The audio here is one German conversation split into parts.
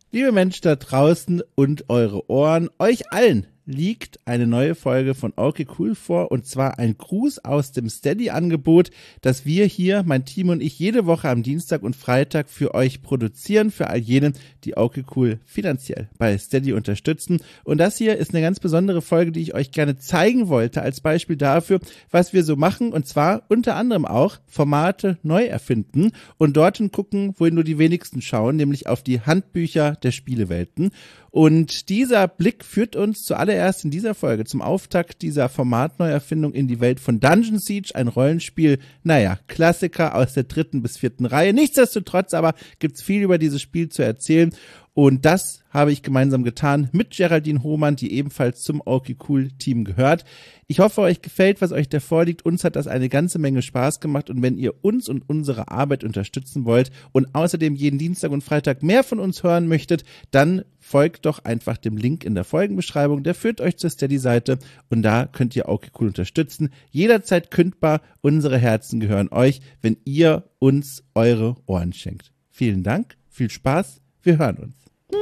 Liebe Menschen da draußen und eure Ohren, euch allen liegt eine neue Folge von Okay Cool vor, und zwar ein Gruß aus dem Steady-Angebot, das wir hier, mein Team und ich, jede Woche am Dienstag und Freitag für euch produzieren, für all jene, die Okay Cool finanziell bei Steady unterstützen. Und das hier ist eine ganz besondere Folge, die ich euch gerne zeigen wollte, als Beispiel dafür, was wir so machen, und zwar unter anderem auch Formate neu erfinden und dorthin gucken, wohin nur die wenigsten schauen, nämlich auf die Handbücher der Spielewelten. Und dieser Blick führt uns zuallererst in dieser Folge zum Auftakt dieser Formatneuerfindung in die Welt von Dungeon Siege, ein Rollenspiel, Klassiker aus der 3. bis 4. Reihe. Nichtsdestotrotz aber gibt's viel über dieses Spiel zu erzählen. Und das habe ich gemeinsam getan mit Geraldine Hohmann, die ebenfalls zum Okay Cool Team gehört. Ich hoffe, euch gefällt, was euch da vorliegt. Uns hat das eine ganze Menge Spaß gemacht. Und wenn ihr uns und unsere Arbeit unterstützen wollt und außerdem jeden Dienstag und Freitag mehr von uns hören möchtet, dann folgt doch einfach dem Link in der Folgenbeschreibung. Der führt euch zur Steady-Seite und da könnt ihr Okay Cool unterstützen. Jederzeit kündbar. Unsere Herzen gehören euch, wenn ihr uns eure Ohren schenkt. Vielen Dank, viel Spaß, wir hören uns.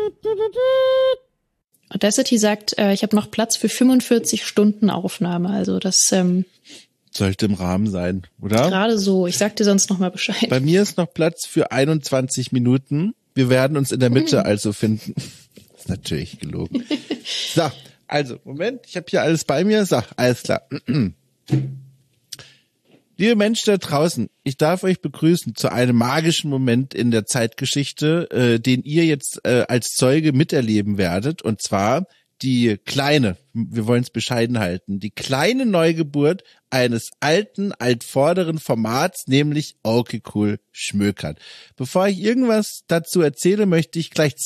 Audacity sagt, ich habe noch Platz für 45 Stunden Aufnahme, also das sollte im Rahmen sein, oder? Gerade so, ich sag dir sonst noch mal Bescheid. Bei mir ist noch Platz für 21 Minuten. Wir werden uns in der Mitte also finden. Das ist natürlich gelogen. So, also, Moment, ich habe hier alles bei mir. So, alles klar. Liebe Menschen da draußen, ich darf euch begrüßen zu einem magischen Moment in der Zeitgeschichte, den ihr jetzt als Zeuge miterleben werdet, und zwar die kleine, wir wollen es bescheiden halten, die kleine Neugeburt eines alten, altvorderen Formats, nämlich Okay Cool Schmökern. Bevor ich irgendwas dazu erzähle, möchte ich gleich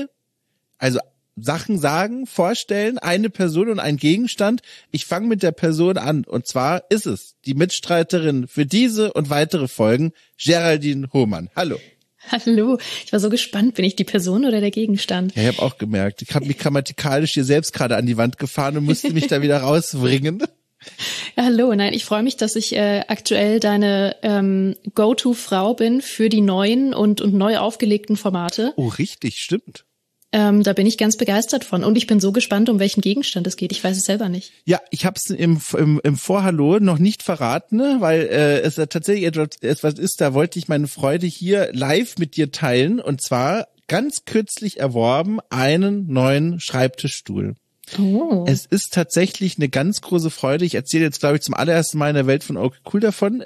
Sachen sagen, vorstellen, eine Person und ein Gegenstand. Ich fange mit der Person an, und zwar ist es die Mitstreiterin für diese und weitere Folgen, Geraldine Hohmann. Hallo. Hallo, ich war so gespannt, bin ich die Person oder der Gegenstand? Ja, ich habe auch gemerkt, ich habe mich grammatikalisch hier selbst gerade an die Wand gefahren und musste mich da wieder rausbringen. Ja, hallo, nein, ich freue mich, dass ich aktuell deine Go-To-Frau bin für die neuen und neu aufgelegten Formate. Oh, richtig, stimmt. Da bin ich ganz begeistert von. Und ich bin so gespannt, um welchen Gegenstand es geht. Ich weiß es selber nicht. Ja, ich habe es im Vorhallo noch nicht verraten, weil es tatsächlich etwas ist, da wollte ich meine Freude hier live mit dir teilen. Und zwar ganz kürzlich erworben einen neuen Schreibtischstuhl. Oh. Es ist tatsächlich eine ganz große Freude. Ich erzähle jetzt, glaube ich, zum allerersten Mal in der Welt von Okay Cool davon.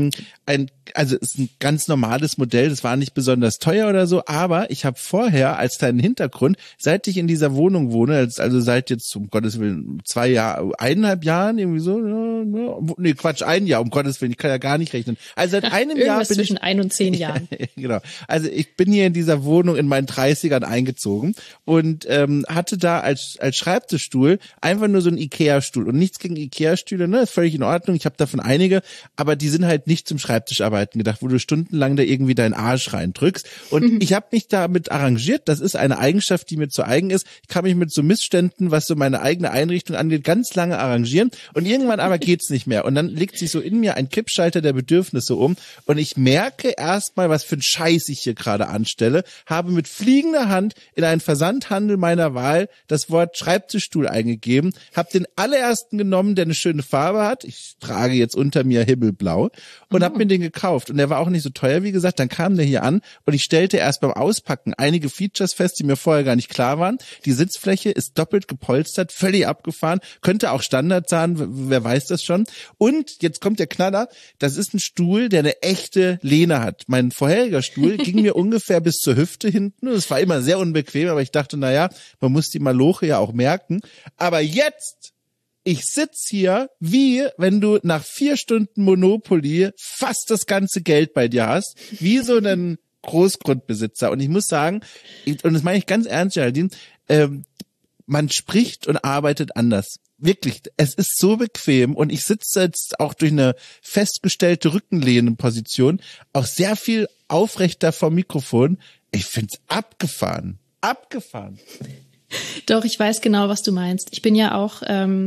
Es ist ein ganz normales Modell, das war nicht besonders teuer oder so, aber ich habe vorher als kleinen Hintergrund, seit ich in dieser Wohnung wohne, also seit jetzt, um Gottes Willen, 1,5 Jahren, irgendwie so, ein Jahr, um Gottes Willen, ich kann ja gar nicht rechnen. Also seit einem Jahr bin zwischen 1 und 10 Jahren. Genau. Also ich bin hier in dieser Wohnung in meinen 30ern eingezogen und hatte da als Schreibtischstuhl einfach nur so einen Ikea-Stuhl, und nichts gegen Ikea-Stühle, ne, ist völlig in Ordnung, ich habe davon einige, aber die sind halt nicht zum Schreibtischarbeiten gedacht, wo du stundenlang da irgendwie deinen Arsch reindrückst. Und ich habe mich damit arrangiert. Das ist eine Eigenschaft, die mir zu eigen ist. Ich kann mich mit so Missständen, was so meine eigene Einrichtung angeht, ganz lange arrangieren. Und irgendwann aber geht's nicht mehr. Und dann legt sich so in mir ein Kippschalter der Bedürfnisse um. Und ich merke erstmal, was für ein Scheiß ich hier gerade anstelle. Habe mit fliegender Hand in einen Versandhandel meiner Wahl das Wort Schreibtischstuhl eingegeben. Habe den allerersten genommen, der eine schöne Farbe hat. Ich trage jetzt unter mir himmelblau. Und habe mir den gekauft. Und der war auch nicht so teuer, wie gesagt. Dann kam der hier an und ich stellte erst beim Auspacken einige Features fest, die mir vorher gar nicht klar waren. Die Sitzfläche ist doppelt gepolstert, völlig abgefahren. Könnte auch Standard sein, wer weiß das schon. Und jetzt kommt der Knaller. Das ist ein Stuhl, der eine echte Lehne hat. Mein vorheriger Stuhl ging mir ungefähr bis zur Hüfte hinten. Es war immer sehr unbequem, aber ich dachte, man muss die Maloche ja auch merken. Aber jetzt, ich sitz hier, wie wenn du nach 4 Stunden Monopoly fast das ganze Geld bei dir hast, wie so ein Großgrundbesitzer. Und ich muss sagen, und das meine ich ganz ernst, Geraldine, man spricht und arbeitet anders. Wirklich, es ist so bequem, und ich sitze jetzt auch durch eine festgestellte Rückenlehnenposition auch sehr viel aufrechter vom Mikrofon. Ich find's abgefahren. Abgefahren. Doch, ich weiß genau, was du meinst. Ich bin ja auch,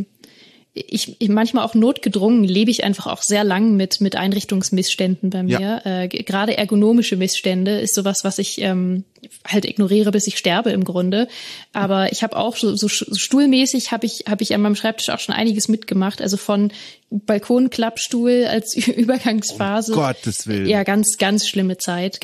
ich manchmal auch notgedrungen lebe ich einfach auch sehr lang mit Einrichtungsmissständen bei mir. Ja. Gerade ergonomische Missstände ist sowas, was ich halt ignoriere, bis ich sterbe im Grunde. Aber ich habe auch so stuhlmäßig habe ich an meinem Schreibtisch auch schon einiges mitgemacht. Also von Balkonklappstuhl als Übergangsphase. Um Gottes Willen. Ja, ganz, ganz schlimme Zeit.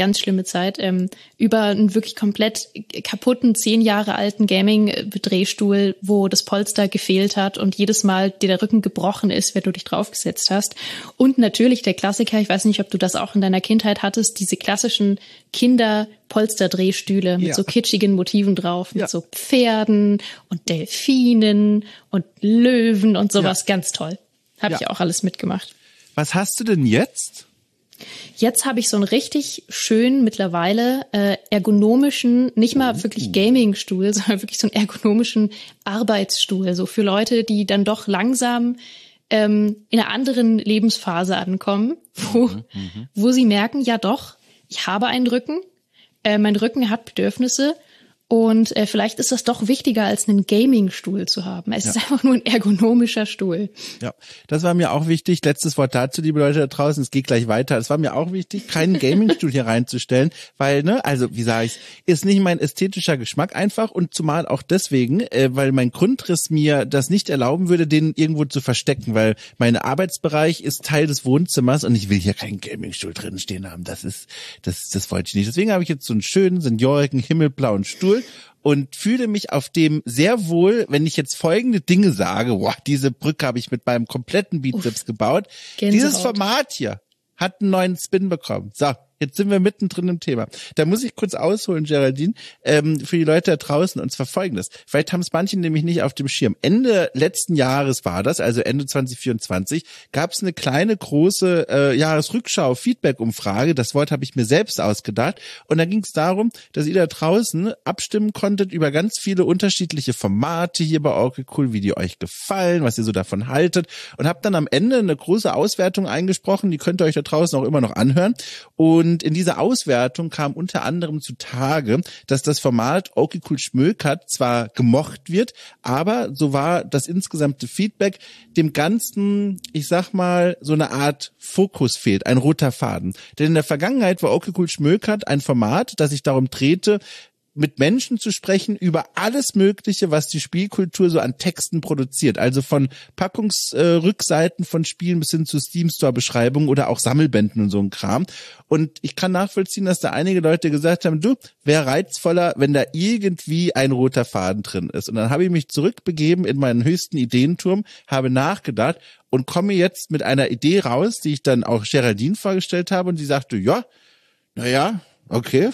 Über einen wirklich komplett kaputten 10 Jahre alten Gaming-Drehstuhl, wo das Polster gefehlt hat und jedes Mal dir der Rücken gebrochen ist, wenn du dich draufgesetzt hast. Und natürlich der Klassiker, ich weiß nicht, ob du das auch in deiner Kindheit hattest, diese klassischen Kinder-Polsterdrehstühle mit so kitschigen Motiven drauf, mit so Pferden und Delfinen und Löwen und sowas. Ganz toll. Habe ich auch alles mitgemacht. Was hast du denn jetzt? Jetzt habe ich so einen richtig schönen, mittlerweile ergonomischen, nicht mal wirklich Gaming-Stuhl, sondern wirklich so einen ergonomischen Arbeitsstuhl. So für Leute, die dann doch langsam in einer anderen Lebensphase ankommen, wo sie merken, ja doch, ich habe einen Rücken, mein Rücken hat Bedürfnisse. Und vielleicht ist das doch wichtiger, als einen Gaming-Stuhl zu haben. Es ist einfach nur ein ergonomischer Stuhl. Ja, das war mir auch wichtig. Letztes Wort dazu, liebe Leute da draußen. Es geht gleich weiter. Es war mir auch wichtig, keinen Gaming-Stuhl hier reinzustellen, weil, also wie sage ich, ist nicht mein ästhetischer Geschmack einfach und zumal auch deswegen, weil mein Grundriss mir das nicht erlauben würde, den irgendwo zu verstecken, weil mein Arbeitsbereich ist Teil des Wohnzimmers und ich will hier keinen Gaming-Stuhl drin stehen haben. Das wollte ich nicht. Deswegen habe ich jetzt so einen schönen, seniorigen, himmelblauen Stuhl und fühle mich auf dem sehr wohl, wenn ich jetzt folgende Dinge sage, diese Brücke habe ich mit meinem kompletten Bizeps gebaut. Gänsehaut. Dieses Format hier hat einen neuen Spin bekommen. So, jetzt sind wir mittendrin im Thema. Da muss ich kurz ausholen, Geraldine, für die Leute da draußen, und zwar Folgendes. Vielleicht haben es manche nämlich nicht auf dem Schirm. Ende letzten Jahres war das, also Ende 2024, gab es eine kleine, große Jahresrückschau, Feedback-Umfrage. Das Wort habe ich mir selbst ausgedacht. Und da ging es darum, dass ihr da draußen abstimmen konntet über ganz viele unterschiedliche Formate hier bei Okay Cool, wie die euch gefallen, was ihr so davon haltet. Und habt dann am Ende eine große Auswertung eingesprochen, die könnt ihr euch da draußen auch immer noch anhören. Und in dieser Auswertung kam unter anderem zutage, dass das Format Okay Cool Schmökert zwar gemocht wird, aber so war das insgesamte Feedback, dem Ganzen, ich sag mal, so eine Art Fokus fehlt, ein roter Faden. Denn in der Vergangenheit war Okay Cool Schmökert ein Format, das sich darum drehte, mit Menschen zu sprechen über alles Mögliche, was die Spielkultur so an Texten produziert. Also von Packungsrückseiten von Spielen bis hin zu Steam Store Beschreibungen oder auch Sammelbänden und so ein Kram. Und ich kann nachvollziehen, dass da einige Leute gesagt haben, du, wäre reizvoller, wenn da irgendwie ein roter Faden drin ist. Und dann habe ich mich zurückbegeben in meinen höchsten Ideenturm, habe nachgedacht und komme jetzt mit einer Idee raus, die ich dann auch Geraldine vorgestellt habe, und die sagte, ja, naja, okay.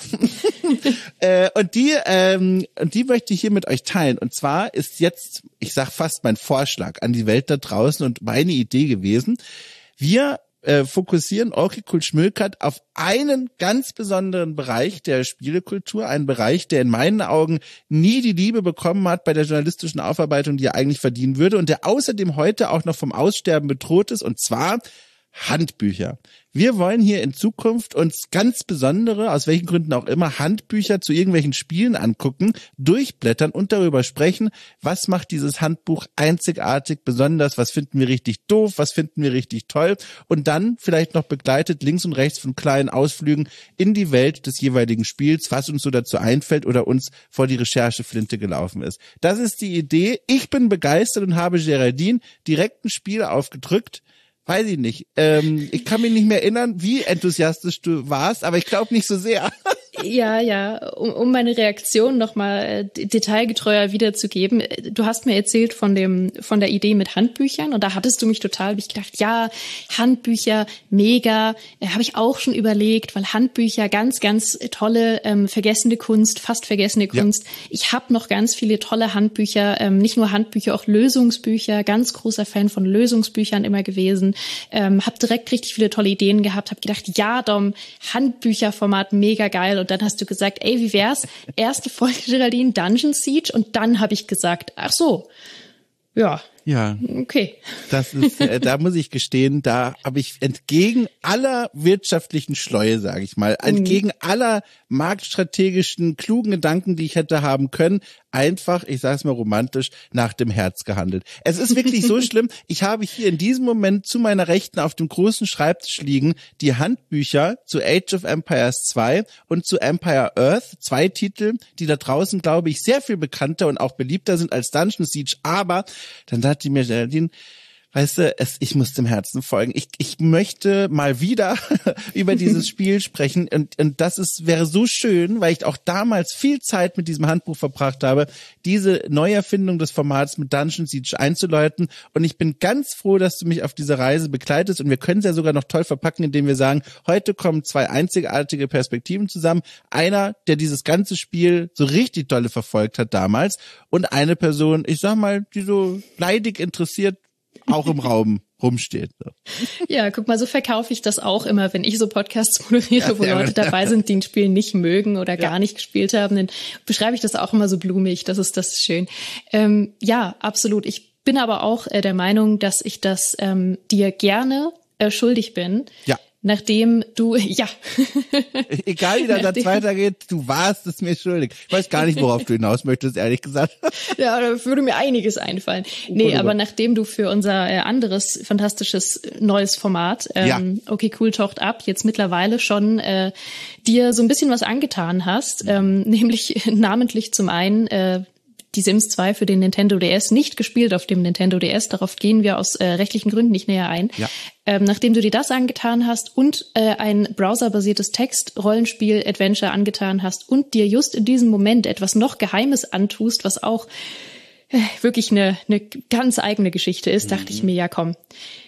Und die möchte ich hier mit euch teilen. Und zwar ist jetzt, ich sag fast mein Vorschlag an die Welt da draußen und meine Idee gewesen. Wir fokussieren Okay Cool Schmökert auf einen ganz besonderen Bereich der Spielekultur, einen Bereich, der in meinen Augen nie die Liebe bekommen hat bei der journalistischen Aufarbeitung, die er eigentlich verdienen würde, und der außerdem heute auch noch vom Aussterben bedroht ist, und zwar Handbücher. Wir wollen hier in Zukunft uns ganz besondere, aus welchen Gründen auch immer, Handbücher zu irgendwelchen Spielen angucken, durchblättern und darüber sprechen, was macht dieses Handbuch einzigartig, besonders, was finden wir richtig doof, was finden wir richtig toll, und dann vielleicht noch begleitet links und rechts von kleinen Ausflügen in die Welt des jeweiligen Spiels, was uns so dazu einfällt oder uns vor die Rechercheflinte gelaufen ist. Das ist die Idee. Ich bin begeistert und habe Geraldine direkt ein Spiel aufgedrückt. Weiß ich nicht. Ich kann mich nicht mehr erinnern, wie enthusiastisch du warst, aber ich glaube nicht so sehr. Ja, um meine Reaktion nochmal detailgetreuer wiederzugeben. Du hast mir erzählt von der Idee mit Handbüchern, und da hattest du mich total, hab ich gedacht, ja, Handbücher, mega, habe ich auch schon überlegt, weil Handbücher ganz, ganz tolle, vergessene Kunst, fast vergessene Kunst. Ja. Ich habe noch ganz viele tolle Handbücher, nicht nur Handbücher, auch Lösungsbücher, ganz großer Fan von Lösungsbüchern immer gewesen, habe direkt richtig viele tolle Ideen gehabt, habe gedacht, ja, Dom, Handbücherformat, mega geil. Und dann hast du gesagt, ey, wie wär's? Erste Folge Geraldine, Dungeon Siege. Und dann habe ich gesagt, ach so, ja, Ja. Okay. Das ist, da muss ich gestehen, da habe ich entgegen aller wirtschaftlichen Schleue, sage ich mal, entgegen aller marktstrategischen klugen Gedanken, die ich hätte haben können, einfach, ich sage es mal romantisch, nach dem Herz gehandelt. Es ist wirklich so schlimm. Ich habe hier in diesem Moment zu meiner Rechten auf dem großen Schreibtisch liegen die Handbücher zu Age of Empires 2 und zu Empire Earth, 2 Titel, die da draußen, glaube ich, sehr viel bekannter und auch beliebter sind als Dungeon Siege. Aber dann dachte ich mir, Geraldine, weißt du, ich muss dem Herzen folgen. Ich möchte mal wieder über dieses Spiel sprechen und wäre so schön, weil ich auch damals viel Zeit mit diesem Handbuch verbracht habe, diese Neuerfindung des Formats mit Dungeon Siege einzuläuten, und ich bin ganz froh, dass du mich auf diese Reise begleitest, und wir können es ja sogar noch toll verpacken, indem wir sagen, heute kommen 2 einzigartige Perspektiven zusammen. Einer, der dieses ganze Spiel so richtig dolle verfolgt hat damals, und eine Person, ich sag mal, die so leidig interessiert auch im Raum rumsteht. So. Ja, guck mal, so verkaufe ich das auch immer, wenn ich so Podcasts moderiere, wo Leute dabei sind, die ein Spiel nicht mögen oder gar nicht gespielt haben, dann beschreibe ich das auch immer so blumig. Das ist schön. Ja, absolut. Ich bin aber auch der Meinung, dass ich das dir gerne schuldig bin. Ja. Nachdem du, ja. Egal wie der Satz weitergeht, du warst es mir schuldig. Ich weiß gar nicht, worauf du hinaus möchtest, ehrlich gesagt. Ja, da würde mir einiges einfallen. Nee, aber nachdem du für unser anderes fantastisches neues Format, Okay, cool, taucht ab, jetzt mittlerweile schon dir so ein bisschen was angetan hast, nämlich namentlich zum einen die Sims 2 für den Nintendo DS, nicht gespielt auf dem Nintendo DS, darauf gehen wir aus rechtlichen Gründen nicht näher ein. Ja. Nachdem du dir das angetan hast und ein browserbasiertes Text-Rollenspiel-Adventure angetan hast und dir just in diesem Moment etwas noch Geheimes antust, was auch wirklich eine ganz eigene Geschichte ist, dachte ich mir, ja komm,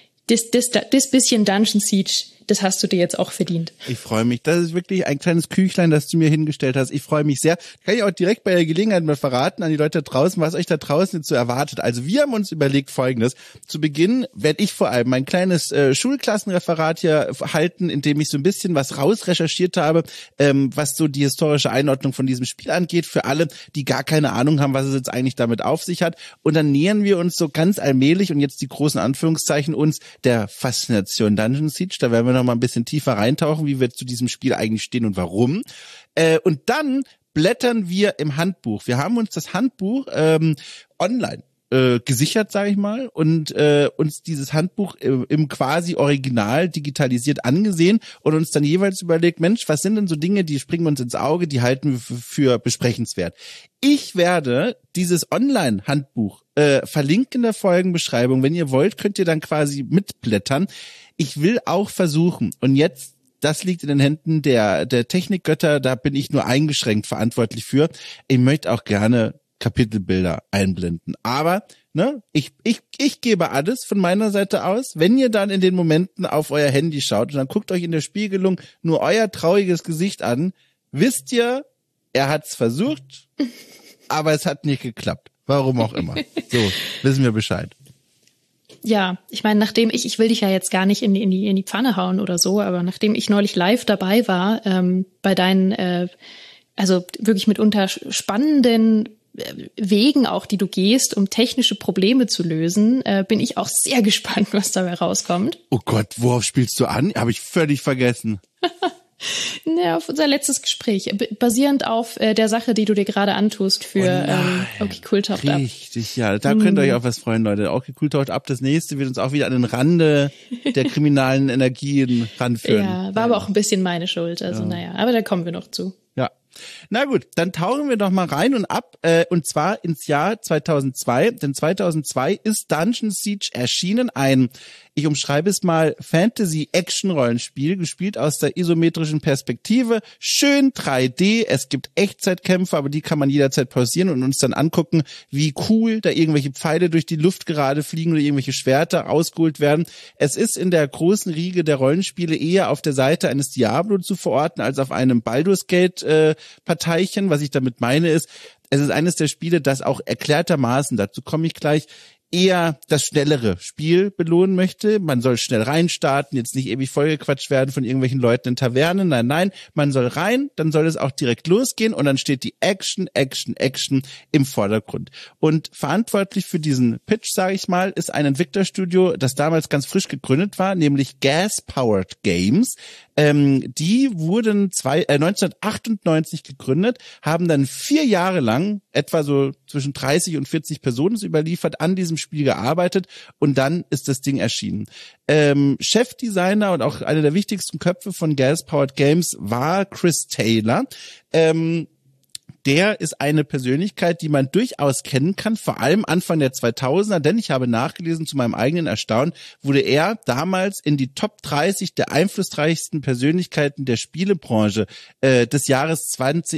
das bisschen Dungeon Siege, das hast du dir jetzt auch verdient. Ich freue mich. Das ist wirklich ein kleines Küchlein, das du mir hingestellt hast. Ich freue mich sehr. Kann ich auch direkt bei der Gelegenheit mal verraten an die Leute da draußen, was euch da draußen jetzt so erwartet. Also wir haben uns überlegt Folgendes. Zu Beginn werde ich vor allem mein kleines Schulklassenreferat hier halten, in dem ich so ein bisschen was rausrecherchiert habe, was so die historische Einordnung von diesem Spiel angeht, für alle, die gar keine Ahnung haben, was es jetzt eigentlich damit auf sich hat. Und dann nähern wir uns so ganz allmählich, und jetzt die großen Anführungszeichen, uns der Faszination Dungeon Siege. Da werden wir noch mal ein bisschen tiefer reintauchen, wie wir zu diesem Spiel eigentlich stehen und warum. Und dann blättern wir im Handbuch. Wir haben uns das Handbuch online gesichert, sage ich mal, und uns dieses Handbuch im quasi Original digitalisiert angesehen und uns dann jeweils überlegt, Mensch, was sind denn so Dinge, die springen uns ins Auge, die halten wir für besprechenswert. Ich werde dieses Online-Handbuch verlinken in der Folgenbeschreibung. Wenn ihr wollt, könnt ihr dann quasi mitblättern. Ich will auch versuchen, und jetzt, das liegt in den Händen der Technikgötter, da bin ich nur eingeschränkt verantwortlich für. Ich möchte auch gerne Kapitelbilder einblenden. Aber ich gebe alles von meiner Seite aus. Wenn ihr dann in den Momenten auf euer Handy schaut und dann guckt euch in der Spiegelung nur euer trauriges Gesicht an, wisst ihr, er hat's versucht, aber es hat nicht geklappt. Warum auch immer. So, wissen wir Bescheid. Ja, ich meine, nachdem ich will dich ja jetzt gar nicht in die Pfanne hauen oder so, aber nachdem ich neulich live dabei war, bei deinen, also wirklich mitunter spannenden Wegen auch, die du gehst, um technische Probleme zu lösen, bin ich auch sehr gespannt, was dabei rauskommt. Oh Gott, worauf spielst du an? Habe ich völlig vergessen. Ja, auf unser letztes Gespräch, basierend auf der Sache, die du dir gerade antust für Okay, cool, taucht ab. Richtig, ja, da könnt ihr euch auf was freuen, Leute. Okay, cool, taucht ab. Das nächste wird uns auch wieder an den Rande der kriminalen Energien ranführen. Ja, war aber auch ein bisschen meine Schuld, also naja, aber da kommen wir noch zu. Ja. Na gut, dann tauchen wir doch mal rein und ab, und zwar ins Jahr 2002, denn 2002 ist Dungeon Siege erschienen, ich umschreibe es mal, Fantasy-Action-Rollenspiel, gespielt aus der isometrischen Perspektive, schön 3D, es gibt Echtzeitkämpfe, aber die kann man jederzeit pausieren und uns dann angucken, wie cool da irgendwelche Pfeile durch die Luft gerade fliegen oder irgendwelche Schwerter ausgeholt werden. Es ist in der großen Riege der Rollenspiele eher auf der Seite eines Diablo zu verorten, als auf einem Baldur's Gate Parteichen. Was ich damit meine ist, es ist eines der Spiele, das auch erklärtermaßen, dazu komme ich gleich, eher das schnellere Spiel belohnen möchte. Man soll schnell reinstarten, jetzt nicht ewig vollgequatscht werden von irgendwelchen Leuten in Tavernen. Nein, man soll rein, dann soll es auch direkt losgehen und dann steht die Action im Vordergrund. Und verantwortlich für diesen Pitch, sage ich mal, ist ein Entwicklerstudio, das damals ganz frisch gegründet war, nämlich Gas Powered Games. Die wurden 1998 gegründet, haben dann 4 Jahre lang, etwa so zwischen 30 und 40 Personen überliefert, an diesem Spiel gearbeitet und dann ist das Ding erschienen. Chefdesigner und auch einer der wichtigsten Köpfe von Gas Powered Games war Chris Taylor. Der ist eine Persönlichkeit, die man durchaus kennen kann, vor allem Anfang der 2000er, denn ich habe nachgelesen, zu meinem eigenen Erstaunen, wurde er damals in die Top 30 der einflussreichsten Persönlichkeiten der Spielebranche des Jahres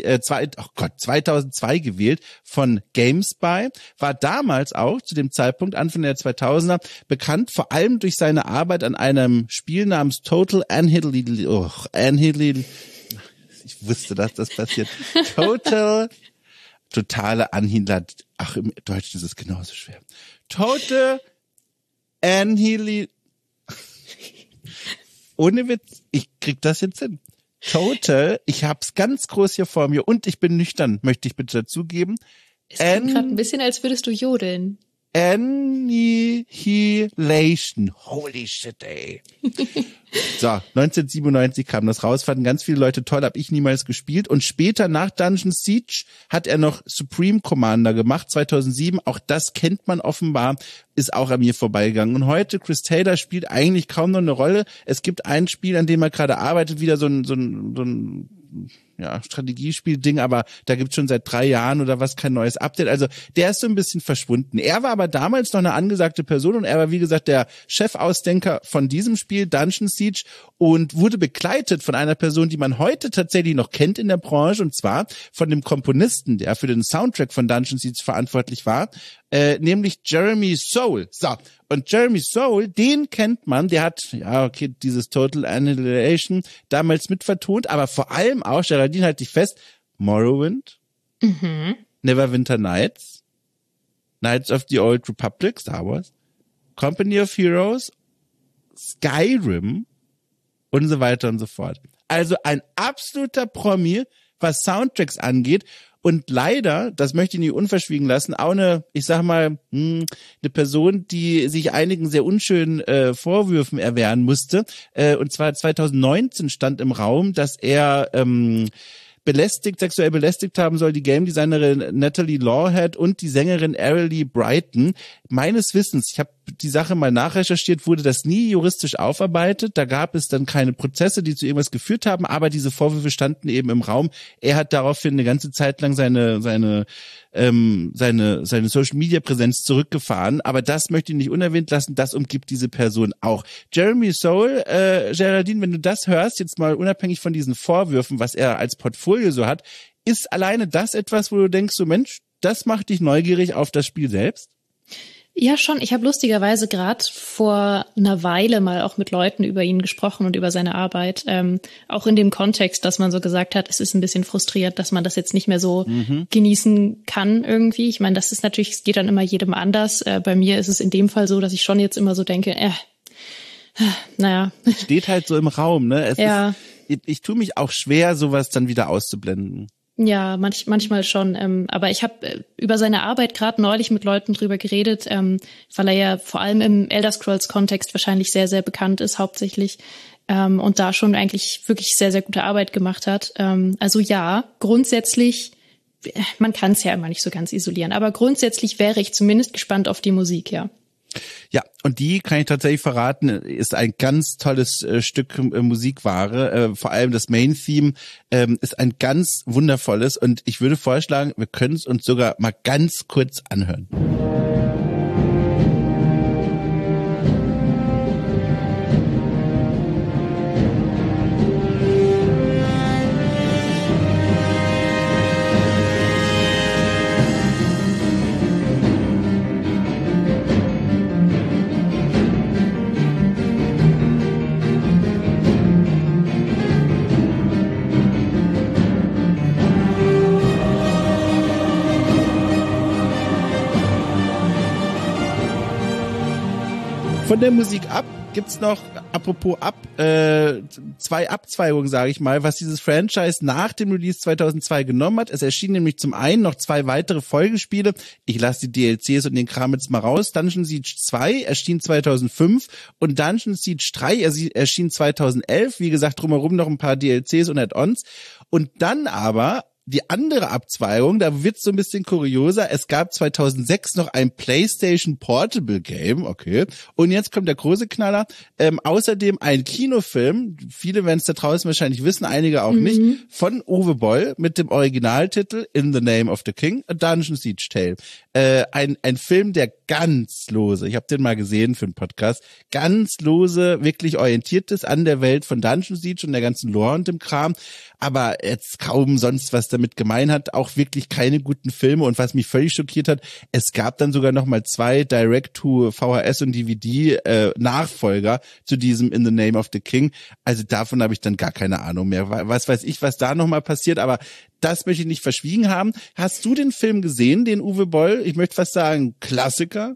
2002 gewählt von GameSpy, war damals auch zu dem Zeitpunkt, Anfang der 2000er, bekannt, vor allem durch seine Arbeit an einem Spiel namens Total Annihilation. Ich wusste, dass das passiert. Totale Annihilation. Ach, im Deutschen ist es genauso schwer. Total Annihilation. Ohne Witz, ich krieg das jetzt hin. Total, ich hab's ganz groß hier vor mir und ich bin nüchtern, möchte ich bitte dazugeben. Es klingt gerade ein bisschen, als würdest du jodeln. Annihilation. Holy shit, ey. So, 1997 kam das raus, fanden ganz viele Leute toll, habe ich niemals gespielt. Und später nach Dungeon Siege hat er noch Supreme Commander gemacht, 2007. Auch das kennt man offenbar, ist auch an mir vorbeigegangen. Und heute, Chris Taylor spielt eigentlich kaum noch eine Rolle. Es gibt ein Spiel, an dem er gerade arbeitet, wieder so ein Strategiespiel-Ding, aber da gibt's schon seit 3 Jahren oder was kein neues Update. Also der ist so ein bisschen verschwunden. Er war aber damals noch eine angesagte Person und er war, wie gesagt, der Chefausdenker von diesem Spiel, Dungeon Siege, und wurde begleitet von einer Person, die man heute tatsächlich noch kennt in der Branche, und zwar von dem Komponisten, der für den Soundtrack von Dungeon Siege verantwortlich war, nämlich Jeremy Soule. So, und Jeremy Soule, den kennt man, der hat, dieses Total Annihilation damals mitvertont, aber vor allem auch, Geraldine, halt dich fest, Morrowind, Neverwinter Nights, Knights of the Old Republic, Star Wars, Company of Heroes, Skyrim und so weiter und so fort. Also ein absoluter Promi, was Soundtracks angeht. Und leider, das möchte ich nicht unverschwiegen lassen, auch eine Person, die sich einigen sehr unschönen Vorwürfen erwehren musste. Und zwar 2019 stand im Raum, dass er sexuell belästigt haben soll, die Game Designerin Natalie Lawhead und die Sängerin Arielle Brighton. Meines Wissens, ich habe die Sache mal nachrecherchiert, wurde das nie juristisch aufarbeitet. Da gab es dann keine Prozesse, die zu irgendwas geführt haben, aber diese Vorwürfe standen eben im Raum. Er hat daraufhin eine ganze Zeit lang seine Social Media Präsenz zurückgefahren, aber das möchte ich nicht unerwähnt lassen, das umgibt diese Person auch. Jeremy Soule, Geraldine, wenn du das hörst, jetzt mal unabhängig von diesen Vorwürfen, was er als Portfolio so hat, ist alleine das etwas, wo du denkst, so Mensch, das macht dich neugierig auf das Spiel selbst? Ja, schon. Ich habe lustigerweise gerade vor einer Weile mal auch mit Leuten über ihn gesprochen und über seine Arbeit. Auch in dem Kontext, dass man so gesagt hat, es ist ein bisschen frustriert, dass man das jetzt nicht mehr so genießen kann irgendwie. Ich meine, das ist natürlich, es geht dann immer jedem anders. Bei mir ist es in dem Fall so, dass ich schon jetzt immer so denke, naja. Steht halt so im Raum, ne? Ja. Ich tue mich auch schwer, sowas dann wieder auszublenden. Ja, manchmal schon. Aber ich habe über seine Arbeit gerade neulich mit Leuten drüber geredet, weil er ja vor allem im Elder Scrolls-Kontext wahrscheinlich sehr, sehr bekannt ist, hauptsächlich. Und da schon eigentlich wirklich sehr, sehr gute Arbeit gemacht hat. Also ja, grundsätzlich, man kann es ja immer nicht so ganz isolieren, aber grundsätzlich wäre ich zumindest gespannt auf die Musik, ja. Ja, und die kann ich tatsächlich verraten, ist ein ganz tolles Stück Musikware. Vor allem das Main-Theme ist ein ganz wundervolles und ich würde vorschlagen, wir können es uns sogar mal ganz kurz anhören. Von der Musik ab gibt's noch, apropos ab, 2 Abzweigungen, sage ich mal, was dieses Franchise nach dem Release 2002 genommen hat. Es erschienen nämlich zum einen noch 2 weitere Folgespiele. Ich lasse die DLCs und den Kram jetzt mal raus. Dungeon Siege 2 erschien 2005 und Dungeon Siege 3 erschien 2011. Wie gesagt, drumherum noch ein paar DLCs und Add-ons. Und dann aber die andere Abzweigung, da wird's so ein bisschen kurioser. Es gab 2006 noch ein PlayStation Portable Game, okay. Und jetzt kommt der große Knaller. Außerdem ein Kinofilm, viele werden es da draußen wahrscheinlich wissen, einige auch nicht, von Uwe Boll mit dem Originaltitel In the Name of the King, A Dungeon Siege Tale. Ein Film, der ganz lose, ich habe den mal gesehen für einen Podcast, ganz lose wirklich orientiert ist an der Welt von Dungeon Siege und der ganzen Lore und dem Kram, aber jetzt kaum sonst was damit gemein hat, auch wirklich keine guten Filme. Und was mich völlig schockiert hat, es gab dann sogar noch mal 2 Direct-to-VHS und DVD Nachfolger zu diesem In the Name of the King. Also davon habe ich dann gar keine Ahnung mehr. Was weiß ich, was da noch mal passiert, aber das möchte ich nicht verschwiegen haben. Hast du den Film gesehen, den Uwe Boll? Ich möchte fast sagen, Klassiker?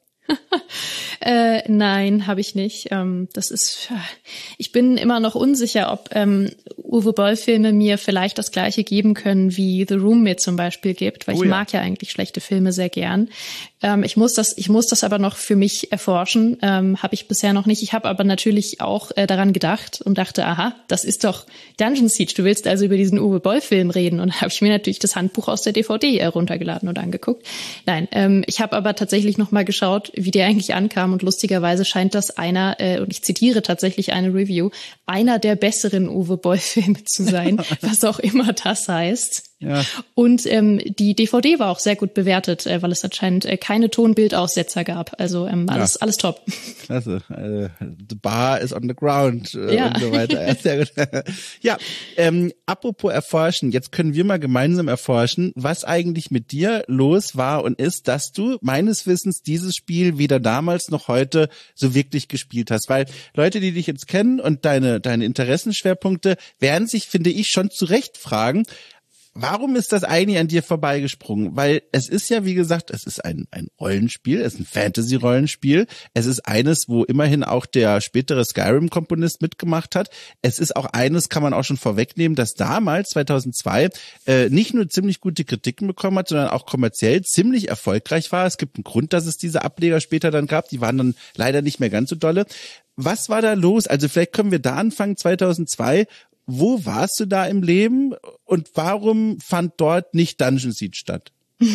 Nein, habe ich nicht. Ich bin immer noch unsicher, ob Uwe Boll-Filme mir vielleicht das Gleiche geben können, wie The Room mir zum Beispiel gibt, weil ich mag ja eigentlich schlechte Filme sehr gern. Ich muss das aber noch für mich erforschen. Habe ich bisher noch nicht. Ich habe aber natürlich auch daran gedacht und dachte, aha, das ist doch Dungeon Siege. Du willst also über diesen Uwe Boll-Film reden. Und habe ich mir natürlich das Handbuch aus der DVD runtergeladen und angeguckt. Nein, ich habe aber tatsächlich noch mal geschaut, wie der eigentlich ankam. Und lustigerweise scheint das einer, und ich zitiere tatsächlich eine Review, einer der besseren Uwe Boll-Filme zu sein, was auch immer das heißt. Ja. Und die DVD war auch sehr gut bewertet, weil es anscheinend keine Tonbildaussetzer gab. Also alles top. Klasse. The bar is on the ground und so weiter. Ja, sehr gut. Ja, apropos erforschen, jetzt können wir mal gemeinsam erforschen, was eigentlich mit dir los war und ist, dass du meines Wissens dieses Spiel weder damals noch heute so wirklich gespielt hast. Weil Leute, die dich jetzt kennen und deine Interessenschwerpunkte, werden sich, finde ich, schon zu Recht fragen, warum ist das eigentlich an dir vorbeigesprungen? Weil es ist ja, wie gesagt, es ist ein Rollenspiel, es ist ein Fantasy-Rollenspiel. Es ist eines, wo immerhin auch der spätere Skyrim-Komponist mitgemacht hat. Es ist auch eines, kann man auch schon vorwegnehmen, dass damals, 2002, nicht nur ziemlich gute Kritiken bekommen hat, sondern auch kommerziell ziemlich erfolgreich war. Es gibt einen Grund, dass es diese Ableger später dann gab. Die waren dann leider nicht mehr ganz so dolle. Was war da los? Also vielleicht können wir da anfangen, 2002. Wo warst du da im Leben und warum fand dort nicht Dungeon Siege statt?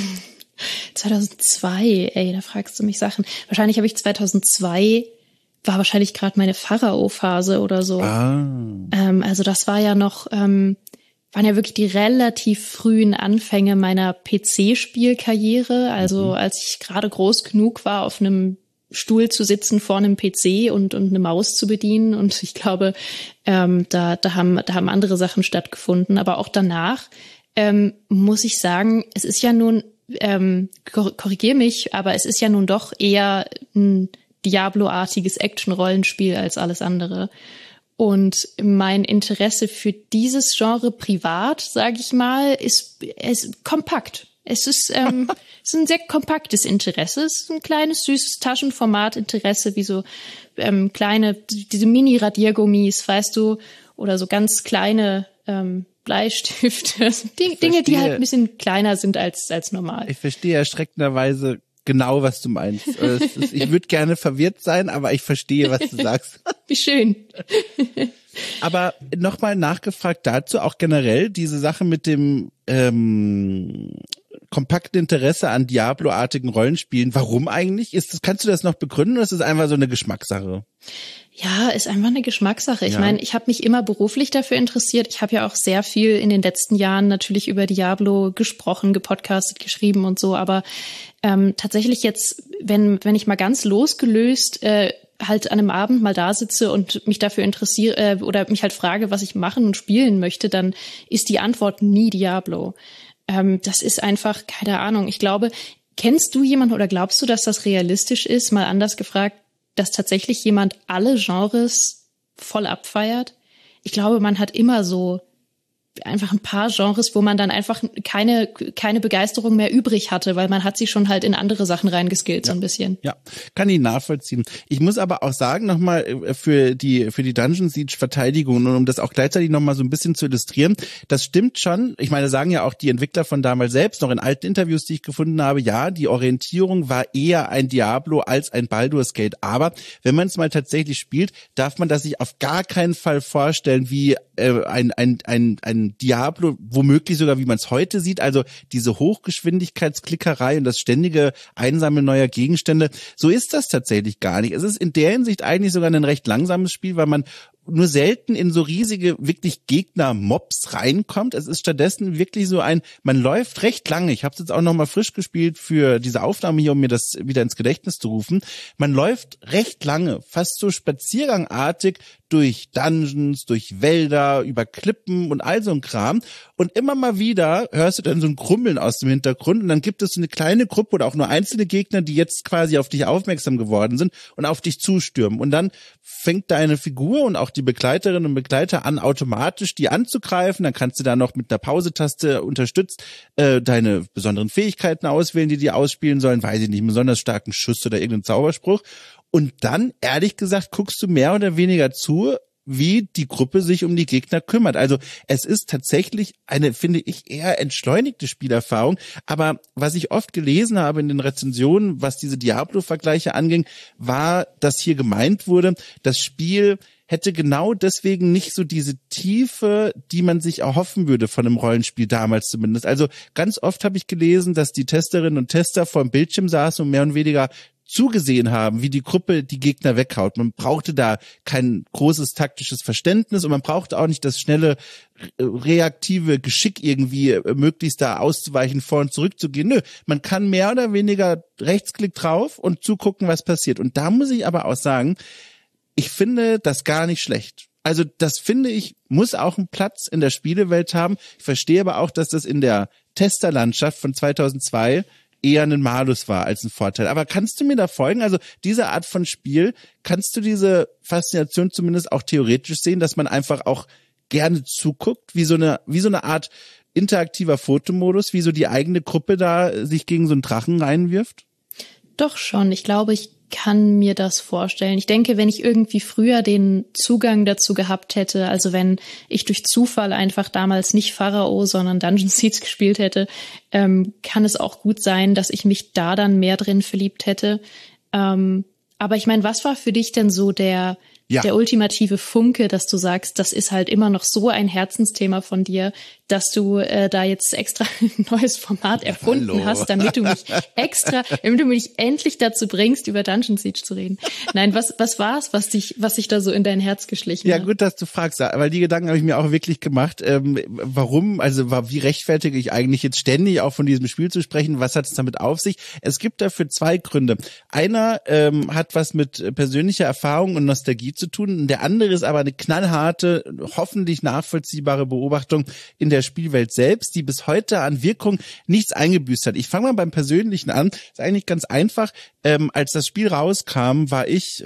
2002, da fragst du mich Sachen. Wahrscheinlich habe ich 2002, war wahrscheinlich gerade meine Pharao-Phase oder so. Also das war ja noch, waren ja wirklich die relativ frühen Anfänge meiner PC-Spielkarriere. Also als ich gerade groß genug war, auf einem Stuhl zu sitzen vor einem PC und eine Maus zu bedienen. Und ich glaube, da haben andere Sachen stattgefunden. Aber auch danach muss ich sagen, es ist ja nun, korrigier mich, aber es ist ja nun doch eher ein Diablo-artiges Action-Rollenspiel als alles andere. Und mein Interesse für dieses Genre privat, sage ich mal, ist kompakt. Es ist ein sehr kompaktes Interesse. Es ist ein kleines, süßes Taschenformat-Interesse, wie so diese Mini-Radiergummis, weißt du, oder so ganz kleine Bleistifte. Dinge, die halt ein bisschen kleiner sind als normal. Ich verstehe erschreckenderweise genau, was du meinst. Ich würde gerne verwirrt sein, aber ich verstehe, was du sagst. Wie schön. Aber nochmal nachgefragt dazu, auch generell diese Sache mit dem kompakten Interesse an Diablo-artigen Rollenspielen. Warum eigentlich? Kannst du das noch begründen oder ist das einfach so eine Geschmackssache? Ja, ist einfach eine Geschmackssache. Ich meine, ich habe mich immer beruflich dafür interessiert. Ich habe ja auch sehr viel in den letzten Jahren natürlich über Diablo gesprochen, gepodcastet, geschrieben und so. Aber tatsächlich jetzt, wenn ich mal ganz losgelöst halt an einem Abend mal da sitze und mich dafür interessiere oder mich halt frage, was ich machen und spielen möchte, dann ist die Antwort nie Diablo. Das ist einfach, keine Ahnung. Ich glaube, kennst du jemanden oder glaubst du, dass das realistisch ist? Mal anders gefragt, dass tatsächlich jemand alle Genres voll abfeiert? Ich glaube, man hat immer so einfach ein paar Genres, wo man dann einfach keine Begeisterung mehr übrig hatte, weil man hat sich schon halt in andere Sachen reingeskillt, so ein bisschen. Ja, kann ich nachvollziehen. Ich muss aber auch sagen, nochmal für die Dungeon Siege Verteidigung, und um das auch gleichzeitig nochmal so ein bisschen zu illustrieren, das stimmt schon. Ich meine, sagen ja auch die Entwickler von damals selbst, noch in alten Interviews, die ich gefunden habe, ja, die Orientierung war eher ein Diablo als ein Baldur's Gate. Aber wenn man es mal tatsächlich spielt, darf man das sich auf gar keinen Fall vorstellen wie ein Diablo, womöglich sogar wie man es heute sieht, also diese Hochgeschwindigkeitsklickerei und das ständige Einsammeln neuer Gegenstände. So ist das tatsächlich gar nicht. Es ist in der Hinsicht eigentlich sogar ein recht langsames Spiel, weil man nur selten in so riesige, wirklich Gegner-Mobs reinkommt. Es ist stattdessen wirklich so man läuft recht lange. Ich habe es jetzt auch nochmal frisch gespielt für diese Aufnahme hier, um mir das wieder ins Gedächtnis zu rufen. Man läuft recht lange, fast so spaziergangartig durch Dungeons, durch Wälder, über Klippen und all so ein Kram. Und immer mal wieder hörst du dann so ein Krummeln aus dem Hintergrund und dann gibt es so eine kleine Gruppe oder auch nur einzelne Gegner, die jetzt quasi auf dich aufmerksam geworden sind und auf dich zustürmen. Und dann fängt deine Figur und auch die Begleiterinnen und Begleiter an, automatisch die anzugreifen. Dann kannst du da noch mit einer Pause-Taste unterstützt deine besonderen Fähigkeiten auswählen, die ausspielen sollen. Weiß ich nicht, einen besonders starken Schuss oder irgendeinen Zauberspruch. Und dann, ehrlich gesagt, guckst du mehr oder weniger zu, wie die Gruppe sich um die Gegner kümmert. Also es ist tatsächlich eine, finde ich, eher entschleunigte Spielerfahrung. Aber was ich oft gelesen habe in den Rezensionen, was diese Diablo-Vergleiche anging, war, dass hier gemeint wurde, das Spiel hätte genau deswegen nicht so diese Tiefe, die man sich erhoffen würde von einem Rollenspiel damals zumindest. Also ganz oft habe ich gelesen, dass die Testerinnen und Tester vor dem Bildschirm saßen und mehr und weniger zugesehen haben, wie die Gruppe die Gegner weghaut. Man brauchte da kein großes taktisches Verständnis und man brauchte auch nicht das schnelle, reaktive Geschick irgendwie, möglichst da auszuweichen, vor und zurück zu gehen. Nö, man kann mehr oder weniger Rechtsklick drauf und zugucken, was passiert. Und da muss ich aber auch sagen, ich finde das gar nicht schlecht. Also das finde ich, muss auch einen Platz in der Spielewelt haben. Ich verstehe aber auch, dass das in der Testerlandschaft von 2002 eher ein Malus war als ein Vorteil. Aber kannst du mir da folgen? Also diese Art von Spiel, kannst du diese Faszination zumindest auch theoretisch sehen, dass man einfach auch gerne zuguckt, wie so eine Art interaktiver Fotomodus, wie so die eigene Gruppe da sich gegen so einen Drachen reinwirft? Doch schon. Ich glaube, ich kann mir das vorstellen. Ich denke, wenn ich irgendwie früher den Zugang dazu gehabt hätte, also wenn ich durch Zufall einfach damals nicht Pharao, sondern Dungeon Siege gespielt hätte, kann es auch gut sein, dass ich mich da dann mehr drin verliebt hätte. Aber ich meine, was war für dich denn so der ultimative Funke, dass du sagst, das ist halt immer noch so ein Herzensthema von dir, dass du da jetzt extra ein neues Format erfunden hast, damit du mich endlich dazu bringst, über Dungeon Siege zu reden. Nein, was war's, was sich da so in dein Herz geschlichen hat? Ja, gut, dass du fragst, weil die Gedanken habe ich mir auch wirklich gemacht. Warum, also wie rechtfertige ich eigentlich jetzt ständig auch von diesem Spiel zu sprechen? Was hat es damit auf sich? Es gibt dafür zwei Gründe. Einer hat was mit persönlicher Erfahrung und Nostalgie zu tun. Der andere ist aber eine knallharte, hoffentlich nachvollziehbare Beobachtung in der Spielwelt selbst, die bis heute an Wirkung nichts eingebüßt hat. Ich fange mal beim Persönlichen an. Ist eigentlich ganz einfach. Als das Spiel rauskam, war ich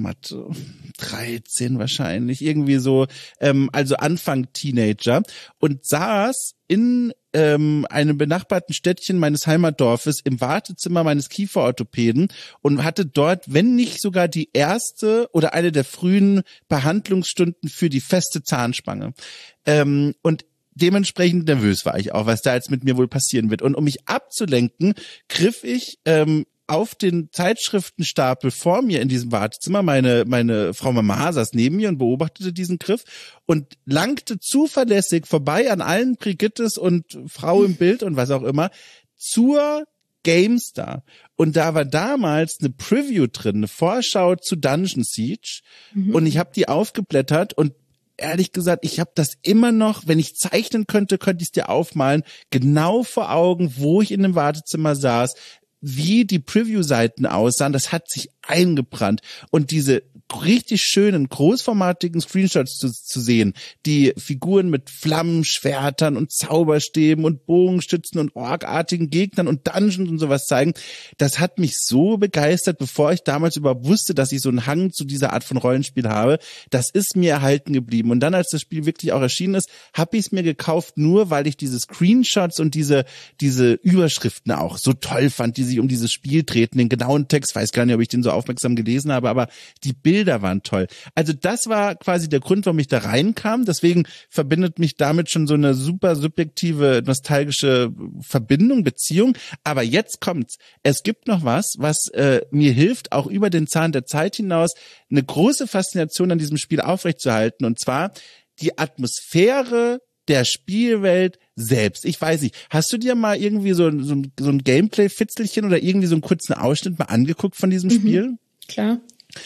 13 wahrscheinlich, irgendwie so, also Anfang Teenager und saß in einem benachbarten Städtchen meines Heimatdorfes im Wartezimmer meines Kieferorthopäden und hatte dort, wenn nicht sogar die erste oder eine der frühen Behandlungsstunden für die feste Zahnspange. Und dementsprechend nervös war ich auch, was da jetzt mit mir wohl passieren wird. Und um mich abzulenken, griff ich auf den Zeitschriftenstapel vor mir in diesem Wartezimmer. Meine Frau Mama saß neben mir und beobachtete diesen Griff und langte zuverlässig vorbei an allen Brigittes und Frau im Bild und was auch immer zur GameStar. Und da war damals eine Preview drin, eine Vorschau zu Dungeon Siege. Und ich habe die aufgeblättert und ehrlich gesagt, ich habe das immer noch, wenn ich zeichnen könnte, könnte ich es dir aufmalen, genau vor Augen, wo ich in dem Wartezimmer saß, wie die Preview-Seiten aussahen, das hat sich eingebrannt. Und diese richtig schönen, großformatigen Screenshots zu sehen, die Figuren mit Flammenschwertern und Zauberstäben und Bogenstützen und orkartigen Gegnern und Dungeons und sowas zeigen, das hat mich so begeistert, bevor ich damals überhaupt wusste, dass ich so einen Hang zu dieser Art von Rollenspiel habe. Das ist mir erhalten geblieben. Und dann, als das Spiel wirklich auch erschienen ist, habe ich es mir gekauft, nur weil ich diese Screenshots und diese Überschriften auch so toll fand, die sich um dieses Spiel treten. Den genauen Text, weiß gar nicht, ob ich den so aufmerksam gelesen habe, aber die Bilder waren toll. Also das war quasi der Grund, warum ich da reinkam. Deswegen verbindet mich damit schon so eine super subjektive, nostalgische Verbindung, Beziehung. Aber jetzt kommt's. Es gibt noch was mir hilft, auch über den Zahn der Zeit hinaus, eine große Faszination an diesem Spiel aufrechtzuerhalten. Und zwar die Atmosphäre der Spielwelt selbst. Ich weiß nicht, hast du dir mal irgendwie so ein Gameplay-Fitzelchen oder irgendwie so einen kurzen Ausschnitt mal angeguckt von diesem Spiel? Klar.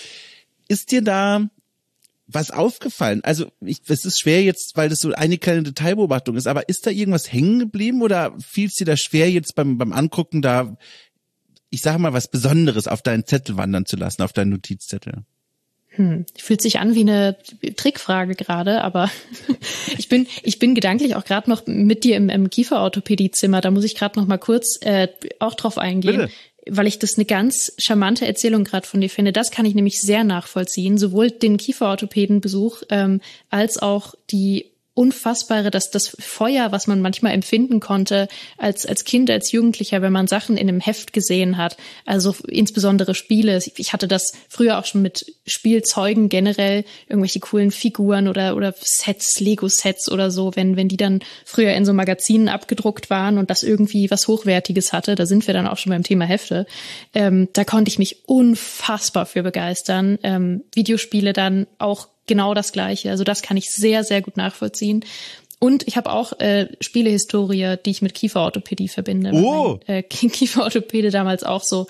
Ist dir da was aufgefallen? Also es ist schwer jetzt, weil das so eine kleine Detailbeobachtung ist, aber ist da irgendwas hängen geblieben oder fiel es dir da schwer jetzt beim Angucken da, ich sage mal, was Besonderes auf deinen Zettel wandern zu lassen, auf deinen Notizzettel? Fühlt sich an wie eine Trickfrage gerade, aber ich bin gedanklich auch gerade noch mit dir im Kieferorthopädiezimmer. Da muss ich gerade noch mal kurz auch drauf eingehen. Bitte. Weil ich das eine ganz charmante Erzählung gerade von dir finde. Das kann ich nämlich sehr nachvollziehen. Sowohl den Kieferorthopädenbesuch als auch die unfassbare, das Feuer, was man manchmal empfinden konnte als Kind, als Jugendlicher, wenn man Sachen in einem Heft gesehen hat. Also insbesondere Spiele. Ich hatte das früher auch schon mit Spielzeugen generell, irgendwelche coolen Figuren oder Sets, Lego-Sets oder so, wenn die dann früher in so Magazinen abgedruckt waren und das irgendwie was Hochwertiges hatte. Da sind wir dann auch schon beim Thema Hefte. Da konnte ich mich unfassbar für begeistern. Videospiele dann auch genau das Gleiche. Also das kann ich sehr, sehr gut nachvollziehen. Und ich habe auch Spielehistorie, die ich mit Kieferorthopädie verbinde. Oh! Mein Kieferorthopäde damals auch so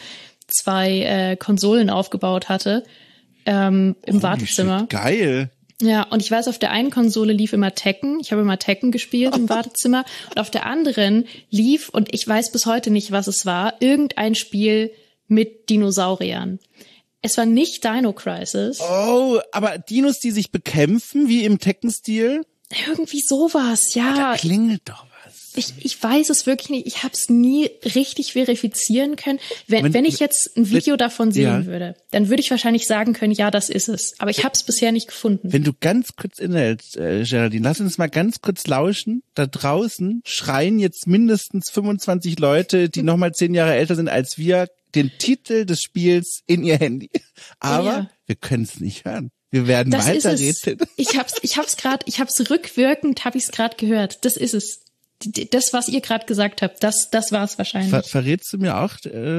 2 Konsolen aufgebaut hatte im Wartezimmer. Shit, geil! Ja, und ich weiß, auf der einen Konsole lief immer Tekken. Ich habe immer Tekken gespielt im Wartezimmer. Und auf der anderen lief, und ich weiß bis heute nicht, was es war, irgendein Spiel mit Dinosauriern. Es war nicht Dino Crisis. Oh, aber Dinos, die sich bekämpfen, wie im Tekken-Stil? Irgendwie sowas, ja. Da klingelt doch was. Ich weiß es wirklich nicht. Ich habe es nie richtig verifizieren können. Wenn ich jetzt ein Video davon sehen würde, dann würde ich wahrscheinlich sagen können, ja, das ist es. Aber ich habe es bisher nicht gefunden. Wenn du ganz kurz innehältst, Geraldine, lass uns mal ganz kurz lauschen. Da draußen schreien jetzt mindestens 25 Leute, die nochmal 10 Jahre älter sind als wir, den Titel des Spiels in ihr Handy. Aber wir können es nicht hören. Wir werden das weiter rätseln. Ich hab's rückwirkend, habe ich es gerade gehört. Das ist es. Das, was ihr gerade gesagt habt, das war es wahrscheinlich. Verrätst du mir auch?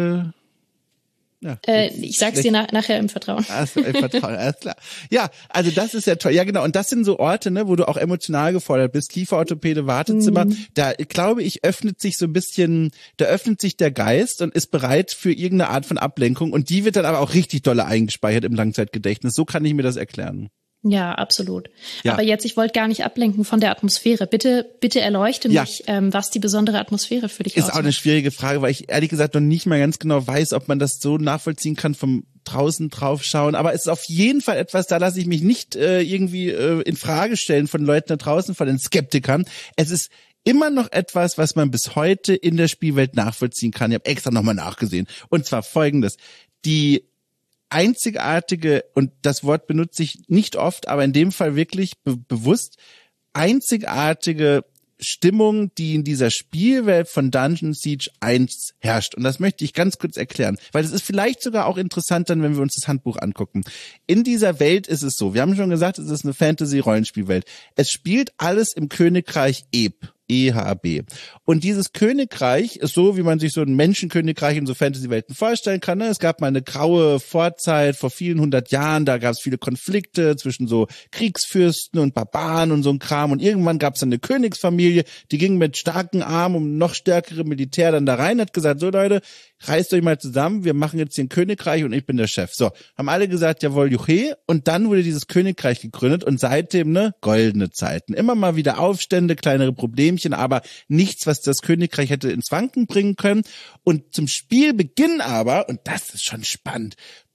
Ich sag's dir nachher im Vertrauen. Also, im Vertrauen, alles klar. Ja, also das ist ja toll. Ja, genau. Und das sind so Orte, ne, wo du auch emotional gefordert bist. Kieferorthopäde, Wartezimmer. Da, glaube ich, öffnet sich der Geist und ist bereit für irgendeine Art von Ablenkung. Und die wird dann aber auch richtig dolle eingespeichert im Langzeitgedächtnis. So kann ich mir das erklären. Ja, absolut. Ja. Aber jetzt, ich wollte gar nicht ablenken von der Atmosphäre. Bitte erleuchte mich, was die besondere Atmosphäre für dich ist. Ist auch eine schwierige Frage, weil ich ehrlich gesagt noch nicht mal ganz genau weiß, ob man das so nachvollziehen kann vom draußen drauf schauen. Aber es ist auf jeden Fall etwas, da lasse ich mich nicht irgendwie in Frage stellen von Leuten da draußen, von den Skeptikern. Es ist immer noch etwas, was man bis heute in der Spielwelt nachvollziehen kann. Ich habe extra nochmal nachgesehen. Und zwar Folgendes. Die einzigartige, und das Wort benutze ich nicht oft, aber in dem Fall wirklich bewusst, einzigartige Stimmung, die in dieser Spielwelt von Dungeon Siege 1 herrscht. Und das möchte ich ganz kurz erklären, weil es ist vielleicht sogar auch interessant dann, wenn wir uns das Handbuch angucken. In dieser Welt ist es so, wir haben schon gesagt, es ist eine Fantasy-Rollenspielwelt. Es spielt alles im Königreich Eb. EHB. Und dieses Königreich ist so, wie man sich so ein Menschenkönigreich in so Fantasy-Welten vorstellen kann. Ne? Es gab mal eine graue Vorzeit vor vielen 100 Jahren, da gab es viele Konflikte zwischen so Kriegsfürsten und Barbaren und so ein Kram. Und irgendwann gab es dann eine Königsfamilie, die ging mit starken Armen und noch stärkere Militär dann da rein, hat gesagt, so Leute, reißt euch mal zusammen, wir machen jetzt hier ein Königreich und ich bin der Chef. So, haben alle gesagt, jawohl, juche. Und dann wurde dieses Königreich gegründet und seitdem, ne, goldene Zeiten. Immer mal wieder Aufstände, kleinere Problemchen, aber nichts, was das Königreich hätte ins Wanken bringen können. Und zum Spielbeginn aber, und das ist schon spannend,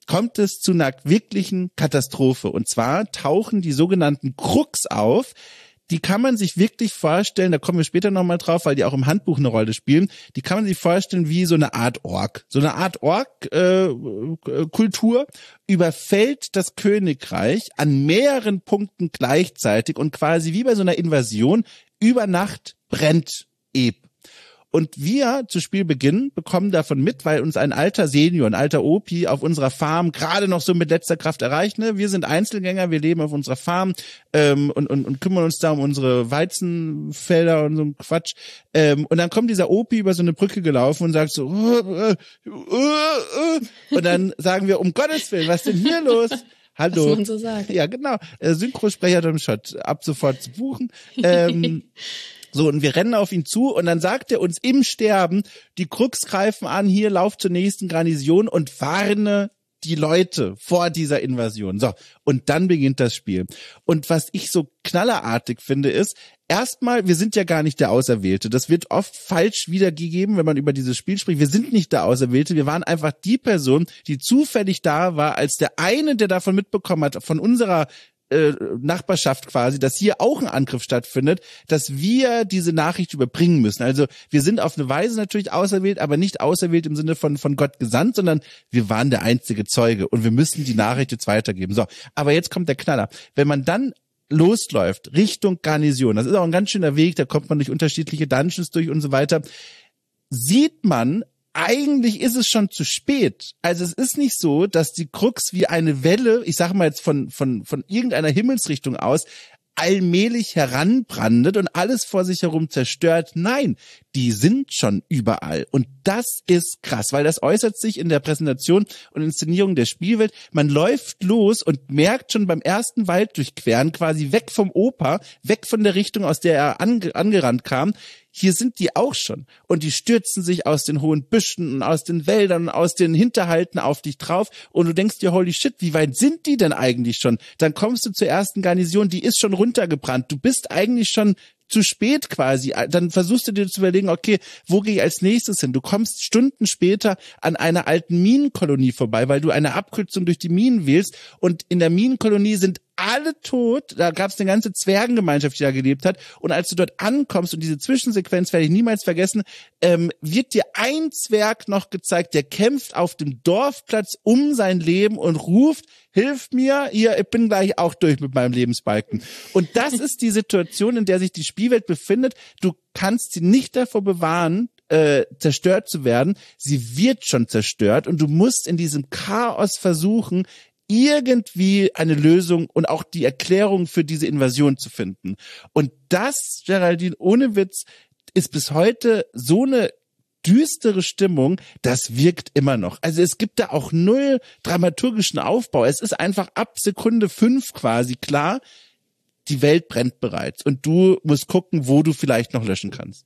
kommt es zu einer wirklichen Katastrophe. Und zwar tauchen die sogenannten Crooks auf. Die kann man sich wirklich vorstellen, da kommen wir später nochmal drauf, weil die auch im Handbuch eine Rolle spielen, die kann man sich vorstellen wie so eine Art Ork. So eine Art Ork-Kultur überfällt das Königreich an mehreren Punkten gleichzeitig und quasi wie bei so einer Invasion über Nacht brennt Eb. Und wir zu Spielbeginn bekommen davon mit, weil uns ein alter Senior, ein alter Opi auf unserer Farm gerade noch so mit letzter Kraft erreicht. Ne? Wir sind Einzelgänger, wir leben auf unserer Farm und kümmern uns da um unsere Weizenfelder und so ein Quatsch. Und dann kommt dieser Opi über so eine Brücke gelaufen und sagt so und dann sagen wir, um Gottes Willen, was ist denn hier los? Hallo. Was man so sagt. Ja, genau. Synchrosprecher Tom Schott, ab sofort zu buchen. So, und wir rennen auf ihn zu und dann sagt er uns im Sterben, die Crooks greifen an, hier lauf zur nächsten Garnison und warne die Leute vor dieser Invasion. So, und dann beginnt das Spiel. Und was ich so knallerartig finde ist, erstmal, wir sind ja gar nicht der Auserwählte. Das wird oft falsch wiedergegeben, wenn man über dieses Spiel spricht. Wir sind nicht der Auserwählte. Wir waren einfach die Person, die zufällig da war, als der eine, der davon mitbekommen hat, von unserer Nachbarschaft quasi, dass hier auch ein Angriff stattfindet, dass wir diese Nachricht überbringen müssen. Also wir sind auf eine Weise natürlich auserwählt, aber nicht auserwählt im Sinne von Gott gesandt, sondern wir waren der einzige Zeuge und wir müssen die Nachricht jetzt weitergeben. So, aber jetzt kommt der Knaller. Wenn man dann losläuft Richtung Garnison, das ist auch ein ganz schöner Weg, da kommt man durch unterschiedliche Dungeons durch und so weiter, sieht man, eigentlich ist es schon zu spät. Also es ist nicht so, dass die Crooks wie eine Welle, ich sage mal jetzt von irgendeiner Himmelsrichtung aus, allmählich heranbrandet und alles vor sich herum zerstört. Nein, die sind schon überall. Und das ist krass, weil das äußert sich in der Präsentation und Inszenierung der Spielwelt. Man läuft los und merkt schon beim ersten Wald durchqueren, quasi weg vom Opa, weg von der Richtung, aus der er angerannt kam. Hier sind die auch schon. Und die stürzen sich aus den hohen Büschen und aus den Wäldern und aus den Hinterhalten auf dich drauf. Und du denkst dir, holy shit, wie weit sind die denn eigentlich schon? Dann kommst du zur ersten Garnison, die ist schon runtergebrannt. Du bist eigentlich schon zu spät quasi. Dann versuchst du dir zu überlegen, okay, wo gehe ich als nächstes hin? Du kommst Stunden später an einer alten Minenkolonie vorbei, weil du eine Abkürzung durch die Minen wählst. Und in der Minenkolonie sind alle tot. Da gab es eine ganze Zwergengemeinschaft, die da gelebt hat. Und als du dort ankommst, und diese Zwischensequenz werde ich niemals vergessen, wird dir ein Zwerg noch gezeigt, der kämpft auf dem Dorfplatz um sein Leben und ruft, hilf mir, hier, ich bin gleich auch durch mit meinem Lebensbalken. Und das ist die Situation, in der sich die Spielwelt befindet. Du kannst sie nicht davor bewahren, zerstört zu werden. Sie wird schon zerstört und du musst in diesem Chaos versuchen, irgendwie eine Lösung und auch die Erklärung für diese Invasion zu finden. Und das, Geraldine, ohne Witz, ist bis heute so eine düstere Stimmung, das wirkt immer noch. Also es gibt da auch null dramaturgischen Aufbau. Es ist einfach ab Sekunde 5 quasi klar, die Welt brennt bereits und du musst gucken, wo du vielleicht noch löschen kannst.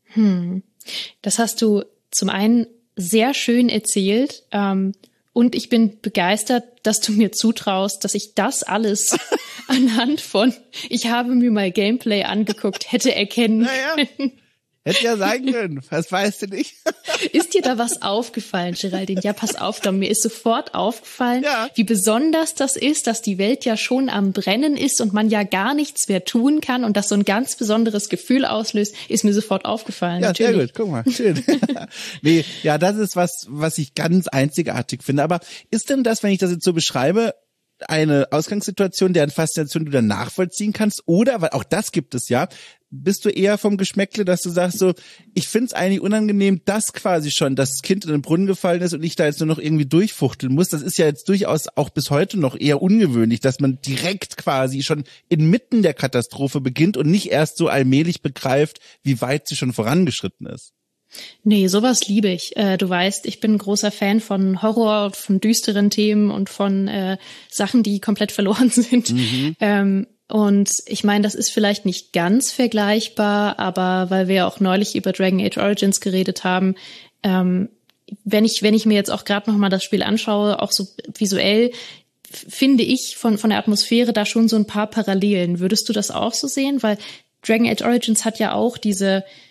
Das hast du zum einen sehr schön erzählt, und ich bin begeistert, dass du mir zutraust, dass ich das alles anhand von, ich habe mir mal Gameplay angeguckt, hätte erkennen können. Hätte ja sein können, das weißt du nicht. Ist dir da was aufgefallen, Geraldine? Ja, pass auf, Dom, mir ist sofort aufgefallen, ja, wie besonders das ist, dass die Welt ja schon am Brennen ist und man ja gar nichts mehr tun kann und das so ein ganz besonderes Gefühl auslöst, ist mir sofort aufgefallen. Ja, natürlich. Sehr gut, guck mal, schön. Nee, ja, das ist was ich ganz einzigartig finde. Aber ist denn das, wenn ich das jetzt so beschreibe, eine Ausgangssituation, deren Faszination du dann nachvollziehen kannst? Oder, weil auch das gibt es ja, bist du eher vom Geschmäckle, dass du sagst so, ich find's eigentlich unangenehm, dass quasi schon das Kind in den Brunnen gefallen ist und ich da jetzt nur noch irgendwie durchfuchteln muss. Das ist ja jetzt durchaus auch bis heute noch eher ungewöhnlich, dass man direkt quasi schon inmitten der Katastrophe beginnt und nicht erst so allmählich begreift, wie weit sie schon vorangeschritten ist. Nee, sowas liebe ich. Du weißt, ich bin ein großer Fan von Horror, von düsteren Themen und von Sachen, die komplett verloren sind. Und ich meine, das ist vielleicht nicht ganz vergleichbar, aber weil wir ja auch neulich über Dragon Age Origins geredet haben, wenn ich mir jetzt auch gerade noch mal das Spiel anschaue, auch so visuell, finde ich von der Atmosphäre da schon so ein paar Parallelen. Würdest du das auch so sehen? Weil Dragon Age Origins hat ja auch diese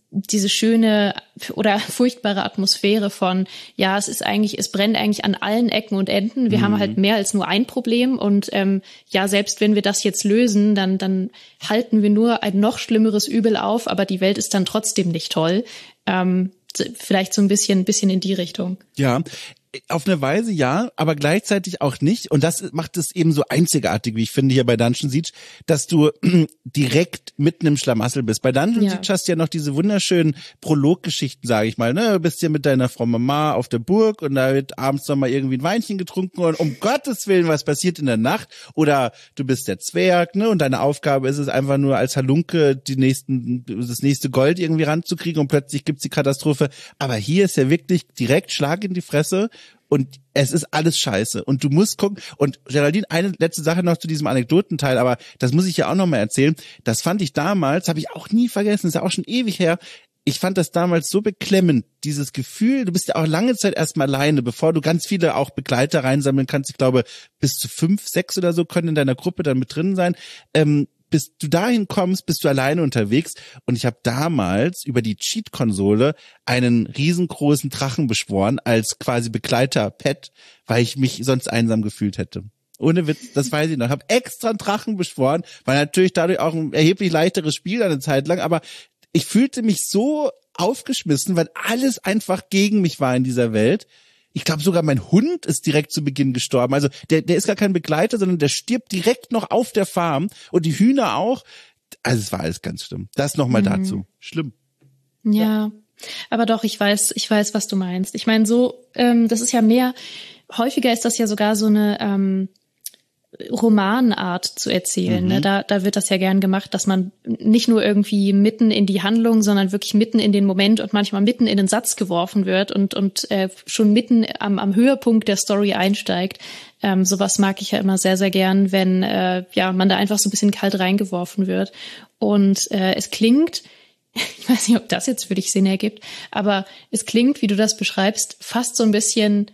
diese schöne oder furchtbare Atmosphäre von, ja, es brennt eigentlich an allen Ecken und Enden. Wir haben halt mehr als nur ein Problem und ja, selbst wenn wir das jetzt lösen, dann halten wir nur ein noch schlimmeres Übel auf, aber die Welt ist dann trotzdem nicht toll. Vielleicht so ein bisschen in die Richtung. Ja, auf eine Weise ja, aber gleichzeitig auch nicht. Und das macht es eben so einzigartig, wie ich finde hier bei Dungeon Siege, dass du direkt mitten im Schlamassel bist. Bei Dungeon Siege hast du ja noch diese wunderschönen Prologgeschichten, sage ich mal. Ne? Du bist ja mit deiner Frau Mama auf der Burg und da wird abends noch mal irgendwie ein Weinchen getrunken und um Gottes Willen, was passiert in der Nacht? Oder du bist der Zwerg, ne? Und deine Aufgabe ist es einfach nur als Halunke das nächste Gold irgendwie ranzukriegen und plötzlich gibt's die Katastrophe. Aber hier ist ja wirklich direkt Schlag in die Fresse. Und es ist alles scheiße. Und du musst gucken. Und Geraldine, eine letzte Sache noch zu diesem Anekdotenteil, aber das muss ich ja auch noch mal erzählen. Das fand ich damals, habe ich auch nie vergessen, ist ja auch schon ewig her. Ich fand das damals so beklemmend, dieses Gefühl, du bist ja auch lange Zeit erstmal alleine, bevor du ganz viele auch Begleiter reinsammeln kannst. Ich glaube, bis zu 5, 6 oder so können in deiner Gruppe dann mit drin sein. Bis du dahin kommst, bist du alleine unterwegs. Und ich habe damals über die Cheat-Konsole einen riesengroßen Drachen beschworen als quasi Begleiter-Pet, weil ich mich sonst einsam gefühlt hätte. Ohne Witz, das weiß ich noch. Ich habe extra einen Drachen beschworen, war natürlich dadurch auch ein erheblich leichteres Spiel eine Zeit lang, aber ich fühlte mich so aufgeschmissen, weil alles einfach gegen mich war in dieser Welt. Ich glaube sogar mein Hund ist direkt zu Beginn gestorben. Also der ist gar kein Begleiter, sondern der stirbt direkt noch auf der Farm und die Hühner auch. Also es war alles ganz schlimm. Das nochmal dazu. Schlimm. Ja, aber doch, ich weiß, was du meinst. Ich meine so, das ist ja häufiger ist das ja sogar so eine Romanart zu erzählen. Ne? Da wird das ja gern gemacht, dass man nicht nur irgendwie mitten in die Handlung, sondern wirklich mitten in den Moment und manchmal mitten in den Satz geworfen wird und schon mitten am Höhepunkt der Story einsteigt. Sowas mag ich ja immer sehr, sehr gern, wenn man da einfach so ein bisschen kalt reingeworfen wird. Und es klingt, ich weiß nicht, ob das jetzt für dich Sinn ergibt, aber es klingt, wie du das beschreibst, fast so ein bisschen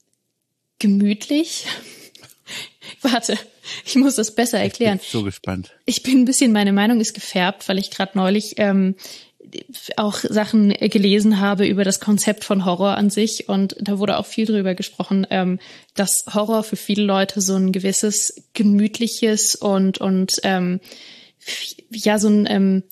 gemütlich. Warte, ich muss das besser erklären. Ich bin so gespannt. Meine Meinung ist gefärbt, weil ich gerade neulich auch Sachen gelesen habe über das Konzept von Horror an sich und da wurde auch viel drüber gesprochen, dass Horror für viele Leute so ein gewisses gemütliches und so ein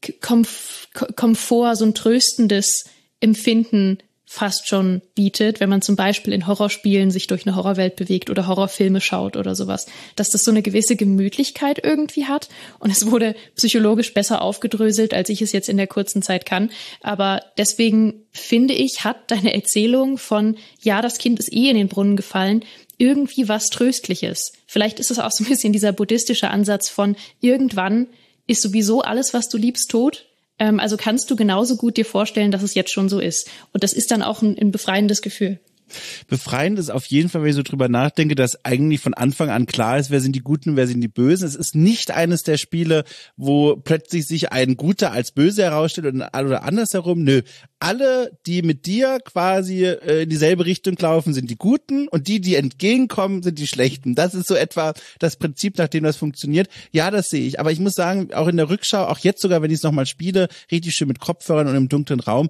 Komfort, so ein tröstendes Empfinden fast schon bietet, wenn man zum Beispiel in Horrorspielen sich durch eine Horrorwelt bewegt oder Horrorfilme schaut oder sowas, dass das so eine gewisse Gemütlichkeit irgendwie hat und es wurde psychologisch besser aufgedröselt, als ich es jetzt in der kurzen Zeit kann, aber deswegen finde ich, hat deine Erzählung von, ja, das Kind ist in den Brunnen gefallen, irgendwie was Tröstliches. Vielleicht ist es auch so ein bisschen dieser buddhistische Ansatz von, irgendwann ist sowieso alles, was du liebst, tot. Also kannst du genauso gut dir vorstellen, dass es jetzt schon so ist. Und das ist dann auch ein befreiendes Gefühl. Befreiend ist auf jeden Fall, wenn ich so drüber nachdenke, dass eigentlich von Anfang an klar ist, wer sind die Guten und wer sind die Bösen. Es ist nicht eines der Spiele, wo plötzlich sich ein Guter als Böse herausstellt oder andersherum. Nö, alle, die mit dir quasi in dieselbe Richtung laufen, sind die Guten und die entgegenkommen, sind die Schlechten. Das ist so etwa das Prinzip, nach dem das funktioniert. Ja, das sehe ich. Aber ich muss sagen, auch in der Rückschau, auch jetzt sogar, wenn ich es nochmal spiele, richtig schön mit Kopfhörern und im dunklen Raum,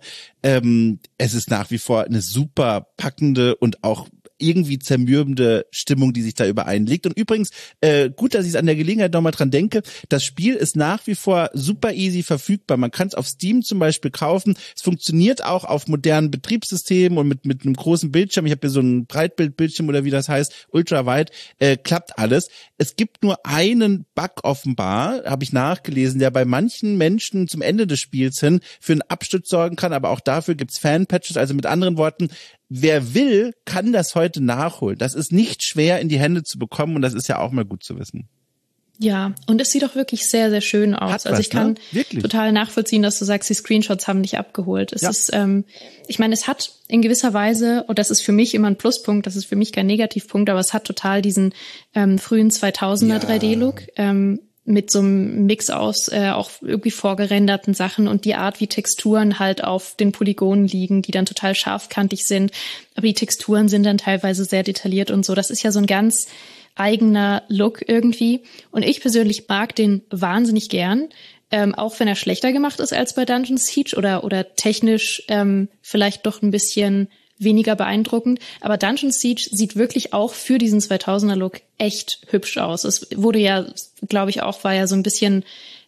es ist nach wie vor eine super packende und auch irgendwie zermürbende Stimmung, die sich da übereinlegt. Und übrigens, gut, dass ich an der Gelegenheit nochmal dran denke, das Spiel ist nach wie vor super easy verfügbar. Man kann es auf Steam zum Beispiel kaufen. Es funktioniert auch auf modernen Betriebssystemen und mit einem großen Bildschirm. Ich habe hier so einen Breitbildbildschirm oder wie das heißt, ultraweit, klappt alles. Es gibt nur einen Bug offenbar, habe ich nachgelesen, der bei manchen Menschen zum Ende des Spiels hin für einen Absturz sorgen kann, aber auch dafür gibt's Fan-Patches, also mit anderen Worten, wer will, kann das heute nachholen. Das ist nicht schwer in die Hände zu bekommen und das ist ja auch mal gut zu wissen. Ja, und es sieht auch wirklich sehr, sehr schön aus. Also ich kann total nachvollziehen, dass du sagst, die Screenshots haben dich abgeholt. Es ist, ich meine, es hat in gewisser Weise, und das ist für mich immer ein Pluspunkt, das ist für mich kein Negativpunkt, aber es hat total diesen frühen 2000er 3D-Look. Mit so einem Mix aus auch irgendwie vorgerenderten Sachen und die Art, wie Texturen halt auf den Polygonen liegen, die dann total scharfkantig sind. Aber die Texturen sind dann teilweise sehr detailliert und so. Das ist ja so ein ganz eigener Look irgendwie. Und ich persönlich mag den wahnsinnig gern. auch wenn er schlechter gemacht ist als bei Dungeon Siege oder technisch vielleicht doch ein bisschen weniger beeindruckend. Aber Dungeon Siege sieht wirklich auch für diesen 2000er-Look echt hübsch aus. Es wurde ja, glaube ich auch, war ja so ein bisschen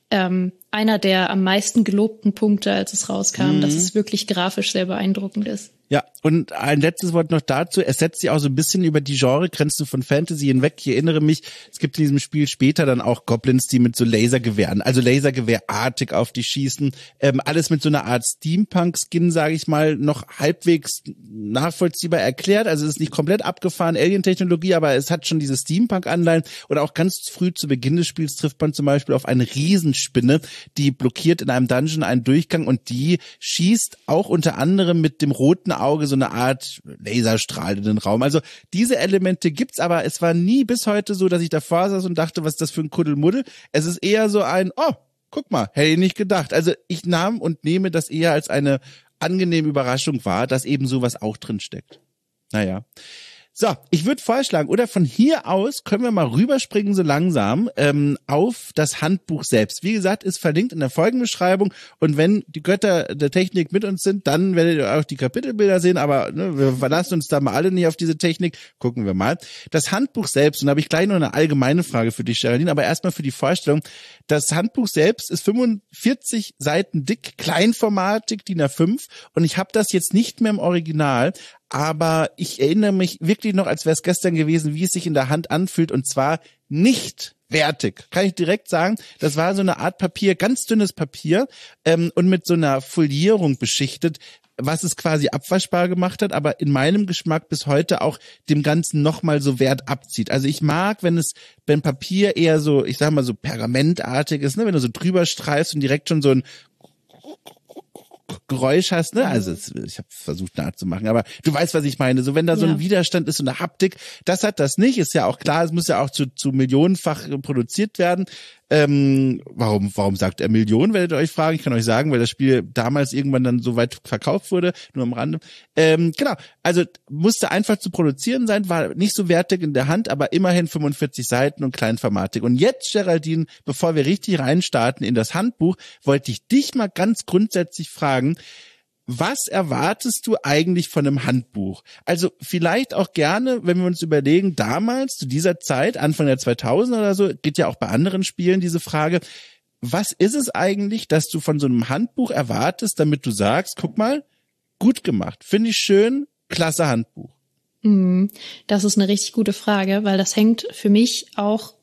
einer der am meisten gelobten Punkte, als es rauskam, dass es wirklich grafisch sehr beeindruckend ist. Ja, und ein letztes Wort noch dazu. Es setzt sich auch so ein bisschen über die Genregrenzen von Fantasy hinweg. Ich erinnere mich, es gibt in diesem Spiel später dann auch Goblins, die mit so Lasergewehren, also Lasergewehrartig auf die schießen. Alles mit so einer Art Steampunk-Skin, sage ich mal, noch halbwegs nachvollziehbar erklärt. Also es ist nicht komplett abgefahren, Alien-Technologie, aber es hat schon diese Steampunk-Anleihen. Oder auch ganz früh zu Beginn des Spiels trifft man zum Beispiel auf eine Riesenspinne, die blockiert in einem Dungeon einen Durchgang und die schießt auch unter anderem mit dem roten Auge so eine Art Laserstrahl in den Raum. Also diese Elemente gibt's, aber es war nie bis heute so, dass ich davor saß und dachte, was ist das für ein Kuddelmuddel? Es ist eher so ein, oh, guck mal, hätte ich nicht gedacht. Also ich nahm und nehme das eher als eine angenehme Überraschung wahr, dass eben sowas auch drin steckt. Naja. So, ich würde vorschlagen, oder von hier aus können wir mal rüberspringen so langsam auf das Handbuch selbst. Wie gesagt, ist verlinkt in der Folgenbeschreibung und wenn die Götter der Technik mit uns sind, dann werdet ihr auch die Kapitelbilder sehen, aber ne, wir verlassen uns da mal alle nicht auf diese Technik. Gucken wir mal. Das Handbuch selbst, und da habe ich gleich noch eine allgemeine Frage für dich, Geraldine, aber erstmal für die Vorstellung. Das Handbuch selbst ist 45 Seiten dick, kleinformatig, DIN A5 und ich habe das jetzt nicht mehr im Original, aber ich erinnere mich wirklich noch, als wäre es gestern gewesen, wie es sich in der Hand anfühlt und zwar nicht wertig. Kann ich direkt sagen, das war so eine Art Papier, ganz dünnes Papier und mit so einer Folierung beschichtet, was es quasi abwaschbar gemacht hat, aber in meinem Geschmack bis heute auch dem Ganzen nochmal so Wert abzieht. Also ich mag, wenn Papier eher so, ich sag mal so pergamentartig ist, ne, wenn du so drüber streifst und direkt schon so ein Geräusch hast, ne? Also ich habe versucht nachzumachen, aber du weißt, was ich meine. So wenn da so ein Widerstand ist, so eine Haptik, das hat das nicht. Ist ja auch klar, es muss ja auch zu millionenfach produziert werden. Warum sagt er Millionen, werdet ihr euch fragen? Ich kann euch sagen, weil das Spiel damals irgendwann dann so weit verkauft wurde, nur am Rande. Genau, also musste einfach zu produzieren sein, war nicht so wertig in der Hand, aber immerhin 45 Seiten und Kleinformatik. Und jetzt, Geraldine, bevor wir richtig reinstarten in das Handbuch, wollte ich dich mal ganz grundsätzlich fragen, was erwartest du eigentlich von einem Handbuch? Also vielleicht auch gerne, wenn wir uns überlegen, damals, zu dieser Zeit, Anfang der 2000er oder so, geht ja auch bei anderen Spielen diese Frage, was ist es eigentlich, dass du von so einem Handbuch erwartest, damit du sagst, guck mal, gut gemacht, finde ich schön, klasse Handbuch. Das ist eine richtig gute Frage, weil das hängt für mich auch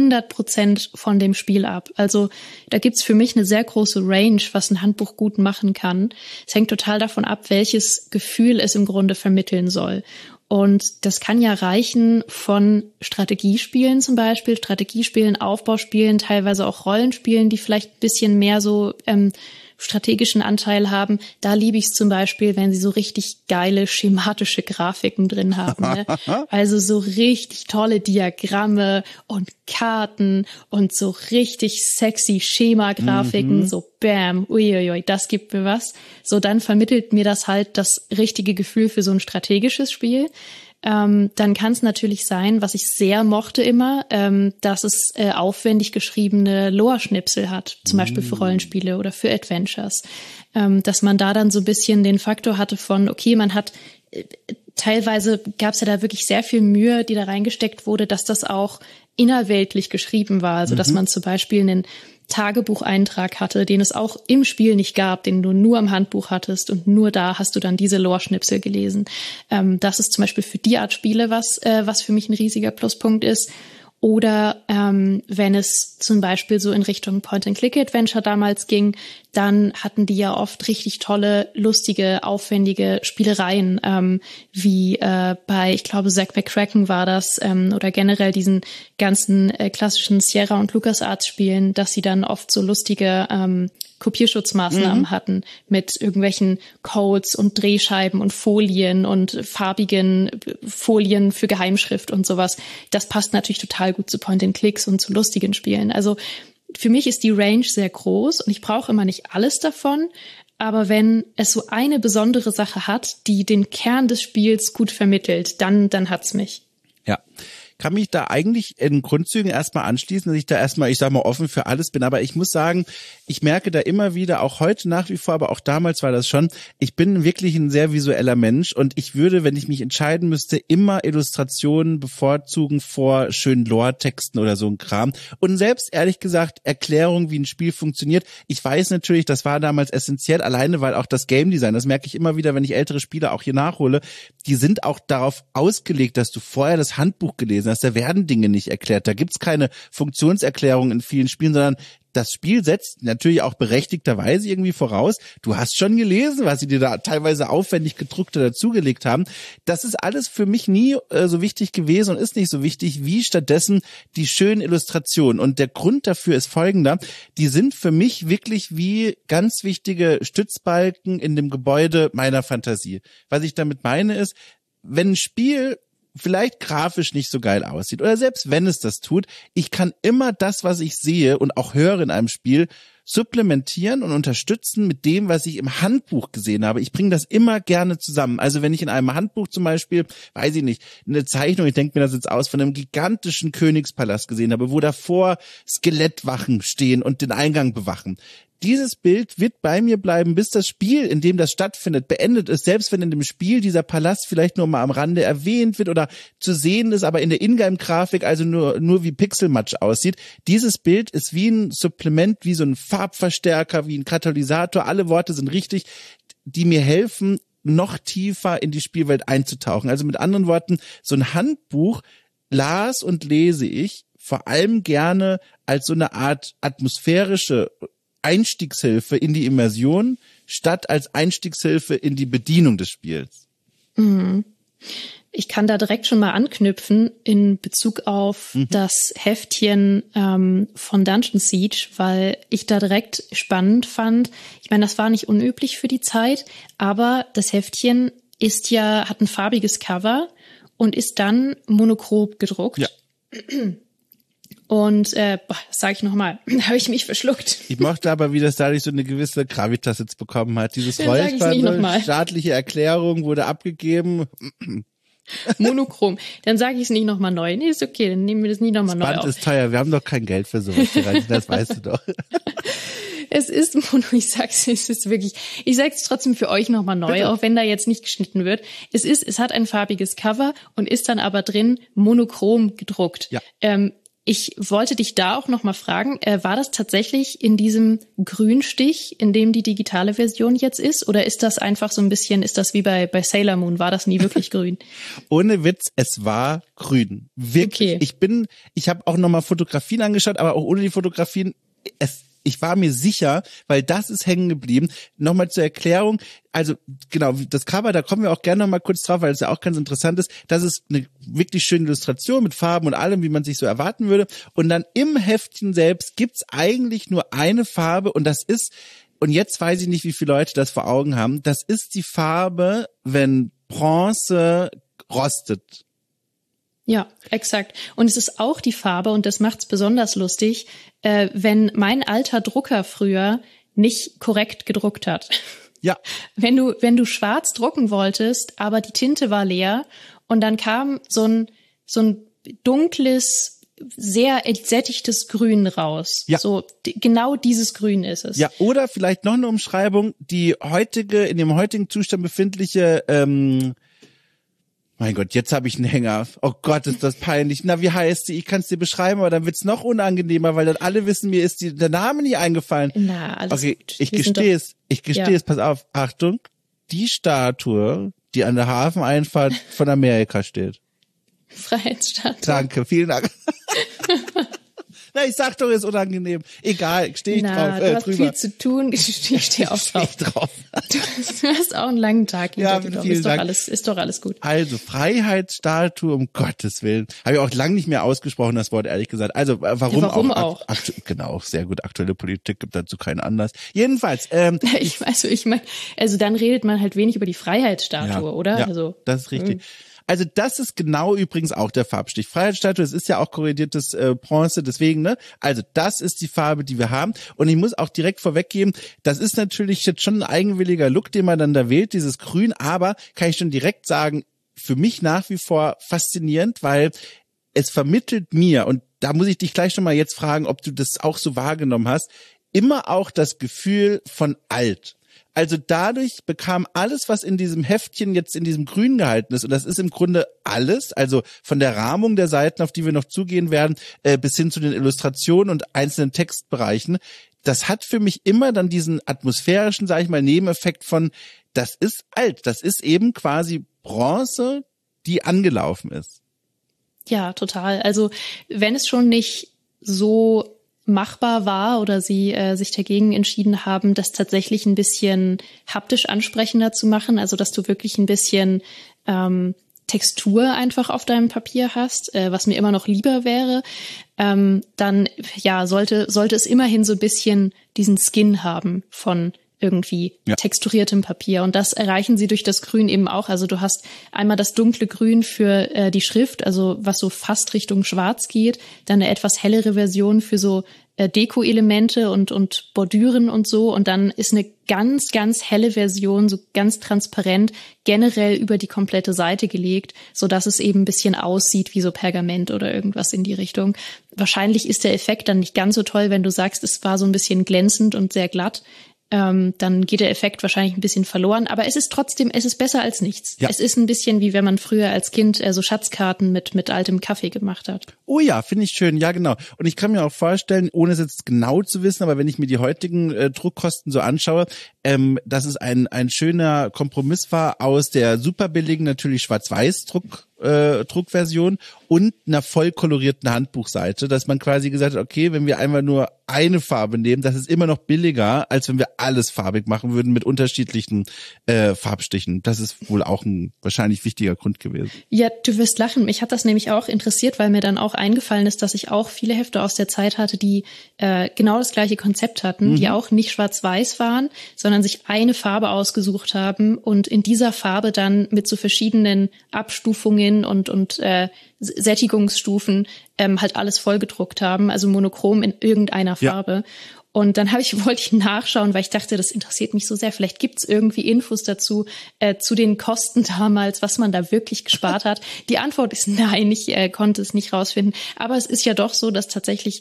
100% von dem Spiel ab. Also da gibt's für mich eine sehr große Range, was ein Handbuch gut machen kann. Es hängt total davon ab, welches Gefühl es im Grunde vermitteln soll. Und das kann ja reichen von Strategiespielen zum Beispiel, Strategiespielen, Aufbauspielen, teilweise auch Rollenspielen, die vielleicht ein bisschen mehr so strategischen Anteil haben. Da liebe ich es zum Beispiel, wenn sie so richtig geile schematische Grafiken drin haben. Ne? Also so richtig tolle Diagramme und Karten und so richtig sexy Schema-Grafiken, so bam, uiuiui, das gibt mir was. So, dann vermittelt mir das halt das richtige Gefühl für so ein strategisches Spiel. Dann kann es natürlich sein, was ich sehr mochte immer, dass es aufwendig geschriebene Lore-Schnipsel hat, zum Beispiel für Rollenspiele oder für Adventures. Dass man da dann so ein bisschen den Faktor hatte von, okay, man hat teilweise gab es ja da wirklich sehr viel Mühe, die da reingesteckt wurde, dass das auch innerweltlich geschrieben war. Also dass man zum Beispiel einen Tagebucheintrag hatte, den es auch im Spiel nicht gab, den du nur im Handbuch hattest und nur da hast du dann diese Lore-Schnipsel gelesen. Das ist zum Beispiel für die Art Spiele was für mich ein riesiger Pluspunkt ist. Oder wenn es zum Beispiel so in Richtung Point-and-Click-Adventure damals ging, dann hatten die ja oft richtig tolle, lustige, aufwendige Spielereien, wie bei, ich glaube, Zack McCracken war das, oder generell diesen ganzen klassischen Sierra- und LucasArts-Spielen, dass sie dann oft so lustige Kopierschutzmaßnahmen hatten mit irgendwelchen Codes und Drehscheiben und Folien und farbigen Folien für Geheimschrift und sowas. Das passt natürlich total gut zu Point-and-Clicks und zu lustigen Spielen. Also für mich ist die Range sehr groß und ich brauche immer nicht alles davon. Aber wenn es so eine besondere Sache hat, die den Kern des Spiels gut vermittelt, dann hat's mich. Ja. kann mich da eigentlich in Grundzügen erstmal anschließen, dass ich da erstmal, ich sag mal, offen für alles bin. Aber ich muss sagen, ich merke da immer wieder, auch heute nach wie vor, aber auch damals war das schon, ich bin wirklich ein sehr visueller Mensch und ich würde, wenn ich mich entscheiden müsste, immer Illustrationen bevorzugen vor schönen Lore-Texten oder so ein Kram. Und selbst, ehrlich gesagt, Erklärungen, wie ein Spiel funktioniert. Ich weiß natürlich, das war damals essentiell, alleine weil auch das Game Design, das merke ich immer wieder, wenn ich ältere Spiele auch hier nachhole, die sind auch darauf ausgelegt, dass du vorher das Handbuch gelesen hast. Da werden Dinge nicht erklärt. Da gibt's keine Funktionserklärung in vielen Spielen, sondern das Spiel setzt natürlich auch berechtigterweise irgendwie voraus, du hast schon gelesen, was sie dir da teilweise aufwendig gedruckt oder dazugelegt haben. Das ist alles für mich nie so wichtig gewesen und ist nicht so wichtig wie stattdessen die schönen Illustrationen. Und der Grund dafür ist folgender: Die sind für mich wirklich wie ganz wichtige Stützbalken in dem Gebäude meiner Fantasie. Was ich damit meine ist, wenn ein Spiel vielleicht grafisch nicht so geil aussieht oder selbst wenn es das tut, ich kann immer das, was ich sehe und auch höre in einem Spiel, supplementieren und unterstützen mit dem, was ich im Handbuch gesehen habe. Ich bringe das immer gerne zusammen. Also wenn ich in einem Handbuch zum Beispiel, weiß ich nicht, eine Zeichnung, ich denke mir das jetzt aus, von einem gigantischen Königspalast gesehen habe, wo davor Skelettwachen stehen und den Eingang bewachen. Dieses Bild wird bei mir bleiben, bis das Spiel, in dem das stattfindet, beendet ist. Selbst wenn in dem Spiel dieser Palast vielleicht nur mal am Rande erwähnt wird oder zu sehen ist, aber in der Ingame-Grafik also nur wie Pixelmatsch aussieht. Dieses Bild ist wie ein Supplement, wie so ein Farbverstärker, wie ein Katalysator. Alle Worte sind richtig, die mir helfen, noch tiefer in die Spielwelt einzutauchen. Also mit anderen Worten, so ein Handbuch las und lese ich vor allem gerne als so eine Art atmosphärische Einstiegshilfe in die Immersion, statt als Einstiegshilfe in die Bedienung des Spiels. Ich kann da direkt schon mal anknüpfen in Bezug auf das Heftchen von Dungeon Siege, weil ich da direkt spannend fand. Ich meine, das war nicht unüblich für die Zeit, aber das Heftchen hat ein farbiges Cover und ist dann monochrom gedruckt. Ja. Und das sage ich nochmal, habe ich mich verschluckt. Ich mochte aber, wie das dadurch so eine gewisse Gravitas jetzt bekommen hat. Dieses Räuspern, staatliche Erklärung wurde abgegeben. Monochrom. Dann sage ich es nicht nochmal neu. Nee, ist okay, dann nehmen wir das nicht nochmal neu auf. Das Band ist teuer, wir haben doch kein Geld für sowas, das weißt du doch. Es ist ich sag's trotzdem für euch nochmal neu, auch wenn da jetzt nicht geschnitten wird. Es hat ein farbiges Cover und ist dann aber drin monochrom gedruckt. Ja. Ich wollte dich da auch noch mal fragen, war das tatsächlich in diesem Grünstich, in dem die digitale Version jetzt ist? Oder ist das einfach so ein bisschen, ist das wie bei Sailor Moon, war das nie wirklich grün? Ohne Witz, es war grün. Wirklich. Okay. Ich habe auch noch mal Fotografien angeschaut, aber auch ohne die Fotografien, ich war mir sicher, weil das ist hängen geblieben. Nochmal zur Erklärung, also genau, das Cover, da kommen wir auch gerne nochmal kurz drauf, weil es ja auch ganz interessant ist. Das ist eine wirklich schöne Illustration mit Farben und allem, wie man sich so erwarten würde. Und dann im Heftchen selbst gibt's eigentlich nur eine Farbe und das ist, und jetzt weiß ich nicht, wie viele Leute das vor Augen haben, das ist die Farbe, wenn Bronze rostet. Ja, exakt. Und es ist auch die Farbe, und das macht's besonders lustig, wenn mein alter Drucker früher nicht korrekt gedruckt hat. Ja. Wenn du schwarz drucken wolltest, aber die Tinte war leer und dann kam so ein dunkles, sehr entsättigtes Grün raus. Ja. So, genau dieses Grün ist es. Ja, oder vielleicht noch eine Umschreibung, in dem heutigen Zustand befindliche, mein Gott, jetzt habe ich einen Hänger. Oh Gott, ist das peinlich. Na, wie heißt sie? Ich kann es dir beschreiben, aber dann wird's noch unangenehmer, weil dann alle wissen, mir ist der Name nie eingefallen. Na, alles okay, gut. Ich gestehe es, pass auf. Achtung, die Statue, die an der Hafeneinfahrt von Amerika steht. Freiheitsstatue. Danke, vielen Dank. Na, ich sag doch, ist unangenehm. Egal, stehe ich drauf. Du hast viel zu tun, ich stehe auch drauf. Du hast auch einen langen Tag hinter dir. Ist doch alles gut. Also, Freiheitsstatue, um Gottes Willen. Habe ich auch lange nicht mehr ausgesprochen, das Wort, ehrlich gesagt. Also, warum auch? Genau, sehr gut. Aktuelle Politik gibt dazu keinen Anlass. Jedenfalls. Ich meine, also dann redet man halt wenig über die Freiheitsstatue, oder? Ja, also, das ist richtig. Also das ist genau übrigens auch der Farbstich. Freiheitsstatue, das ist ja auch korrigiertes Bronze, deswegen, ne? Also das ist die Farbe, die wir haben. Und ich muss auch direkt vorweggeben, das ist natürlich jetzt schon ein eigenwilliger Look, den man dann da wählt, dieses Grün, aber kann ich schon direkt sagen, für mich nach wie vor faszinierend, weil es vermittelt mir, und da muss ich dich gleich schon mal jetzt fragen, ob du das auch so wahrgenommen hast, immer auch das Gefühl von alt. Also dadurch bekam alles, was in diesem Heftchen jetzt in diesem Grün gehalten ist, und das ist im Grunde alles, also von der Rahmung der Seiten, auf die wir noch zugehen werden, bis hin zu den Illustrationen und einzelnen Textbereichen, das hat für mich immer dann diesen atmosphärischen, sage ich mal, Nebeneffekt von, das ist alt, das ist eben quasi Bronze, die angelaufen ist. Ja, total. Also wenn es schon nicht so machbar war oder sie sich dagegen entschieden haben, das tatsächlich ein bisschen haptisch ansprechender zu machen, also dass du wirklich ein bisschen Textur einfach auf deinem Papier hast, was mir immer noch lieber wäre, dann ja sollte es immerhin so ein bisschen diesen Skin haben von irgendwie texturiertem Papier. Und das erreichen sie durch das Grün eben auch. Also du hast einmal das dunkle Grün für die Schrift, also was so fast Richtung Schwarz geht, dann eine etwas hellere Version für so Deko-Elemente und Bordüren und so. Und dann ist eine ganz, ganz helle Version, so ganz transparent, generell über die komplette Seite gelegt, so dass es eben ein bisschen aussieht wie so Pergament oder irgendwas in die Richtung. Wahrscheinlich ist der Effekt dann nicht ganz so toll, wenn du sagst, es war so ein bisschen glänzend und sehr glatt. Dann geht der Effekt wahrscheinlich ein bisschen verloren. Aber es ist besser als nichts. Ja. Es ist ein bisschen wie wenn man früher als Kind so Schatzkarten mit altem Kaffee gemacht hat. Oh ja, finde ich schön. Ja, genau. Und ich kann mir auch vorstellen, ohne es jetzt genau zu wissen, aber wenn ich mir die heutigen Druckkosten so anschaue, dass es ein schöner Kompromiss war aus der super billigen, natürlich Schwarz-Weiß-Druckversion und einer voll kolorierten Handbuchseite, dass man quasi gesagt hat, okay, wenn wir einmal nur eine Farbe nehmen, das ist immer noch billiger, als wenn wir alles farbig machen würden mit unterschiedlichen Farbstichen. Das ist wohl auch ein wahrscheinlich wichtiger Grund gewesen. Ja, du wirst lachen. Mich hat das nämlich auch interessiert, weil mir dann auch eingefallen ist, dass ich auch viele Hefte aus der Zeit hatte, die genau das gleiche Konzept hatten, die auch nicht schwarz-weiß waren, sondern sich eine Farbe ausgesucht haben und in dieser Farbe dann mit so verschiedenen Abstufungen und Sättigungsstufen halt alles vollgedruckt haben, also monochrom in irgendeiner Farbe. Ja. Und dann wollte ich nachschauen, weil ich dachte, das interessiert mich so sehr. Vielleicht gibt's irgendwie Infos dazu, zu den Kosten damals, was man da wirklich gespart hat. Die Antwort ist nein, ich konnte es nicht rausfinden. Aber es ist ja doch so, dass tatsächlich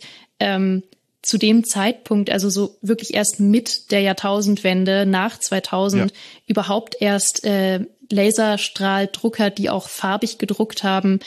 zu dem Zeitpunkt, also so wirklich erst mit der Jahrtausendwende, nach 2000, überhaupt erst Laserstrahldrucker, die auch farbig gedruckt haben,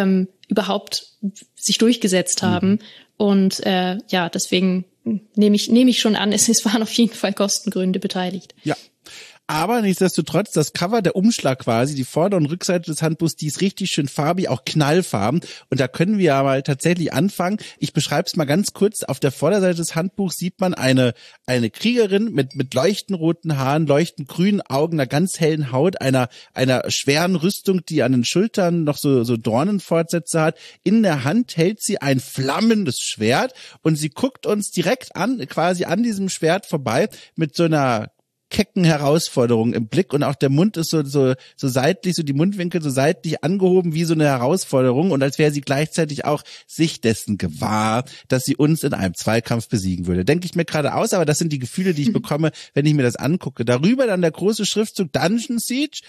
überhaupt sich durchgesetzt haben. Und deswegen nehme ich schon an, es waren auf jeden Fall Kostengründe beteiligt. Ja. Aber nichtsdestotrotz, das Cover, der Umschlag quasi, die Vorder- und Rückseite des Handbuchs, die ist richtig schön farbig, auch knallfarben. Und da können wir ja mal tatsächlich anfangen. Ich beschreibe es mal ganz kurz. Auf der Vorderseite des Handbuchs sieht man eine Kriegerin mit leuchtend roten Haaren, leuchtend grünen Augen, einer ganz hellen Haut, einer schweren Rüstung, die an den Schultern noch so Dornenfortsätze hat. In der Hand hält sie ein flammendes Schwert und sie guckt uns direkt an, quasi an diesem Schwert vorbei mit so einer kecken Herausforderung im Blick, und auch der Mund ist so seitlich, so die Mundwinkel so seitlich angehoben wie so eine Herausforderung, und als wäre sie gleichzeitig auch sich dessen gewahr, dass sie uns in einem Zweikampf besiegen würde. Denke ich mir gerade aus, aber das sind die Gefühle, die ich bekomme, wenn ich mir das angucke. Darüber dann der große Schriftzug Dungeon Siege,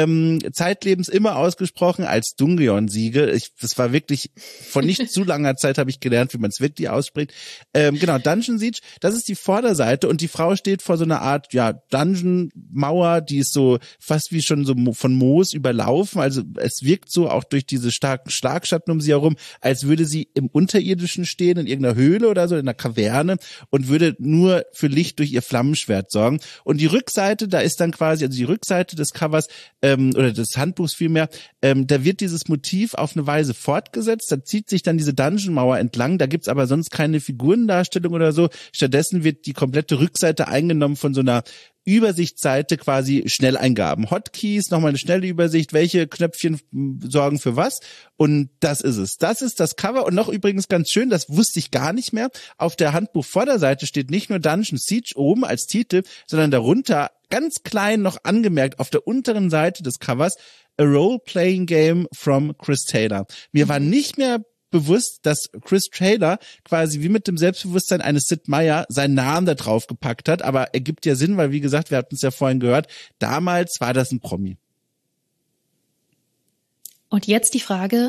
zeitlebens immer ausgesprochen als Dungeon-Siege. Das war wirklich, vor nicht zu langer Zeit habe ich gelernt, wie man es wirklich ausspricht. Genau, Dungeon Siege, das ist die Vorderseite, und die Frau steht vor so einer Art, Dungeon-Mauer, die ist so fast wie schon so von Moos überlaufen, also es wirkt so auch durch diese starken Schlagschatten um sie herum, als würde sie im Unterirdischen stehen, in irgendeiner Höhle oder so, in einer Kaverne, und würde nur für Licht durch ihr Flammenschwert sorgen. Und die Rückseite, da ist dann quasi, also die Rückseite des Covers, oder des Handbuchs vielmehr, da wird dieses Motiv auf eine Weise fortgesetzt, da zieht sich dann diese Dungeon-Mauer entlang, da gibt's aber sonst keine Figurendarstellung oder so, stattdessen wird die komplette Rückseite eingenommen von so einer Übersichtsseite, quasi Schnelleingaben. Hotkeys, nochmal eine schnelle Übersicht, welche Knöpfchen sorgen für was. Und das ist es. Das ist das Cover. Und noch übrigens ganz schön, das wusste ich gar nicht mehr, auf der Handbuchvorderseite steht nicht nur Dungeon Siege oben als Titel, sondern darunter ganz klein noch angemerkt auf der unteren Seite des Covers A Role-Playing Game from Chris Taylor. Mir war nicht mehr bewusst, dass Chris Taylor quasi wie mit dem Selbstbewusstsein eines Sid Meier seinen Namen da drauf gepackt hat, aber ergibt ja Sinn, weil wie gesagt, wir hatten es ja vorhin gehört, damals war das ein Promi. Und jetzt die Frage,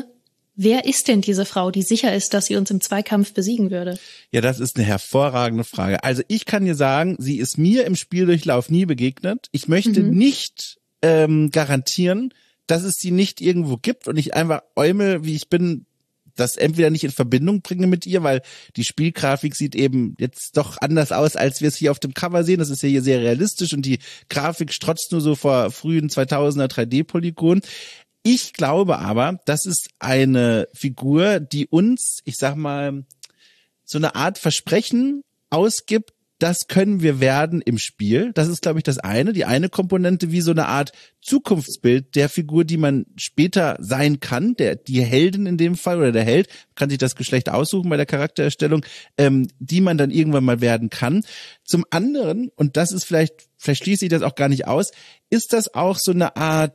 wer ist denn diese Frau, die sicher ist, dass sie uns im Zweikampf besiegen würde? Ja, das ist eine hervorragende Frage. Also ich kann dir sagen, sie ist mir im Spieldurchlauf nie begegnet. Ich möchte nicht garantieren, dass es sie nicht irgendwo gibt und ich einfach Eumel, wie ich bin, das entweder nicht in Verbindung bringe mit ihr, weil die Spielgrafik sieht eben jetzt doch anders aus, als wir es hier auf dem Cover sehen. Das ist ja hier sehr realistisch und die Grafik strotzt nur so vor frühen 2000er 3D-Polygonen. Ich glaube aber, das ist eine Figur, die uns, ich sag mal, so eine Art Versprechen ausgibt, das können wir werden im Spiel. Das ist, glaube ich, die eine Komponente, wie so eine Art Zukunftsbild der Figur, die man später sein kann, die Heldin in dem Fall oder der Held, kann sich das Geschlecht aussuchen bei der Charaktererstellung, die man dann irgendwann mal werden kann. Zum anderen, und das ist vielleicht schließe ich das auch gar nicht aus, ist das auch so eine Art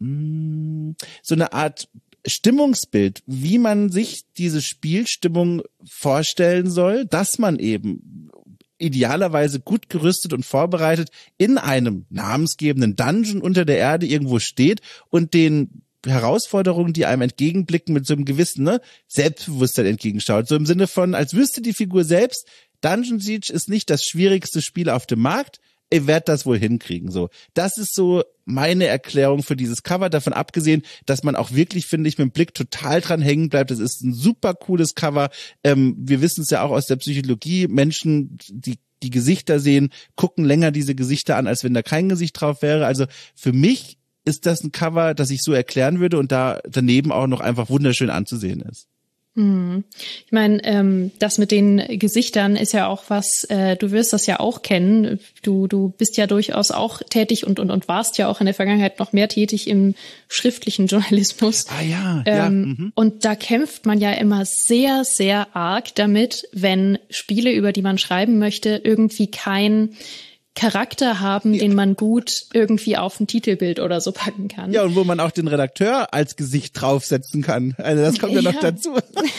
Stimmungsbild, wie man sich diese Spielstimmung vorstellen soll, dass man eben idealerweise gut gerüstet und vorbereitet in einem namensgebenden Dungeon unter der Erde irgendwo steht und den Herausforderungen, die einem entgegenblicken, mit so einem gewissen Selbstbewusstsein entgegenschaut. So im Sinne von, als wüsste die Figur selbst, Dungeon Siege ist nicht das schwierigste Spiel auf dem Markt, ihr werdet das wohl hinkriegen. So, das ist so meine Erklärung für dieses Cover, davon abgesehen, dass man auch wirklich, finde ich, mit dem Blick total dran hängen bleibt. Das ist ein super cooles Cover. Wir wissen es ja auch aus der Psychologie, Menschen, die Gesichter sehen, gucken länger diese Gesichter an, als wenn da kein Gesicht drauf wäre. Also für mich ist das ein Cover, das ich so erklären würde und da daneben auch noch einfach wunderschön anzusehen ist. Ich meine, das mit den Gesichtern ist ja auch was, du wirst das ja auch kennen. Du bist ja durchaus auch tätig und warst ja auch in der Vergangenheit noch mehr tätig im schriftlichen Journalismus. Ah ja, Und da kämpft man ja immer sehr, sehr arg damit, wenn Spiele, über die man schreiben möchte, irgendwie kein Charakter haben, den man gut irgendwie auf ein Titelbild oder so packen kann. Ja, und wo man auch den Redakteur als Gesicht draufsetzen kann. Also das kommt ja noch dazu.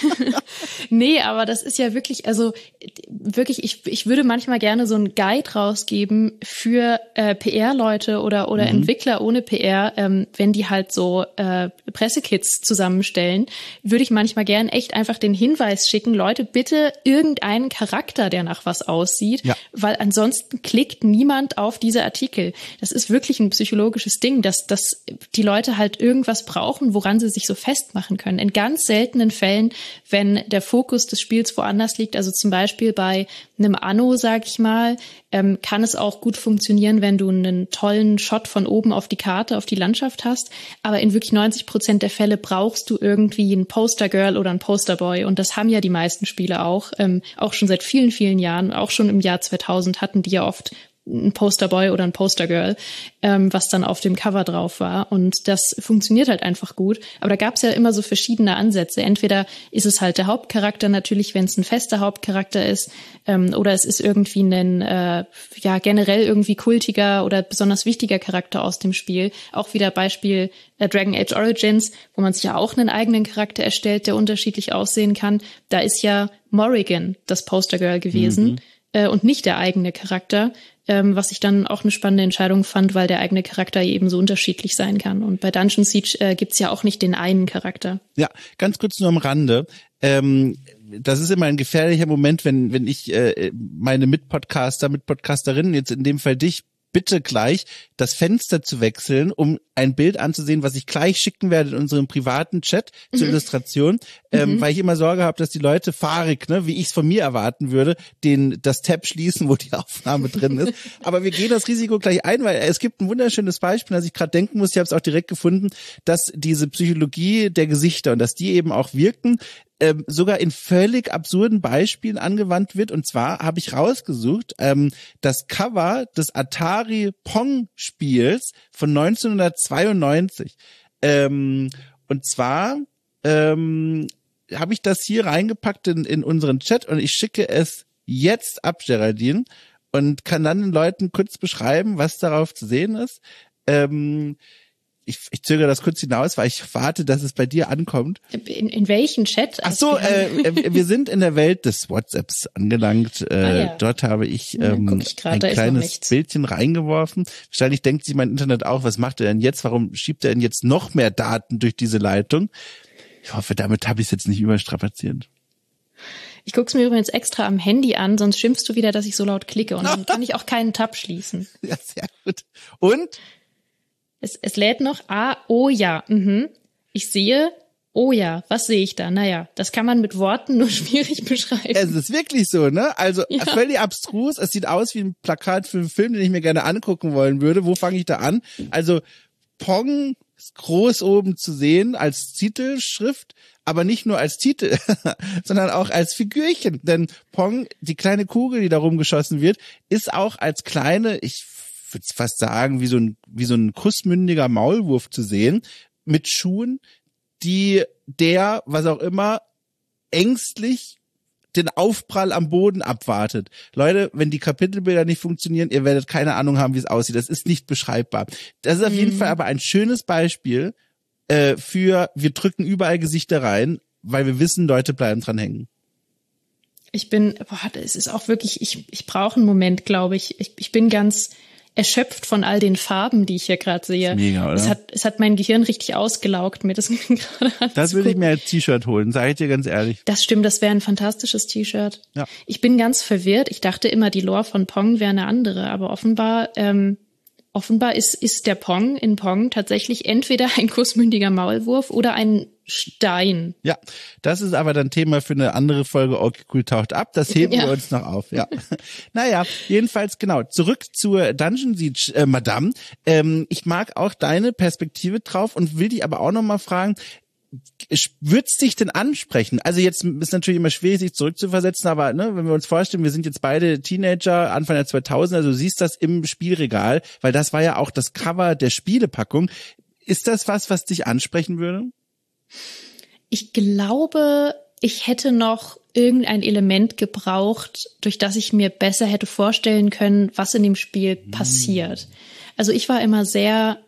Nee, aber das ist ja wirklich, also wirklich, ich würde manchmal gerne so einen Guide rausgeben für PR-Leute oder Entwickler ohne PR, wenn die halt so Pressekits zusammenstellen, würde ich manchmal gern echt einfach den Hinweis schicken, Leute, bitte irgendeinen Charakter, der nach was aussieht, weil ansonsten klickt niemand auf diese Artikel. Das ist wirklich ein psychologisches Ding, dass die Leute halt irgendwas brauchen, woran sie sich so festmachen können. In ganz seltenen Fällen, wenn der Fokus des Spiels woanders liegt, also zum Beispiel bei einem Anno, sag ich mal, kann es auch gut funktionieren, wenn du einen tollen Shot von oben auf die Karte, auf die Landschaft hast. Aber in wirklich 90% der Fälle brauchst du irgendwie ein Postergirl oder ein Posterboy. Und das haben ja die meisten Spiele auch schon seit vielen, vielen Jahren. Auch schon im Jahr 2000 hatten die ja oft ein Posterboy oder ein Postergirl, was dann auf dem Cover drauf war. Und das funktioniert halt einfach gut. Aber da gab es ja immer so verschiedene Ansätze. Entweder ist es halt der Hauptcharakter natürlich, wenn es ein fester Hauptcharakter ist, oder es ist irgendwie ein generell irgendwie kultiger oder besonders wichtiger Charakter aus dem Spiel. Auch wieder Beispiel Dragon Age Origins, wo man sich ja auch einen eigenen Charakter erstellt, der unterschiedlich aussehen kann. Da ist ja Morrigan das Postergirl gewesen und nicht der eigene Charakter. Was ich dann auch eine spannende Entscheidung fand, weil der eigene Charakter eben so unterschiedlich sein kann. Und bei Dungeon Siege gibt's ja auch nicht den einen Charakter. Ja, ganz kurz nur am Rande. Das ist immer ein gefährlicher Moment, wenn ich meine Mitpodcasterinnen, jetzt in dem Fall dich, bitte gleich das Fenster zu wechseln, um ein Bild anzusehen, was ich gleich schicken werde in unserem privaten Chat zur Illustration, weil ich immer Sorge habe, dass die Leute fahrig, wie ich es von mir erwarten würde, das Tab schließen, wo die Aufnahme drin ist. Aber wir gehen das Risiko gleich ein, weil es gibt ein wunderschönes Beispiel, das ich gerade denken muss, ich habe es auch direkt gefunden, dass diese Psychologie der Gesichter und dass die eben auch wirken, sogar in völlig absurden Beispielen angewandt wird. Und zwar habe ich rausgesucht, das Cover des Atari Pong-Spiels von 1992. Und zwar habe ich das hier reingepackt in unseren Chat und ich schicke es jetzt ab, Geraldine, und kann dann den Leuten kurz beschreiben, was darauf zu sehen ist. Ich zögere das kurz hinaus, weil ich warte, dass es bei dir ankommt. In welchen Chat? Ach so, wir sind in der Welt des WhatsApps angelangt. Dort habe ich ein kleines Bildchen reingeworfen. Wahrscheinlich denkt sich mein Internet auch, was macht er denn jetzt? Warum schiebt er denn jetzt noch mehr Daten durch diese Leitung? Ich hoffe, damit habe ich es jetzt nicht überstrapaziert. Ich guck's mir übrigens extra am Handy an, sonst schimpfst du wieder, dass ich so laut klicke und dann kann ich auch keinen Tab schließen. Ja, sehr gut. Und? Es lädt noch. Oh ja. Ich sehe, oh ja, was sehe ich da? Naja, das kann man mit Worten nur schwierig beschreiben. Es ist wirklich so, ne? Also Ja. völlig abstrus. Es sieht aus wie ein Plakat für einen Film, den ich mir gerne angucken wollen würde. Wo fange ich da an? Also Pong ist groß oben zu sehen als Titelschrift, aber nicht nur als Titel, sondern auch als Figürchen. Denn Pong, die kleine Kugel, die da rumgeschossen wird, ist auch als kleine, ich würde fast sagen, wie so ein kussmündiger Maulwurf zu sehen, mit Schuhen, die der, was auch immer, ängstlich den Aufprall am Boden abwartet. Leute, wenn die Kapitelbilder nicht funktionieren, ihr werdet keine Ahnung haben, wie es aussieht. Das ist nicht beschreibbar. Das ist auf jeden Fall aber ein schönes Beispiel für, wir drücken überall Gesichter rein, weil wir wissen, Leute bleiben dran hängen. Es ist auch wirklich, ich brauche einen Moment, glaube ich. Ich bin ganz erschöpft von all den Farben, die ich hier gerade sehe. Mega, oder? Es hat mein Gehirn richtig ausgelaugt, mir das gerade anzugucken. Das würde ich mir als T-Shirt holen, sage ich dir ganz ehrlich. Das stimmt, das wäre ein fantastisches T-Shirt. Ja. Ich bin ganz verwirrt. Ich dachte immer, die Lore von Pong wäre eine andere, aber offenbar ist der Pong in Pong tatsächlich entweder ein kussmündiger Maulwurf oder ein Stein. Ja, das ist aber dann Thema für eine andere Folge. Okay, cool, taucht ab. Das heben wir uns noch auf. Ja. Naja, jedenfalls genau. Zurück zur Dungeon Siege, Madame. Ich mag auch deine Perspektive drauf und will dich aber auch noch mal fragen, wird's dich denn ansprechen? Also jetzt ist natürlich immer schwierig, sich zurückzuversetzen, aber ne, wenn wir uns vorstellen, wir sind jetzt beide Teenager, Anfang der 2000er, also du siehst das im Spielregal, weil das war ja auch das Cover der Spielepackung. Ist das was dich ansprechen würde? Ich glaube, ich hätte noch irgendein Element gebraucht, durch das ich mir besser hätte vorstellen können, was in dem Spiel passiert. Also ich bin immer sehr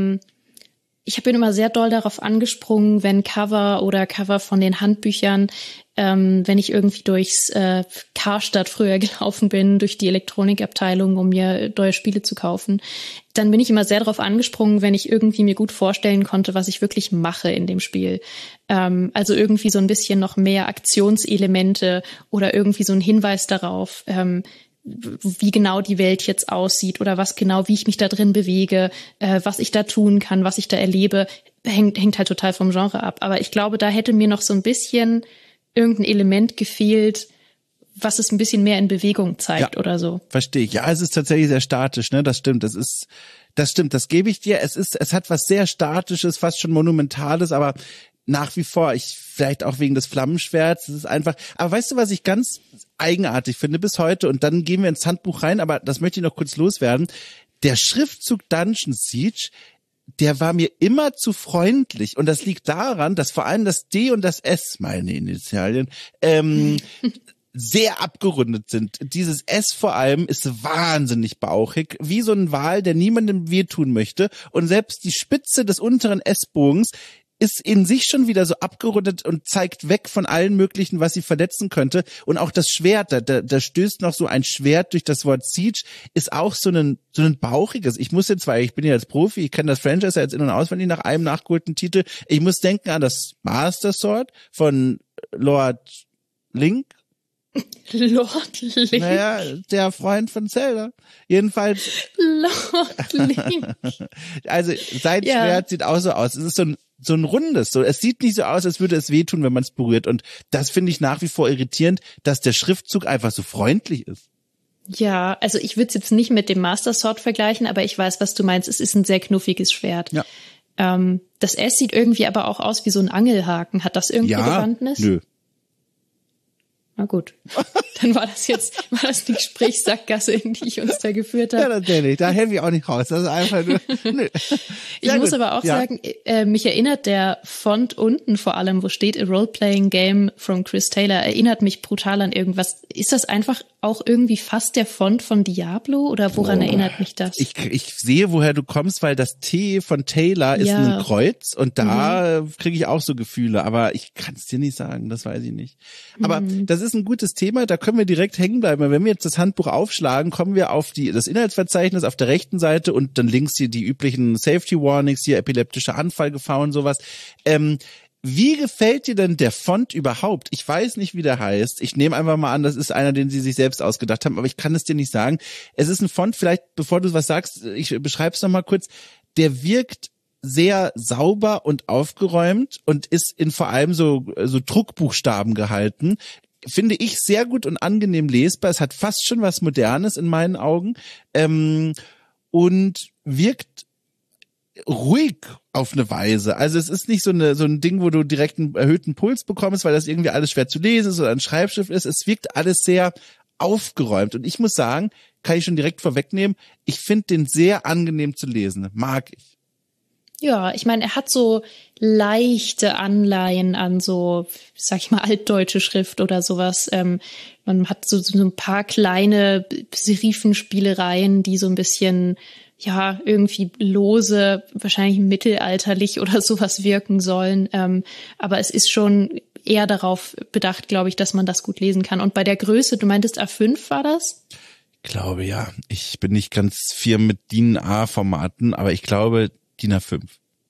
doll darauf angesprungen, wenn Cover von den Handbüchern, wenn ich irgendwie durchs Karstadt früher gelaufen bin, durch die Elektronikabteilung, um mir neue Spiele zu kaufen, dann bin ich immer sehr darauf angesprungen, wenn ich irgendwie mir gut vorstellen konnte, was ich wirklich mache in dem Spiel. Also irgendwie so ein bisschen noch mehr Aktionselemente oder irgendwie so ein Hinweis darauf, wie genau die Welt jetzt aussieht oder wie ich mich da drin bewege, was ich da tun kann, was ich da erlebe, hängt halt total vom Genre ab. Aber ich glaube, da hätte mir noch so ein bisschen irgendein Element gefehlt, was es ein bisschen mehr in Bewegung zeigt oder so. Verstehe ich. Ja, es ist tatsächlich sehr statisch, ne? Das stimmt. Das stimmt, das gebe ich dir. Es hat was sehr Statisches, fast schon Monumentales, aber nach wie vor, vielleicht auch wegen des Flammenschwerts, es ist einfach, aber weißt du, was ich ganz eigenartig finde bis heute, und dann gehen wir ins Handbuch rein, aber das möchte ich noch kurz loswerden. Der Schriftzug Dungeon Siege, der war mir immer zu freundlich, und das liegt daran, dass vor allem das D und das S, meine Initialien, sehr abgerundet sind. Dieses S vor allem ist wahnsinnig bauchig, wie so ein Wal, der niemandem wehtun möchte, und selbst die Spitze des unteren S-Bogens ist in sich schon wieder so abgerundet und zeigt weg von allen möglichen, was sie verletzen könnte. Und auch das Schwert, da stößt noch so ein Schwert durch das Wort Siege, ist auch so ein bauchiges. Ich muss jetzt, weil ich bin ja jetzt Profi, ich kenne das Franchise ja jetzt in- und auswendig nach einem nachgeholten Titel. Ich muss denken an das Master Sword von Lord Link. Lord Link. Naja, der Freund von Zelda. Jedenfalls. Lord Link. Also sein Schwert sieht auch so aus. Es ist so ein rundes, es sieht nicht so aus, als würde es wehtun, wenn man es berührt. Und das finde ich nach wie vor irritierend, dass der Schriftzug einfach so freundlich ist. Ja, also ich würde es jetzt nicht mit dem Master Sword vergleichen, aber ich weiß, was du meinst. Es ist ein sehr knuffiges Schwert. Ja. Das S sieht irgendwie aber auch aus wie so ein Angelhaken. Hat das irgendwie Bewandtnis? Nö. Na gut, dann war das die Gesprächssackgasse, in die ich uns da geführt habe. Ja, natürlich, da helfe ich auch nicht raus. Das ist einfach nur, nö. Ich muss aber auch sagen, mich erinnert der Font unten vor allem, wo steht A Role-Playing Game from Chris Taylor, erinnert mich brutal an irgendwas. Ist das einfach auch irgendwie fast der Font von Diablo oder woran erinnert mich das? Ich sehe, woher du kommst, weil das T von Taylor ist ein Kreuz und da kriege ich auch so Gefühle, aber ich kann es dir nicht sagen, das weiß ich nicht. Aber das ist ein gutes Thema, da können wir direkt hängen bleiben. Wenn wir jetzt das Handbuch aufschlagen, kommen wir auf das Inhaltsverzeichnis auf der rechten Seite und dann links hier die üblichen Safety Warnings, hier epileptischer Anfallgefahr und sowas. Wie gefällt dir denn der Font überhaupt? Ich weiß nicht, wie der heißt. Ich nehme einfach mal an, das ist einer, den sie sich selbst ausgedacht haben, aber ich kann es dir nicht sagen. Es ist ein Font, vielleicht, bevor du was sagst, ich beschreibe es noch mal kurz. Der wirkt sehr sauber und aufgeräumt und ist in vor allem so Druckbuchstaben gehalten. Finde ich sehr gut und angenehm lesbar. Es hat fast schon was Modernes in meinen Augen und wirkt ruhig auf eine Weise. Also es ist nicht so ein Ding, wo du direkt einen erhöhten Puls bekommst, weil das irgendwie alles schwer zu lesen ist oder ein Schreibschrift ist. Es wirkt alles sehr aufgeräumt. Und ich muss sagen, kann ich schon direkt vorwegnehmen, ich finde den sehr angenehm zu lesen. Mag ich. Ja, ich meine, er hat so leichte Anleihen an so, sag ich mal, altdeutsche Schrift oder sowas. Man hat so ein paar kleine Serifenspielereien, die so ein bisschen, ja, irgendwie lose, wahrscheinlich mittelalterlich oder sowas wirken sollen. Aber es ist schon eher darauf bedacht, glaube ich, dass man das gut lesen kann. Und bei der Größe, du meintest A5 war das? Ich glaube, ja. Ich bin nicht ganz firm mit DIN A-Formaten, aber ich glaube DIN A5.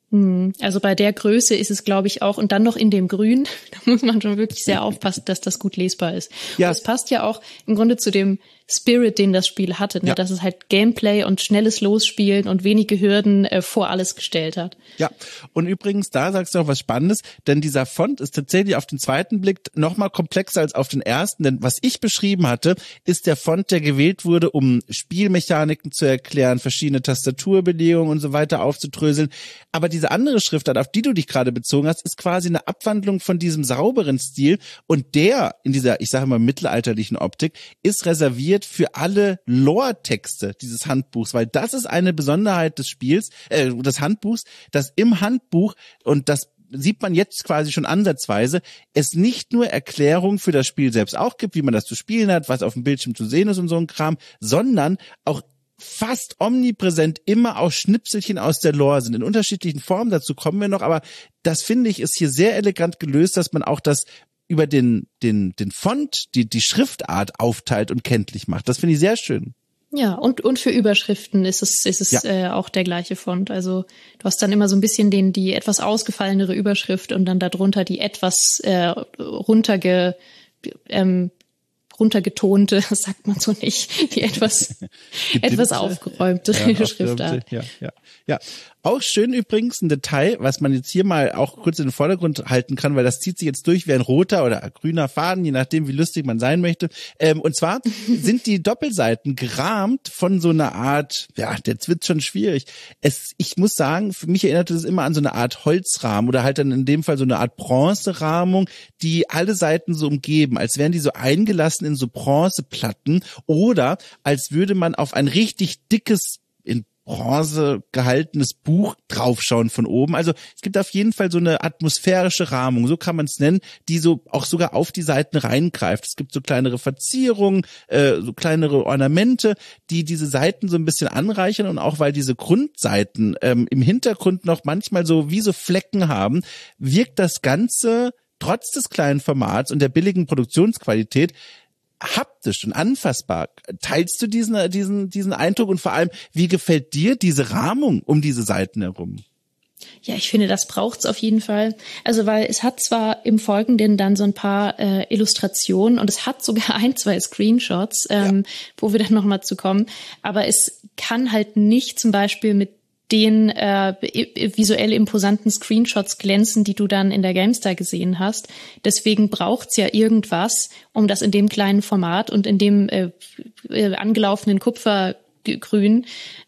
Also bei der Größe ist es, glaube ich, auch, und dann noch in dem Grün, da muss man schon wirklich sehr aufpassen, dass das gut lesbar ist. Ja. Und es passt ja auch im Grunde zu dem Spirit, den das Spiel hatte, ne? Ja. Dass es halt Gameplay und schnelles Losspielen und wenige Hürden vor alles gestellt hat. Ja, und übrigens, da sagst du auch was Spannendes, denn dieser Font ist tatsächlich auf den zweiten Blick noch mal komplexer als auf den ersten, denn was ich beschrieben hatte, ist der Font, der gewählt wurde, um Spielmechaniken zu erklären, verschiedene Tastaturbelegungen und so weiter aufzudröseln. Aber diese andere Schriftart, auf die du dich gerade bezogen hast, ist quasi eine Abwandlung von diesem sauberen Stil und der in dieser, ich sage mal, mittelalterlichen Optik ist reserviert für alle Lore-Texte dieses Handbuchs, weil das ist eine Besonderheit des Spiels, des Handbuchs, dass im Handbuch, und das sieht man jetzt quasi schon ansatzweise, es nicht nur Erklärungen für das Spiel selbst auch gibt, wie man das zu spielen hat, was auf dem Bildschirm zu sehen ist und so ein Kram, sondern auch fast omnipräsent immer auch Schnipselchen aus der Lore sind, in unterschiedlichen Formen, dazu kommen wir noch, aber das finde ich ist hier sehr elegant gelöst, dass man auch das über den Font, die Schriftart aufteilt und kenntlich macht. Das finde ich sehr schön. Ja, und für Überschriften ist es ja. Auch der gleiche Font. Also du hast dann immer so ein bisschen die etwas ausgefallenere Überschrift und dann darunter die etwas runtergetonte, das sagt man so nicht, die etwas aufgeräumte Schriftart. Ja. Auch schön übrigens ein Detail, was man jetzt hier mal auch kurz in den Vordergrund halten kann, weil das zieht sich jetzt durch wie ein roter oder grüner Faden, je nachdem, wie lustig man sein möchte. Und zwar sind die Doppelseiten gerahmt von so einer Art, ja, jetzt wird's schon schwierig. Ich muss sagen, für mich erinnert es immer an so eine Art Holzrahmen oder halt dann in dem Fall so eine Art Bronzerahmung, die alle Seiten so umgeben, als wären die so eingelassen in so Bronzeplatten oder als würde man auf ein richtig dickes, in Bronze gehaltenes Buch draufschauen von oben. Also es gibt auf jeden Fall so eine atmosphärische Rahmung, so kann man es nennen, die so auch sogar auf die Seiten reingreift. Es gibt so kleinere Verzierungen, so kleinere Ornamente, die diese Seiten so ein bisschen anreichern und auch weil diese Grundseiten im Hintergrund noch manchmal so wie so Flecken haben, wirkt das Ganze trotz des kleinen Formats und der billigen Produktionsqualität haptisch und anfassbar. Teilst du diesen Eindruck und vor allem, wie gefällt dir diese Rahmung um diese Seiten herum? Ja, ich finde, das braucht's auf jeden Fall. Also, weil es hat zwar im Folgenden dann so ein paar Illustrationen und es hat sogar 2 Screenshots, wo wir dann nochmal zu kommen, aber es kann halt nicht zum Beispiel mit den visuell imposanten Screenshots glänzen, die du dann in der GameStar gesehen hast. Deswegen braucht's ja irgendwas, um das in dem kleinen Format und in dem angelaufenen Kupfergrün,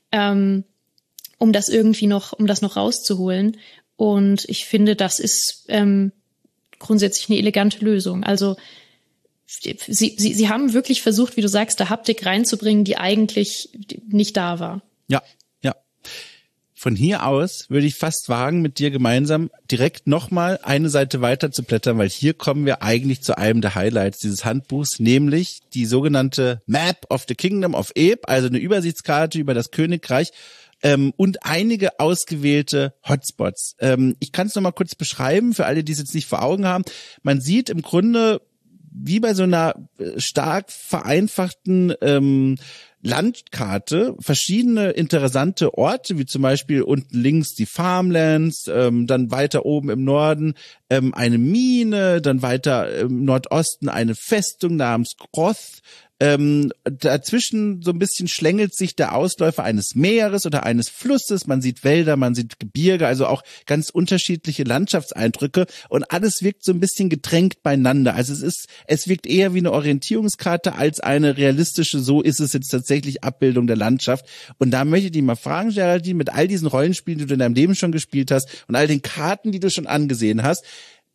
um das noch rauszuholen. Und ich finde, das ist grundsätzlich eine elegante Lösung. Also sie haben wirklich versucht, wie du sagst, da Haptik reinzubringen, die eigentlich nicht da war. Ja. Von hier aus würde ich fast wagen, mit dir gemeinsam direkt nochmal eine Seite weiter zu blättern, weil hier kommen wir eigentlich zu einem der Highlights dieses Handbuchs, nämlich die sogenannte Map of the Kingdom of Eb, also eine Übersichtskarte über das Königreich und einige ausgewählte Hotspots. Ich kann es nochmal kurz beschreiben, für alle, die es jetzt nicht vor Augen haben. Man sieht im Grunde wie bei so einer stark vereinfachten Landkarte verschiedene interessante Orte, wie zum Beispiel unten links die Farmlands, dann weiter oben im Norden eine Mine, dann weiter im Nordosten eine Festung namens Groth. Dazwischen so ein bisschen schlängelt sich der Ausläufer eines Meeres oder eines Flusses. Man sieht Wälder, man sieht Gebirge, also auch ganz unterschiedliche Landschaftseindrücke und alles wirkt so ein bisschen gedrängt beieinander. Also es wirkt eher wie eine Orientierungskarte als eine realistische, so ist es jetzt tatsächlich Abbildung der Landschaft. Und da möchte ich dich mal fragen, Geraldine, mit all diesen Rollenspielen, die du in deinem Leben schon gespielt hast und all den Karten, die du schon angesehen hast,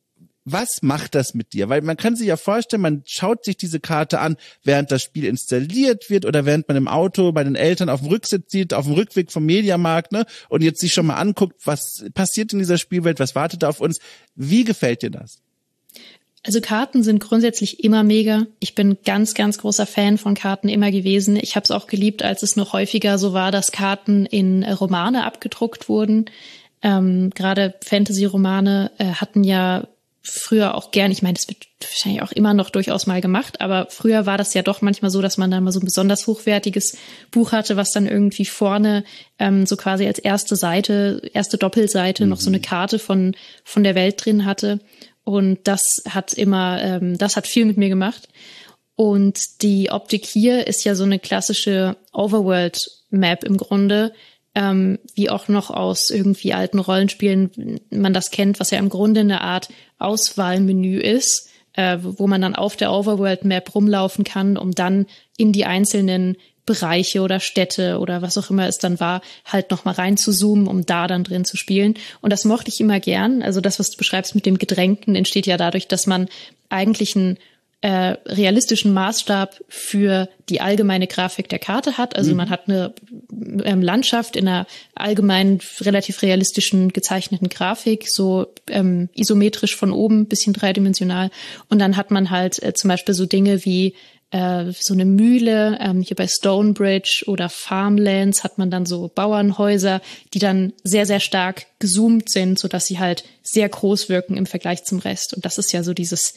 was macht das mit dir? Weil man kann sich ja vorstellen, man schaut sich diese Karte an, während das Spiel installiert wird oder während man im Auto bei den Eltern auf dem Rücksitz sieht, auf dem Rückweg vom Mediamarkt, ne? Und jetzt sich schon mal anguckt, was passiert in dieser Spielwelt, was wartet da auf uns. Wie gefällt dir das? Also Karten sind grundsätzlich immer mega. Ich bin ganz, ganz großer Fan von Karten immer gewesen. Ich habe es auch geliebt, als es noch häufiger so war, dass Karten in Romane abgedruckt wurden. Gerade Fantasy-Romane hatten ja früher auch gern, ich meine, das wird wahrscheinlich auch immer noch durchaus mal gemacht, aber früher war das ja doch manchmal so, dass man dann mal so ein besonders hochwertiges Buch hatte, was dann irgendwie vorne so quasi als erste Doppelseite noch so eine Karte von der Welt drin hatte. Und das hat viel mit mir gemacht. Und die Optik hier ist ja so eine klassische Overworld-Map im Grunde, wie auch noch aus irgendwie alten Rollenspielen man das kennt, was ja im Grunde eine Art Auswahlmenü ist, wo man dann auf der Overworld-Map rumlaufen kann, um dann in die einzelnen Bereiche oder Städte oder was auch immer es dann war, halt nochmal reinzuzoomen, um da dann drin zu spielen. Und das mochte ich immer gern. Also das, was du beschreibst mit dem Gedrängten, entsteht ja dadurch, dass man eigentlich einen realistischen Maßstab für die allgemeine Grafik der Karte hat. Also man hat eine Landschaft in einer allgemein relativ realistischen gezeichneten Grafik, so isometrisch von oben, bisschen dreidimensional. Und dann hat man halt zum Beispiel so Dinge wie so eine Mühle, hier bei Stonebridge oder Farmlands hat man dann so Bauernhäuser, die dann sehr, sehr stark gezoomt sind, sodass sie halt sehr groß wirken im Vergleich zum Rest. Und das ist ja so dieses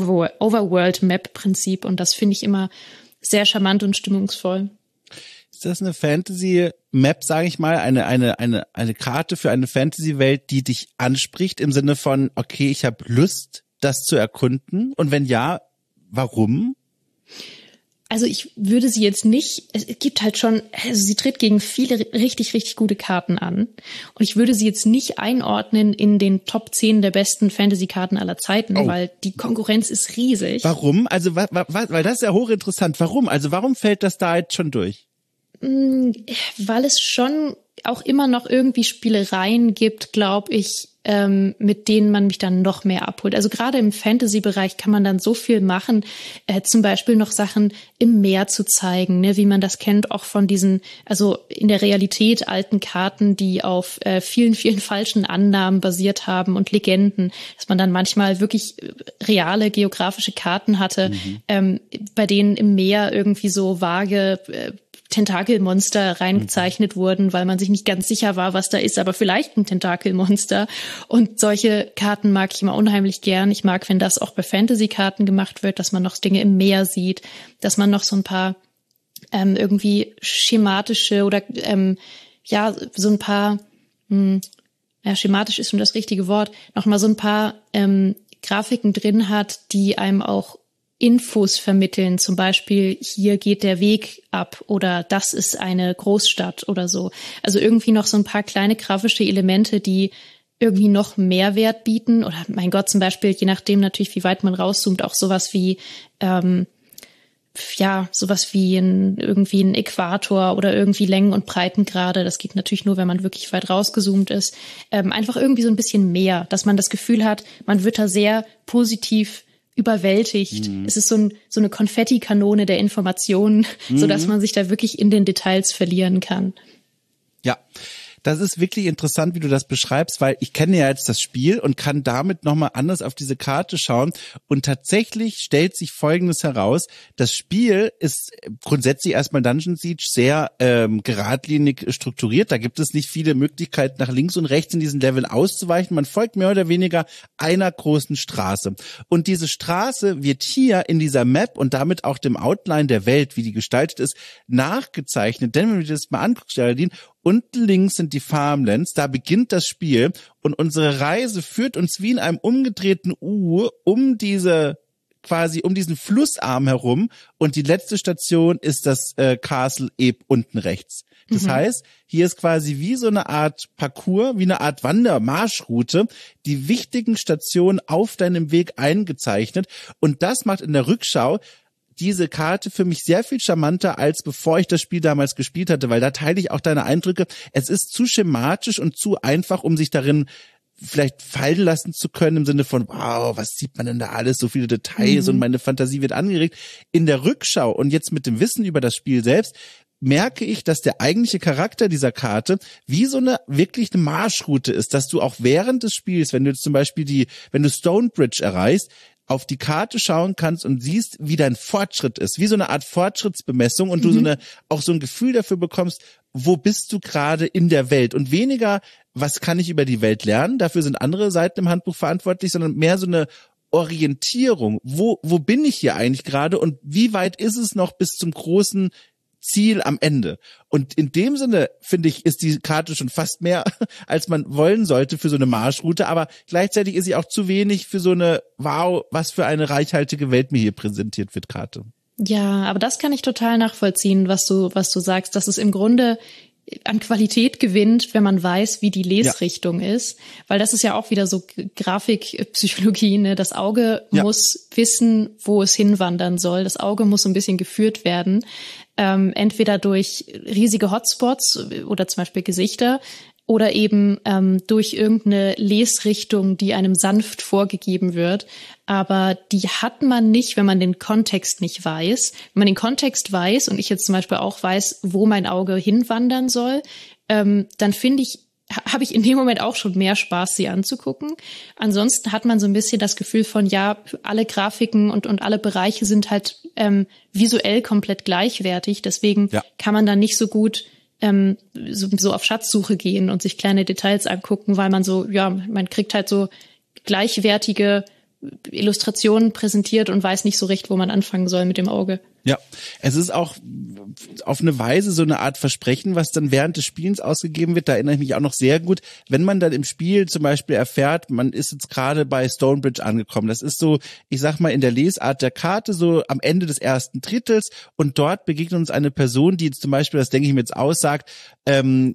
Overworld-Map-Prinzip und das finde ich immer sehr charmant und stimmungsvoll. Ist das eine Fantasy-Map, sage ich mal, eine Karte für eine Fantasy-Welt, die dich anspricht im Sinne von, okay, ich habe Lust, das zu erkunden? Und wenn ja, warum? Also ich würde sie jetzt nicht, es gibt halt schon, also sie tritt gegen viele richtig, richtig gute Karten an. Und ich würde sie jetzt nicht einordnen in den Top 10 der besten Fantasy-Karten aller Zeiten, weil die Konkurrenz ist riesig. Warum? Also, weil das ist ja hochinteressant. Warum? Also, warum fällt das da jetzt schon durch? Weil es schon auch immer noch irgendwie Spielereien gibt, glaube ich, mit denen man mich dann noch mehr abholt. Also gerade im Fantasy-Bereich kann man dann so viel machen, zum Beispiel noch Sachen im Meer zu zeigen, ne, wie man das kennt, auch von diesen, also in der Realität alten Karten, die auf vielen, vielen falschen Annahmen basiert haben und Legenden, dass man dann manchmal wirklich reale geografische Karten hatte, bei denen im Meer irgendwie so vage Tentakelmonster reingezeichnet wurden, weil man sich nicht ganz sicher war, was da ist, aber vielleicht ein Tentakelmonster. Und solche Karten mag ich immer unheimlich gern. Ich mag, wenn das auch bei Fantasy-Karten gemacht wird, dass man noch Dinge im Meer sieht, dass man noch so ein paar irgendwie schematische oder so ein paar, schematisch ist schon das richtige Wort, nochmal so ein paar Grafiken drin hat, die einem auch Infos vermitteln, zum Beispiel hier geht der Weg ab oder das ist eine Großstadt oder so. Also irgendwie noch so ein paar kleine grafische Elemente, die irgendwie noch Mehrwert bieten oder mein Gott, zum Beispiel, je nachdem natürlich, wie weit man rauszoomt, auch sowas wie irgendwie ein Äquator oder irgendwie Längen- und Breitengrade. Das geht natürlich nur, wenn man wirklich weit rausgezoomt ist. Einfach irgendwie so ein bisschen mehr, dass man das Gefühl hat, man wird da sehr positiv überwältigt. Es ist so eine Konfettikanone der Informationen, so dass man sich da wirklich in den Details verlieren kann. Ja, Das ist wirklich interessant, wie du das beschreibst, weil ich kenne ja jetzt das Spiel und kann damit nochmal anders auf diese Karte schauen. Und tatsächlich stellt sich Folgendes heraus. Das Spiel ist grundsätzlich erstmal Dungeon Siege sehr geradlinig strukturiert. Da gibt es nicht viele Möglichkeiten, nach links und rechts in diesen Leveln auszuweichen. Man folgt mehr oder weniger einer großen Straße. Und diese Straße wird hier in dieser Map und damit auch dem Outline der Welt, wie die gestaltet ist, nachgezeichnet. Denn wenn du dir das mal anguckst, Geraldine, unten links sind die Farmlands, da beginnt das Spiel und unsere Reise führt uns wie in einem umgedrehten U um diesen Flussarm herum und die letzte Station ist das Castle Eb unten rechts. Das heißt, hier ist quasi wie so eine Art Parcours, wie eine Art Wandermarschroute, die wichtigen Stationen auf deinem Weg eingezeichnet und das macht in der Rückschau diese Karte für mich sehr viel charmanter, als bevor ich das Spiel damals gespielt hatte, weil da teile ich auch deine Eindrücke. Es ist zu schematisch und zu einfach, um sich darin vielleicht fallen lassen zu können, im Sinne von, wow, was sieht man denn da alles, so viele Details und meine Fantasie wird angeregt. In der Rückschau und jetzt mit dem Wissen über das Spiel selbst, merke ich, dass der eigentliche Charakter dieser Karte wie so eine wirklich eine Marschroute ist, dass du auch während des Spiels, wenn du jetzt zum Beispiel wenn du Stonebridge erreichst, auf die Karte schauen kannst und siehst, wie dein Fortschritt ist, wie so eine Art Fortschrittsbemessung und du auch so ein Gefühl dafür bekommst, wo bist du gerade in der Welt und weniger, was kann ich über die Welt lernen, dafür sind andere Seiten im Handbuch verantwortlich, sondern mehr so eine Orientierung, wo bin ich hier eigentlich gerade und wie weit ist es noch bis zum großen Ziel am Ende. Und in dem Sinne, finde ich, ist die Karte schon fast mehr, als man wollen sollte für so eine Marschroute, aber gleichzeitig ist sie auch zu wenig für so eine, wow, was für eine reichhaltige Welt mir hier präsentiert wird, Karte. Ja, aber das kann ich total nachvollziehen, was du sagst, dass es im Grunde an Qualität gewinnt, wenn man weiß, wie die Lesrichtung ist. Weil das ist ja auch wieder so Grafikpsychologie, ne? Das Auge muss wissen, wo es hinwandern soll. Das Auge muss so ein bisschen geführt werden. Entweder durch riesige Hotspots oder zum Beispiel Gesichter oder eben durch irgendeine Lesrichtung, die einem sanft vorgegeben wird. Aber die hat man nicht, wenn man den Kontext nicht weiß. Wenn man den Kontext weiß und ich jetzt zum Beispiel auch weiß, wo mein Auge hinwandern soll, dann finde ich, habe ich in dem Moment auch schon mehr Spaß, sie anzugucken. Ansonsten hat man so ein bisschen das Gefühl von, ja, alle Grafiken und alle Bereiche sind halt visuell komplett gleichwertig. Deswegen kann man da nicht so gut so auf Schatzsuche gehen und sich kleine Details angucken, weil man man kriegt halt so gleichwertige Illustrationen präsentiert und weiß nicht so recht, wo man anfangen soll mit dem Auge. Ja, es ist auch auf eine Weise so eine Art Versprechen, was dann während des Spielens ausgegeben wird. Da erinnere ich mich auch noch sehr gut, wenn man dann im Spiel zum Beispiel erfährt, man ist jetzt gerade bei Stonebridge angekommen. Das ist so, ich sag mal, in der Lesart der Karte so am Ende des ersten Drittels und dort begegnet uns eine Person, die jetzt zum Beispiel, das denke ich mir jetzt aus, sagt, du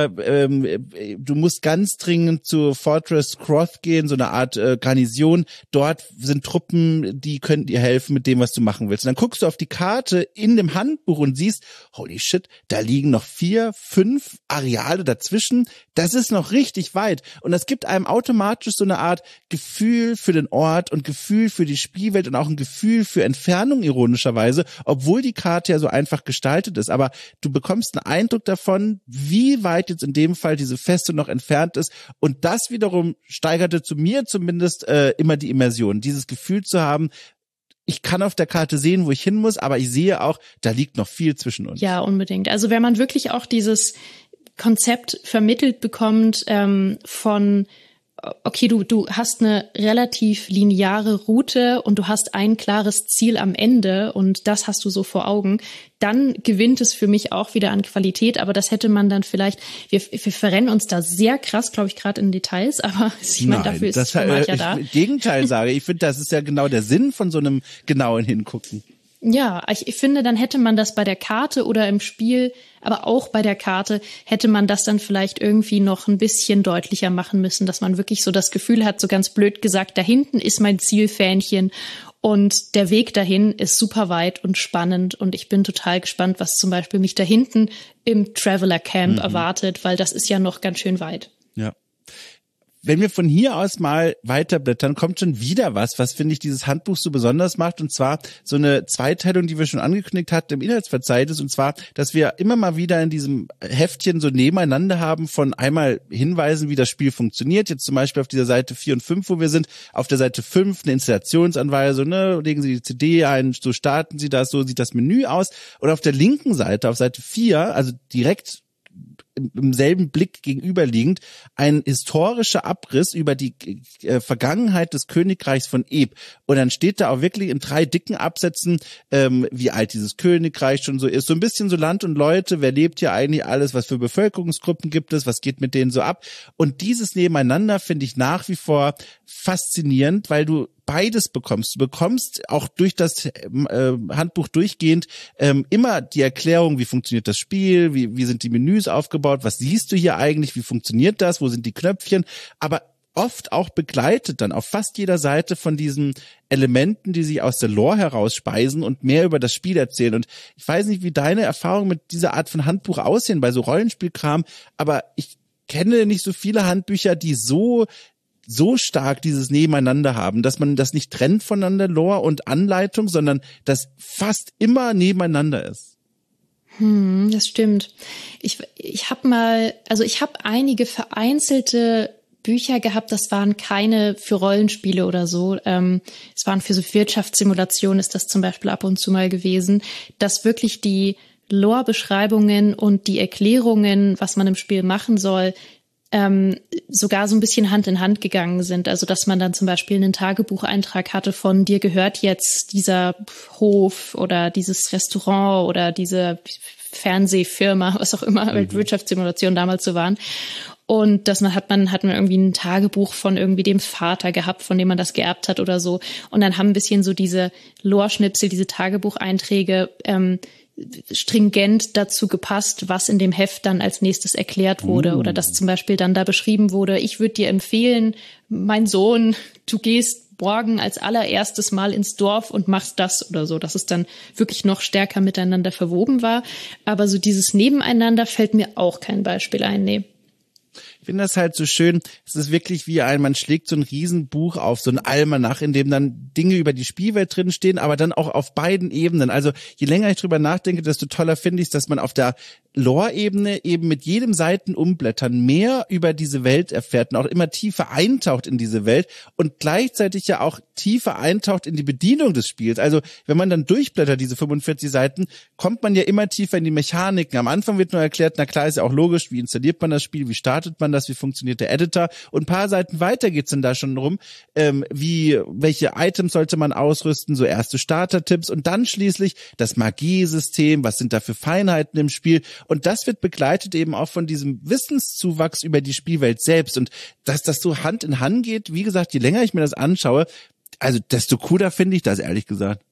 musst ganz dringend zur Fortress Croth gehen, so eine Art Garnison. Dort sind Truppen, die können dir helfen mit dem, was du machen willst. Und dann guckst du auf die Karte in dem Handbuch und siehst, holy shit, da liegen noch 4, 5 Areale dazwischen. Das ist noch richtig weit. Und das gibt einem automatisch so eine Art Gefühl für den Ort und Gefühl für die Spielwelt und auch ein Gefühl für Entfernung ironischerweise, obwohl die Karte ja so einfach gestaltet ist. Aber du bekommst einen Eindruck davon, wie weit jetzt in dem Fall diese Festung noch entfernt ist. Und das wiederum steigerte zu mir zumindest immer die Immersion. Dieses Gefühl zu haben, ich kann auf der Karte sehen, wo ich hin muss, aber ich sehe auch, da liegt noch viel zwischen uns. Ja, unbedingt. Also wenn man wirklich auch dieses Konzept vermittelt bekommt von okay, du hast eine relativ lineare Route und du hast ein klares Ziel am Ende und das hast du so vor Augen, dann gewinnt es für mich auch wieder an Qualität, aber das hätte man dann vielleicht, wir verrennen uns da sehr krass, glaube ich, gerade in Details, aber ich meine, dafür ist das Format ja da. Im Gegenteil sage, ich finde, das ist ja genau der Sinn von so einem genauen Hingucken. Ja, ich finde, dann hätte man das bei der Karte oder im Spiel, aber auch bei der Karte, hätte man das dann vielleicht irgendwie noch ein bisschen deutlicher machen müssen, dass man wirklich so das Gefühl hat, so ganz blöd gesagt, da hinten ist mein Zielfähnchen und der Weg dahin ist super weit und spannend und ich bin total gespannt, was zum Beispiel mich da hinten im Traveler Camp erwartet, weil das ist ja noch ganz schön weit. Ja. wenn wir von hier aus mal weiterblättern, kommt schon wieder was finde ich dieses Handbuch so besonders macht, und zwar so eine Zweiteilung, die wir schon angekündigt hatten im Inhaltsverzeichnis, und zwar, dass wir immer mal wieder in diesem Heftchen so nebeneinander haben von einmal Hinweisen, wie das Spiel funktioniert, jetzt zum Beispiel auf dieser Seite 4 und 5, wo wir sind, auf der Seite 5 eine Installationsanweisung, ne, legen Sie die CD ein, so starten Sie das, so sieht das Menü aus, und auf der linken Seite, auf Seite 4, also direkt im selben Blick gegenüberliegend, ein historischer Abriss über die Vergangenheit des Königreichs von Eb. Und dann steht da auch wirklich in 3 dicken Absätzen, wie alt dieses Königreich schon so ist. So ein bisschen so Land und Leute, wer lebt hier eigentlich alles, was für Bevölkerungsgruppen gibt es, was geht mit denen so ab. Und dieses Nebeneinander finde ich nach wie vor faszinierend, weil du beides bekommst. Du bekommst auch durch das Handbuch durchgehend immer die Erklärung, wie funktioniert das Spiel, wie sind die Menüs aufgebaut, was siehst du hier eigentlich, wie funktioniert das, wo sind die Knöpfchen, aber oft auch begleitet dann auf fast jeder Seite von diesen Elementen, die sich aus der Lore herausspeisen und mehr über das Spiel erzählen. Und ich weiß nicht, wie deine Erfahrungen mit dieser Art von Handbuch aussehen, bei so Rollenspielkram, aber ich kenne nicht so viele Handbücher, die so stark dieses Nebeneinander haben, dass man das nicht trennt voneinander, Lore und Anleitung, sondern das fast immer nebeneinander ist. Das stimmt. Ich habe einige vereinzelte Bücher gehabt, das waren keine für Rollenspiele oder so. Es waren für so Wirtschaftssimulationen, ist das zum Beispiel ab und zu mal gewesen, dass wirklich die Lore-Beschreibungen und die Erklärungen, was man im Spiel machen soll, sogar so ein bisschen Hand in Hand gegangen sind. Also dass man dann zum Beispiel einen Tagebucheintrag hatte von dir gehört jetzt dieser Hof oder dieses Restaurant oder diese Fernsehfirma, was auch immer, Wirtschaftssimulationen damals so waren. Und hat man irgendwie ein Tagebuch von irgendwie dem Vater gehabt, von dem man das geerbt hat oder so. Und dann haben ein bisschen so diese Lore-Schnipsel, diese Tagebucheinträge stringent dazu gepasst, was in dem Heft dann als nächstes erklärt wurde oder dass zum Beispiel dann da beschrieben wurde, ich würde dir empfehlen, mein Sohn, du gehst morgen als allererstes Mal ins Dorf und machst das oder so, dass es dann wirklich noch stärker miteinander verwoben war. Aber so dieses Nebeneinander fällt mir auch kein Beispiel ein, nee. Ich finde das halt so schön, es ist wirklich wie man schlägt so ein Riesenbuch auf, so ein Almanach, in dem dann Dinge über die Spielwelt drin stehen, aber dann auch auf beiden Ebenen. Also je länger ich drüber nachdenke, desto toller finde ich es, dass man auf der Lore-Ebene eben mit jedem Seitenumblättern mehr über diese Welt erfährt und auch immer tiefer eintaucht in diese Welt und gleichzeitig ja auch tiefer eintaucht in die Bedienung des Spiels. Also wenn man dann durchblättert, diese 45 Seiten, kommt man ja immer tiefer in die Mechaniken. Am Anfang wird nur erklärt, na klar, ist ja auch logisch, wie installiert man das Spiel, wie startet man das, wie funktioniert der Editor, und ein paar Seiten weiter geht's dann da schon rum, welche Items sollte man ausrüsten, so erste Starter-Tipps und dann schließlich das Magiesystem, was sind da für Feinheiten im Spiel. Und das wird begleitet eben auch von diesem Wissenszuwachs über die Spielwelt selbst. Und dass das so Hand in Hand geht, wie gesagt, je länger ich mir das anschaue, also desto cooler finde ich das, ehrlich gesagt.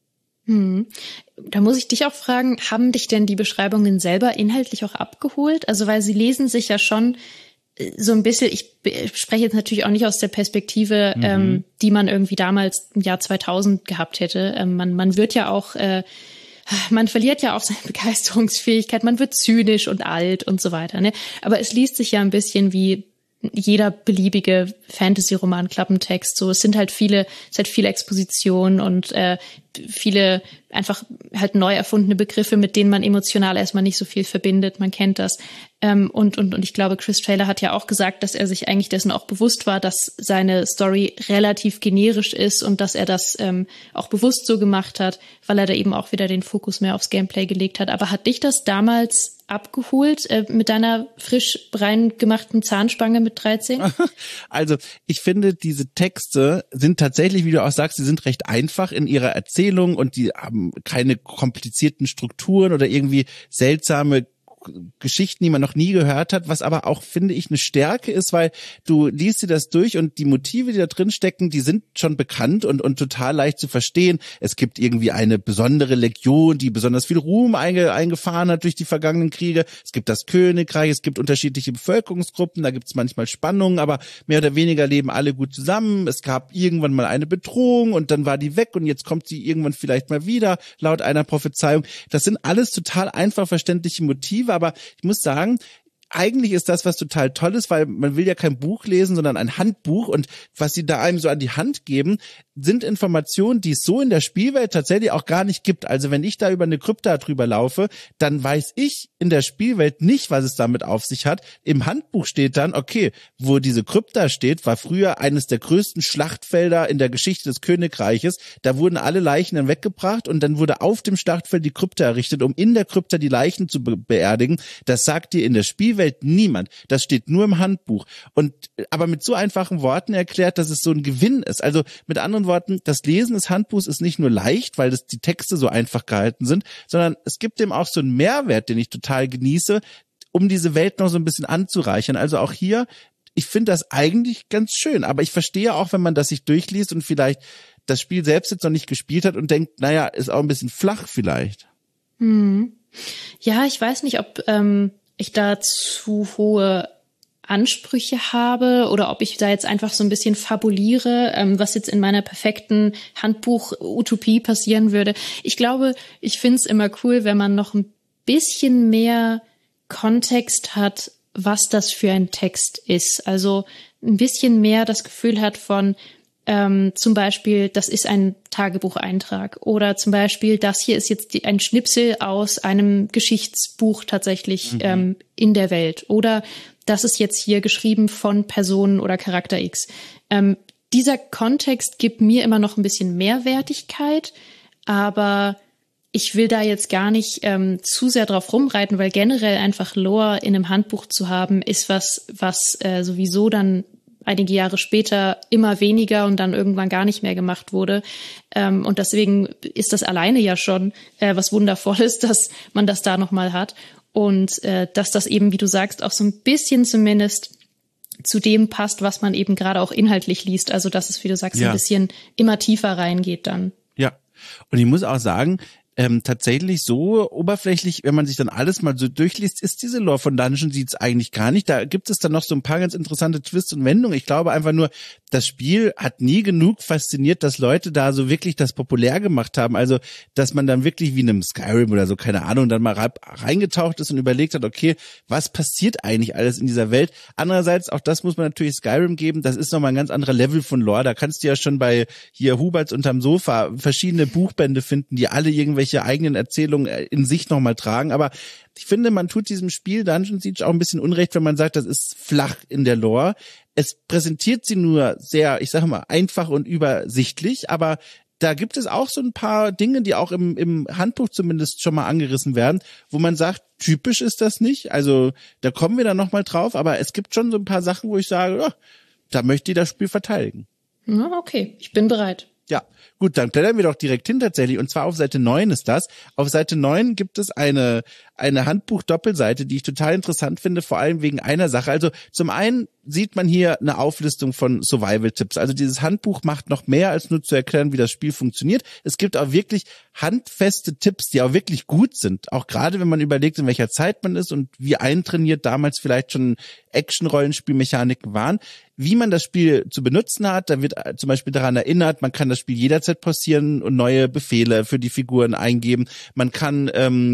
Da muss ich dich auch fragen, haben dich denn die Beschreibungen selber inhaltlich auch abgeholt? Also weil sie lesen sich ja schon so ein bisschen, ich spreche jetzt natürlich auch nicht aus der Perspektive, die man irgendwie damals im Jahr 2000 gehabt hätte. Man wird ja auch man verliert ja auch seine Begeisterungsfähigkeit, man wird zynisch und alt und so weiter, ne? Aber es liest sich ja ein bisschen wie jeder beliebige Fantasy-Roman-Klappentext. So, es ist halt viel Exposition und viele einfach halt neu erfundene Begriffe, mit denen man emotional erstmal nicht so viel verbindet. Man kennt das. Und ich glaube, Chris Taylor hat ja auch gesagt, dass er sich eigentlich dessen auch bewusst war, dass seine Story relativ generisch ist und dass er das auch bewusst so gemacht hat, weil er da eben auch wieder den Fokus mehr aufs Gameplay gelegt hat. Aber hat dich das damals abgeholt mit deiner frisch reingemachten Zahnspange mit 13? Also ich finde, diese Texte sind tatsächlich, wie du auch sagst, sie sind recht einfach in ihrer Erzählung und die haben keine komplizierten Strukturen oder irgendwie seltsame Geschichten, die man noch nie gehört hat, was aber auch, finde ich, eine Stärke ist, weil du liest dir das durch und die Motive, die da drin stecken, die sind schon bekannt und total leicht zu verstehen. Es gibt irgendwie eine besondere Legion, die besonders viel Ruhm eingefahren hat durch die vergangenen Kriege. Es gibt das Königreich, es gibt unterschiedliche Bevölkerungsgruppen, da gibt es manchmal Spannungen, aber mehr oder weniger leben alle gut zusammen. Es gab irgendwann mal eine Bedrohung und dann war die weg und jetzt kommt sie irgendwann vielleicht mal wieder, laut einer Prophezeiung. Das sind alles total einfach verständliche Motive, aber ich muss sagen, eigentlich ist das was total Tolles, weil man will ja kein Buch lesen, sondern ein Handbuch, und was sie da einem so an die Hand geben, sind Informationen, die es so in der Spielwelt tatsächlich auch gar nicht gibt. Also wenn ich da über eine Krypta drüber laufe, dann weiß ich in der Spielwelt nicht, was es damit auf sich hat. Im Handbuch steht dann, okay, wo diese Krypta steht, war früher eines der größten Schlachtfelder in der Geschichte des Königreiches. Da wurden alle Leichen dann weggebracht und dann wurde auf dem Schlachtfeld die Krypta errichtet, um in der Krypta die Leichen zu beerdigen. Das sagt dir in der Spielwelt niemand. Das steht nur im Handbuch. Und aber mit so einfachen Worten erklärt, dass es so ein Gewinn ist. Also mit anderen Worten, das Lesen des Handbuchs ist nicht nur leicht, weil die Texte so einfach gehalten sind, sondern es gibt dem auch so einen Mehrwert, den ich total genieße, um diese Welt noch so ein bisschen anzureichern. Also auch hier, ich finde das eigentlich ganz schön. Aber ich verstehe auch, wenn man das sich durchliest und vielleicht das Spiel selbst jetzt noch nicht gespielt hat und denkt, naja, ist auch ein bisschen flach vielleicht. Ja, ich weiß nicht, ob ich da zu hohe Ansprüche habe oder ob ich da jetzt einfach so ein bisschen fabuliere, was jetzt in meiner perfekten Handbuch-Utopie passieren würde. Ich glaube, ich finde es immer cool, wenn man noch ein bisschen mehr Kontext hat, was das für ein Text ist. Also ein bisschen mehr das Gefühl hat von zum Beispiel, das ist ein Tagebucheintrag oder zum Beispiel, das hier ist jetzt ein Schnipsel aus einem Geschichtsbuch tatsächlich in der Welt oder das ist jetzt hier geschrieben von Personen oder Charakter X. Dieser Kontext gibt mir immer noch ein bisschen Mehrwertigkeit, aber ich will da jetzt gar nicht zu sehr drauf rumreiten, weil generell einfach Lore in einem Handbuch zu haben, ist was sowieso dann einige Jahre später immer weniger und dann irgendwann gar nicht mehr gemacht wurde. Und deswegen ist das alleine ja schon was Wundervolles, dass man das da nochmal hat. Und dass das eben, wie du sagst, auch so ein bisschen zumindest zu dem passt, was man eben gerade auch inhaltlich liest. Also dass es, wie du sagst, ein bisschen immer tiefer reingeht dann. Ja, und ich muss auch sagen, tatsächlich so oberflächlich, wenn man sich dann alles mal so durchliest, ist diese Lore von Dungeon Siege eigentlich gar nicht. Da gibt es dann noch so ein paar ganz interessante Twists und Wendungen. Ich glaube einfach nur, das Spiel hat nie genug fasziniert, dass Leute da so wirklich das populär gemacht haben. Also, dass man dann wirklich wie in einem Skyrim oder so, keine Ahnung, dann mal reingetaucht ist und überlegt hat, okay, was passiert eigentlich alles in dieser Welt? Andererseits, auch das muss man natürlich Skyrim geben, das ist nochmal ein ganz anderer Level von Lore. Da kannst du ja schon bei hier Huberts unterm Sofa verschiedene Buchbände finden, die alle irgendwelche eigenen Erzählungen in sich nochmal tragen. Aber ich finde, man tut diesem Spiel Dungeon Siege auch ein bisschen Unrecht, wenn man sagt, das ist flach in der Lore. Es präsentiert sie nur sehr, ich sage mal, einfach und übersichtlich, aber da gibt es auch so ein paar Dinge, die auch im Handbuch zumindest schon mal angerissen werden, wo man sagt, typisch ist das nicht. Also da kommen wir dann nochmal drauf, aber es gibt schon so ein paar Sachen, wo ich sage, ja, da möchte ich das Spiel verteidigen. Ja, okay, ich bin bereit. Ja, gut, dann blättern wir doch direkt hin tatsächlich. Und zwar auf Seite 9 ist das. Auf Seite 9 gibt es eine Handbuch-Doppelseite, die ich total interessant finde, vor allem wegen einer Sache. Also zum einen sieht man hier eine Auflistung von Survival-Tipps. Also dieses Handbuch macht noch mehr, als nur zu erklären, wie das Spiel funktioniert. Es gibt auch wirklich handfeste Tipps, die auch wirklich gut sind. Auch gerade, wenn man überlegt, in welcher Zeit man ist und wie eintrainiert damals vielleicht schon Action-Rollenspielmechaniken waren. Wie man das Spiel zu benutzen hat, da wird zum Beispiel daran erinnert, man kann das Spiel jederzeit pausieren und neue Befehle für die Figuren eingeben. Man kann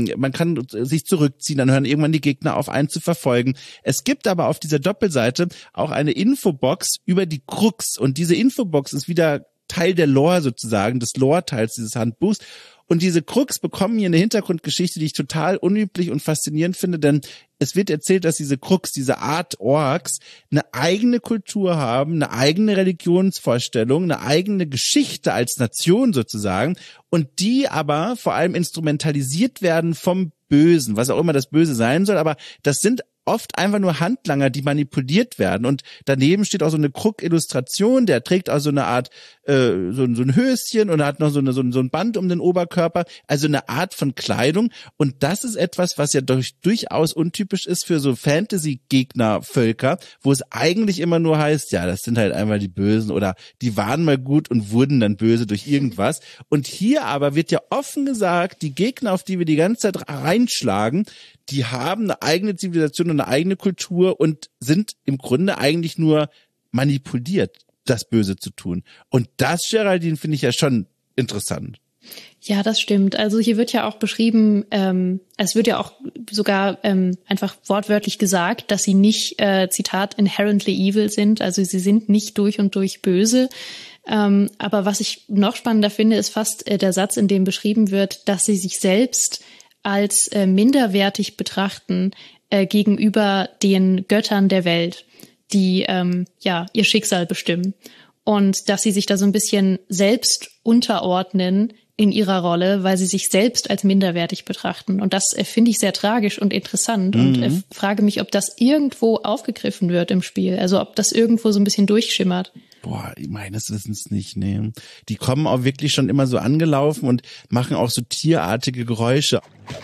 sich zurückziehen, dann hören irgendwann die Gegner auf, einen zu verfolgen. Es gibt aber auf dieser Doppelseite auch eine Infobox über die Krux, und diese Infobox ist wieder Teil der Lore sozusagen, des Lore-Teils dieses Handbuchs. Und diese Krux bekommen hier eine Hintergrundgeschichte, die ich total unüblich und faszinierend finde, denn es wird erzählt, dass diese Krux, diese Art Orks, eine eigene Kultur haben, eine eigene Religionsvorstellung, eine eigene Geschichte als Nation sozusagen, und die aber vor allem instrumentalisiert werden vom Bösen, was auch immer das Böse sein soll, aber das sind oft einfach nur Handlanger, die manipuliert werden. Und daneben steht auch so eine Krug-Illustration, der trägt auch so eine Art, so ein Höschen, und hat noch so ein Band um den Oberkörper, also eine Art von Kleidung. Und das ist etwas, was ja durchaus untypisch ist für so Fantasy-Gegner-Völker, wo es eigentlich immer nur heißt, ja, das sind halt einmal die Bösen oder die waren mal gut und wurden dann böse durch irgendwas. Und hier aber wird ja offen gesagt, die Gegner, auf die wir die ganze Zeit reinschlagen, die haben eine eigene Zivilisation und eine eigene Kultur und sind im Grunde eigentlich nur manipuliert, das Böse zu tun. Und das, Geraldine, finde ich ja schon interessant. Ja, das stimmt. Also hier wird ja auch beschrieben, es wird ja auch sogar einfach wortwörtlich gesagt, dass sie nicht, Zitat, inherently evil sind. Also sie sind nicht durch und durch böse. Aber was ich noch spannender finde, ist fast der Satz, in dem beschrieben wird, dass sie sich selbst als minderwertig betrachten gegenüber den Göttern der Welt, die ihr Schicksal bestimmen. Und dass sie sich da so ein bisschen selbst unterordnen in ihrer Rolle, weil sie sich selbst als minderwertig betrachten. Und das finde ich sehr tragisch und interessant und frage mich, ob das irgendwo aufgegriffen wird im Spiel. Also ob das irgendwo so ein bisschen durchschimmert. Boah, meines Wissens nicht, nee. Die kommen auch wirklich schon immer so angelaufen und machen auch so tierartige Geräusche.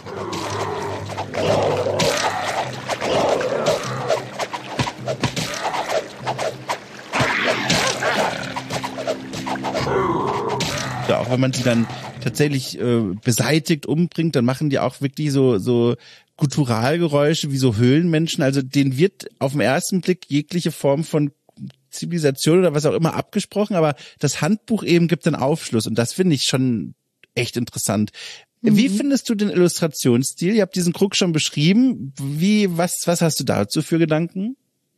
Auch wenn man sie dann tatsächlich beseitigt, umbringt, dann machen die auch wirklich so Gutturalgeräusche wie so Höhlenmenschen. Also denen wird auf den ersten Blick jegliche Form von Zivilisation oder was auch immer abgesprochen, aber das Handbuch eben gibt dann Aufschluss und das finde ich schon echt interessant. Wie findest du den Illustrationsstil? Ihr habt diesen Krug schon beschrieben. Was hast du dazu für Gedanken?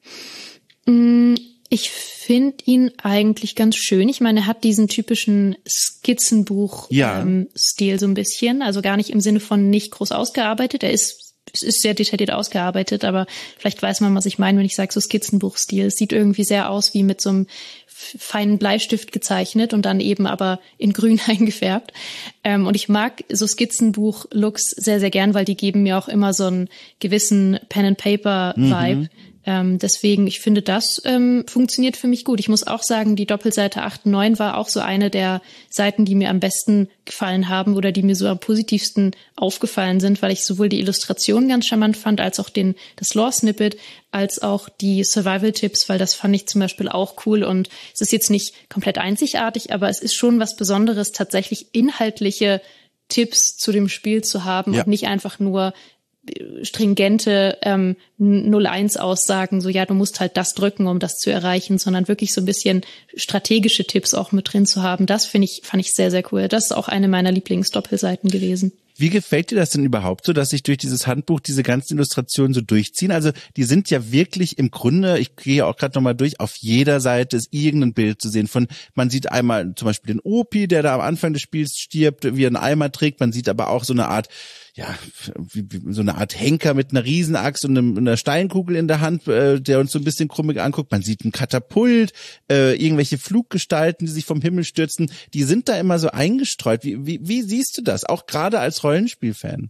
Ich finde ihn eigentlich ganz schön. Ich meine, er hat diesen typischen Skizzenbuch-Stil so ein bisschen. Also gar nicht im Sinne von nicht groß ausgearbeitet. Es ist sehr detailliert ausgearbeitet, aber vielleicht weiß man, was ich meine, wenn ich sage so Skizzenbuch-Stil. Es sieht irgendwie sehr aus wie mit so einem feinen Bleistift gezeichnet und dann eben aber in grün eingefärbt. Und ich mag so Skizzenbuch-Looks sehr, sehr gern, weil die geben mir auch immer so einen gewissen Pen-and-Paper-Vibe. Deswegen, ich finde, das funktioniert für mich gut. Ich muss auch sagen, die Doppelseite 8 und 9 war auch so eine der Seiten, die mir am besten gefallen haben oder die mir so am positivsten aufgefallen sind, weil ich sowohl die Illustration ganz charmant fand, als auch das Lore-Snippet, als auch die Survival-Tipps, weil das fand ich zum Beispiel auch cool. Und es ist jetzt nicht komplett einzigartig, aber es ist schon was Besonderes, tatsächlich inhaltliche Tipps zu dem Spiel zu haben und nicht einfach nur stringente 0-1-Aussagen, so ja, du musst halt das drücken, um das zu erreichen, sondern wirklich so ein bisschen strategische Tipps auch mit drin zu haben. Das fand ich sehr, sehr cool. Das ist auch eine meiner Lieblingsdoppelseiten gewesen. Wie gefällt dir das denn überhaupt so, dass sich durch dieses Handbuch diese ganzen Illustrationen so durchziehen? Also die sind ja wirklich im Grunde, ich gehe auch gerade nochmal durch, auf jeder Seite ist irgendein Bild zu sehen. Man sieht einmal zum Beispiel den Opi, der da am Anfang des Spiels stirbt, wie er einen Eimer trägt. Man sieht aber auch so eine Art, so eine Art Henker mit einer Riesenaxt und einer Steinkugel in der Hand, der uns so ein bisschen krummig anguckt. Man sieht ein Katapult, irgendwelche Fluggestalten, die sich vom Himmel stürzen. Die sind da immer so eingestreut. Wie siehst du das? Auch gerade als Rollenspielfan.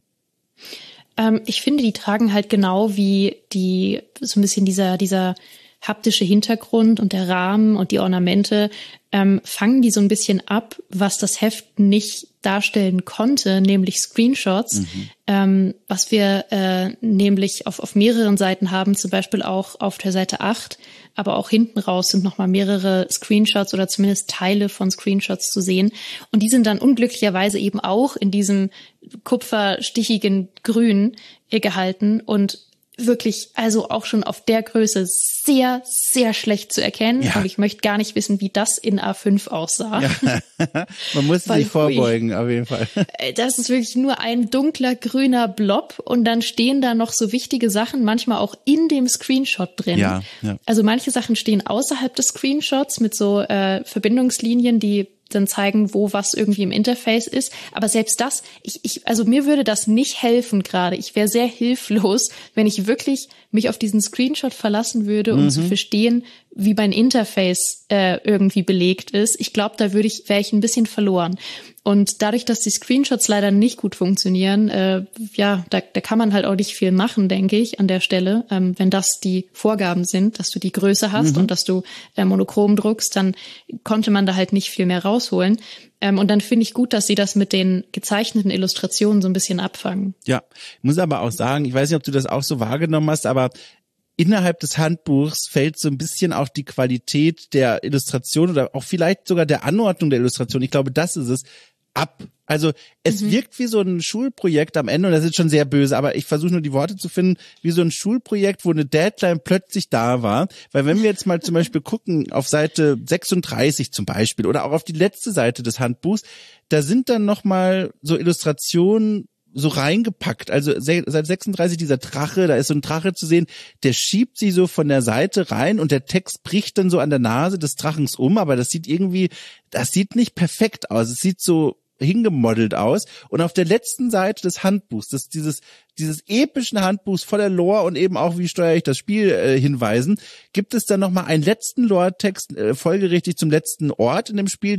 Ich finde, die tragen halt genau wie so ein bisschen dieser haptische Hintergrund und der Rahmen und die Ornamente, fangen die so ein bisschen ab, was das Heft nicht darstellen konnte, nämlich Screenshots, was wir nämlich auf mehreren Seiten haben, zum Beispiel auch auf der Seite 8, aber auch hinten raus sind nochmal mehrere Screenshots oder zumindest Teile von Screenshots zu sehen. Und die sind dann unglücklicherweise eben auch in diesem kupferstichigen Grün gehalten und wirklich, also auch schon auf der Größe sehr, sehr schlecht zu erkennen. Ja. Und ich möchte gar nicht wissen, wie das in A5 aussah. Ja. Man muss sich vorbeugen, auf jeden Fall. Das ist wirklich nur ein dunkler grüner Blob und dann stehen da noch so wichtige Sachen, manchmal auch in dem Screenshot drin. Ja. Also manche Sachen stehen außerhalb des Screenshots mit so Verbindungslinien, die dann zeigen, wo was irgendwie im Interface ist. Aber selbst das, also mir würde das nicht helfen gerade. Ich wäre sehr hilflos, wenn ich wirklich mich auf diesen Screenshot verlassen würde, um zu verstehen, wie mein Interface irgendwie belegt ist. Ich glaube, da wäre ich ein bisschen verloren. Und dadurch, dass die Screenshots leider nicht gut funktionieren, da kann man halt auch nicht viel machen, denke ich, an der Stelle. Wenn das die Vorgaben sind, dass du die Größe hast und dass du monochrom druckst, dann konnte man da halt nicht viel mehr rausholen. Und dann finde ich gut, dass sie das mit den gezeichneten Illustrationen so ein bisschen abfangen. Ja, ich muss aber auch sagen, ich weiß nicht, ob du das auch so wahrgenommen hast, aber innerhalb des Handbuchs fällt so ein bisschen auch die Qualität der Illustration oder auch vielleicht sogar der Anordnung der Illustration. Ich glaube, das ist es, ab. Also es wirkt wie so ein Schulprojekt am Ende, und das ist schon sehr böse, aber ich versuche nur die Worte zu finden, wie so ein Schulprojekt, wo eine Deadline plötzlich da war. Weil wenn wir jetzt mal zum Beispiel gucken, auf Seite 36 zum Beispiel oder auch auf die letzte Seite des Handbuchs, da sind dann nochmal so Illustrationen so reingepackt. Also seit 36 dieser Drache, da ist so ein Drache zu sehen, der schiebt sie so von der Seite rein und der Text bricht dann so an der Nase des Drachens aber das sieht nicht perfekt aus. Es sieht so hingemodelt aus. Und auf der letzten Seite des Handbuchs, dieses epischen Handbuchs voller Lore und eben auch, wie steuere ich das Spiel, hinweisen, gibt es dann nochmal einen letzten Lore-Text, folgerichtig zum letzten Ort in dem Spiel,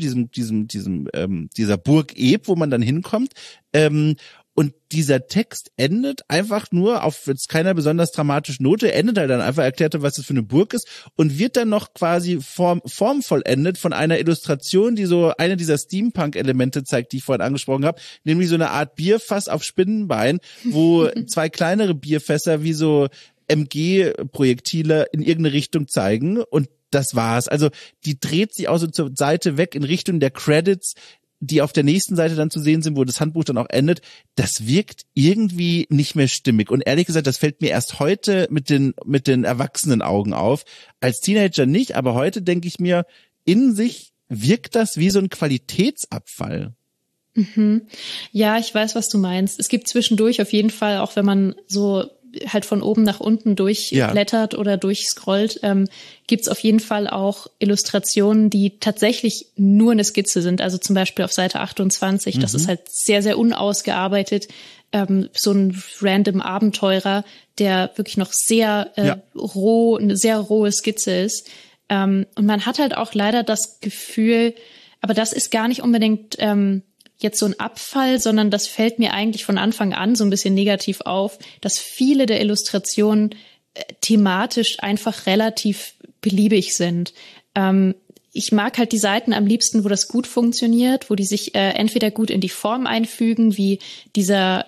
dieser Burg Eb, wo man dann hinkommt. Und dieser Text endet einfach nur auf jetzt keiner besonders dramatischen Note, endet halt dann einfach, erklärt, was das für eine Burg ist und wird dann noch quasi formvollendet von einer Illustration, die so eine dieser Steampunk-Elemente zeigt, die ich vorhin angesprochen habe, nämlich so eine Art Bierfass auf Spinnenbein, wo zwei kleinere Bierfässer wie so MG-Projektile in irgendeine Richtung zeigen und das war's. Also die dreht sich auch so zur Seite weg in Richtung der Credits, die auf der nächsten Seite dann zu sehen sind, wo das Handbuch dann auch endet, das wirkt irgendwie nicht mehr stimmig. Und ehrlich gesagt, das fällt mir erst heute mit den erwachsenen Augen auf. Als Teenager nicht, aber heute denke ich mir, in sich wirkt das wie so ein Qualitätsabfall. Mhm. Ja, ich weiß, was du meinst. Es gibt zwischendurch auf jeden Fall, auch wenn man so halt von oben nach unten durchblättert oder durchscrollt, gibt's auf jeden Fall auch Illustrationen, die tatsächlich nur eine Skizze sind. Also zum Beispiel auf Seite 28, das ist halt sehr, sehr unausgearbeitet. So ein random Abenteurer, der wirklich noch sehr roh, eine sehr rohe Skizze ist. Und man hat halt auch leider das Gefühl, aber das ist gar nicht unbedingt jetzt so ein Abfall, sondern das fällt mir eigentlich von Anfang an so ein bisschen negativ auf, dass viele der Illustrationen thematisch einfach relativ beliebig sind. Ich mag halt die Seiten am liebsten, wo das gut funktioniert, wo die sich entweder gut in die Form einfügen, wie dieser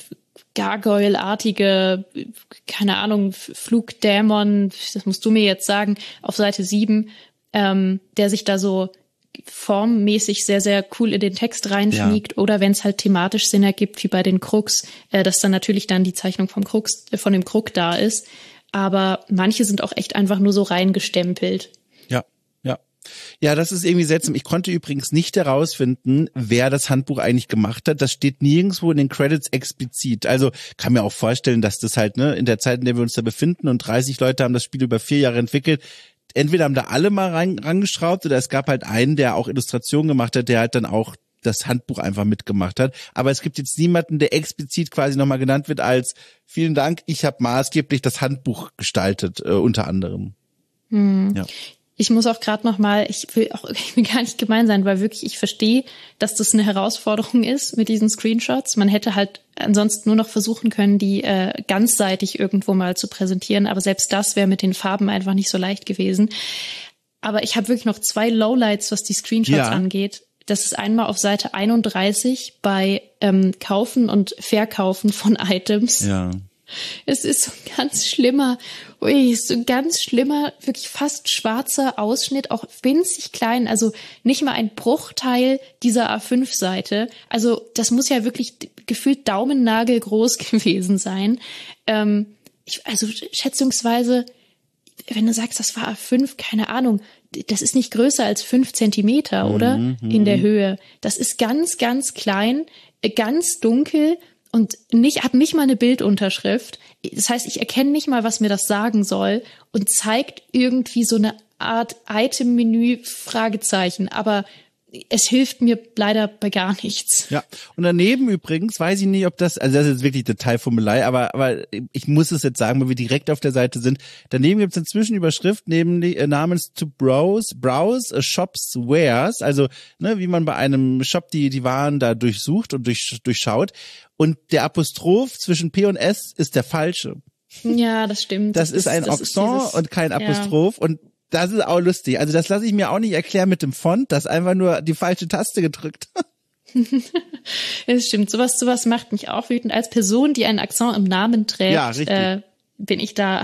Gargoyle-artige, keine Ahnung, Flugdämon, das musst du mir jetzt sagen, auf Seite 7, der sich da so formmäßig sehr, sehr cool in den Text reinschmiegt, oder wenn es halt thematisch Sinn ergibt, wie bei den Krux, dass dann natürlich dann die Zeichnung von dem Krug da ist. Aber manche sind auch echt einfach nur so reingestempelt. Ja, das ist irgendwie seltsam. Ich konnte übrigens nicht herausfinden, wer das Handbuch eigentlich gemacht hat. Das steht nirgendwo in den Credits explizit. Also kann mir auch vorstellen, dass das halt in der Zeit, in der wir uns da befinden und 30 Leute haben das Spiel über 4 Jahre entwickelt, entweder haben da alle mal rangeschraubt oder es gab halt einen, der auch Illustrationen gemacht hat, der halt dann auch das Handbuch einfach mitgemacht hat. Aber es gibt jetzt niemanden, der explizit quasi nochmal genannt wird als vielen Dank, ich habe maßgeblich das Handbuch gestaltet, unter anderem. Ja. Ich muss auch gerade nochmal, ich will gar nicht gemein sein, weil wirklich ich verstehe, dass das eine Herausforderung ist mit diesen Screenshots. Man hätte halt ansonsten nur noch versuchen können, die ganzseitig irgendwo mal zu präsentieren. Aber selbst das wäre mit den Farben einfach nicht so leicht gewesen. Aber ich habe wirklich noch 2 Lowlights, was die Screenshots angeht. Das ist einmal auf Seite 31 bei Kaufen und Verkaufen von Items. Ja. Es ist so ein ganz schlimmer, wirklich fast schwarzer Ausschnitt, auch winzig klein, also nicht mal ein Bruchteil dieser A5-Seite. Also das muss ja wirklich gefühlt daumennagelgroß gewesen sein. Also schätzungsweise, wenn du sagst, das war A5, keine Ahnung, das ist nicht größer als 5 Zentimeter, oder? In der Höhe. Das ist ganz, ganz klein, ganz dunkel. Und hat nicht mal eine Bildunterschrift. Das heißt, ich erkenne nicht mal, was mir das sagen soll und zeigt irgendwie so eine Art Item-Menü Fragezeichen. Aber es hilft mir leider bei gar nichts. Ja, und daneben übrigens, weiß ich nicht, ob das ist jetzt wirklich Detailfummelei, aber ich muss es jetzt sagen, weil wir direkt auf der Seite sind. Daneben gibt es eine Zwischenüberschrift namens to browse a shop's wares, also wie man bei einem Shop die Waren da durchsucht und durchschaut. Und der Apostroph zwischen P und S ist der falsche. Ja, das stimmt. Das ist ein Akzent und kein Apostroph und das ist auch lustig. Also das lasse ich mir auch nicht erklären mit dem Font, das ist einfach nur die falsche Taste gedrückt. Das stimmt. Sowas macht mich auch wütend. Als Person, die einen Akzent im Namen trägt,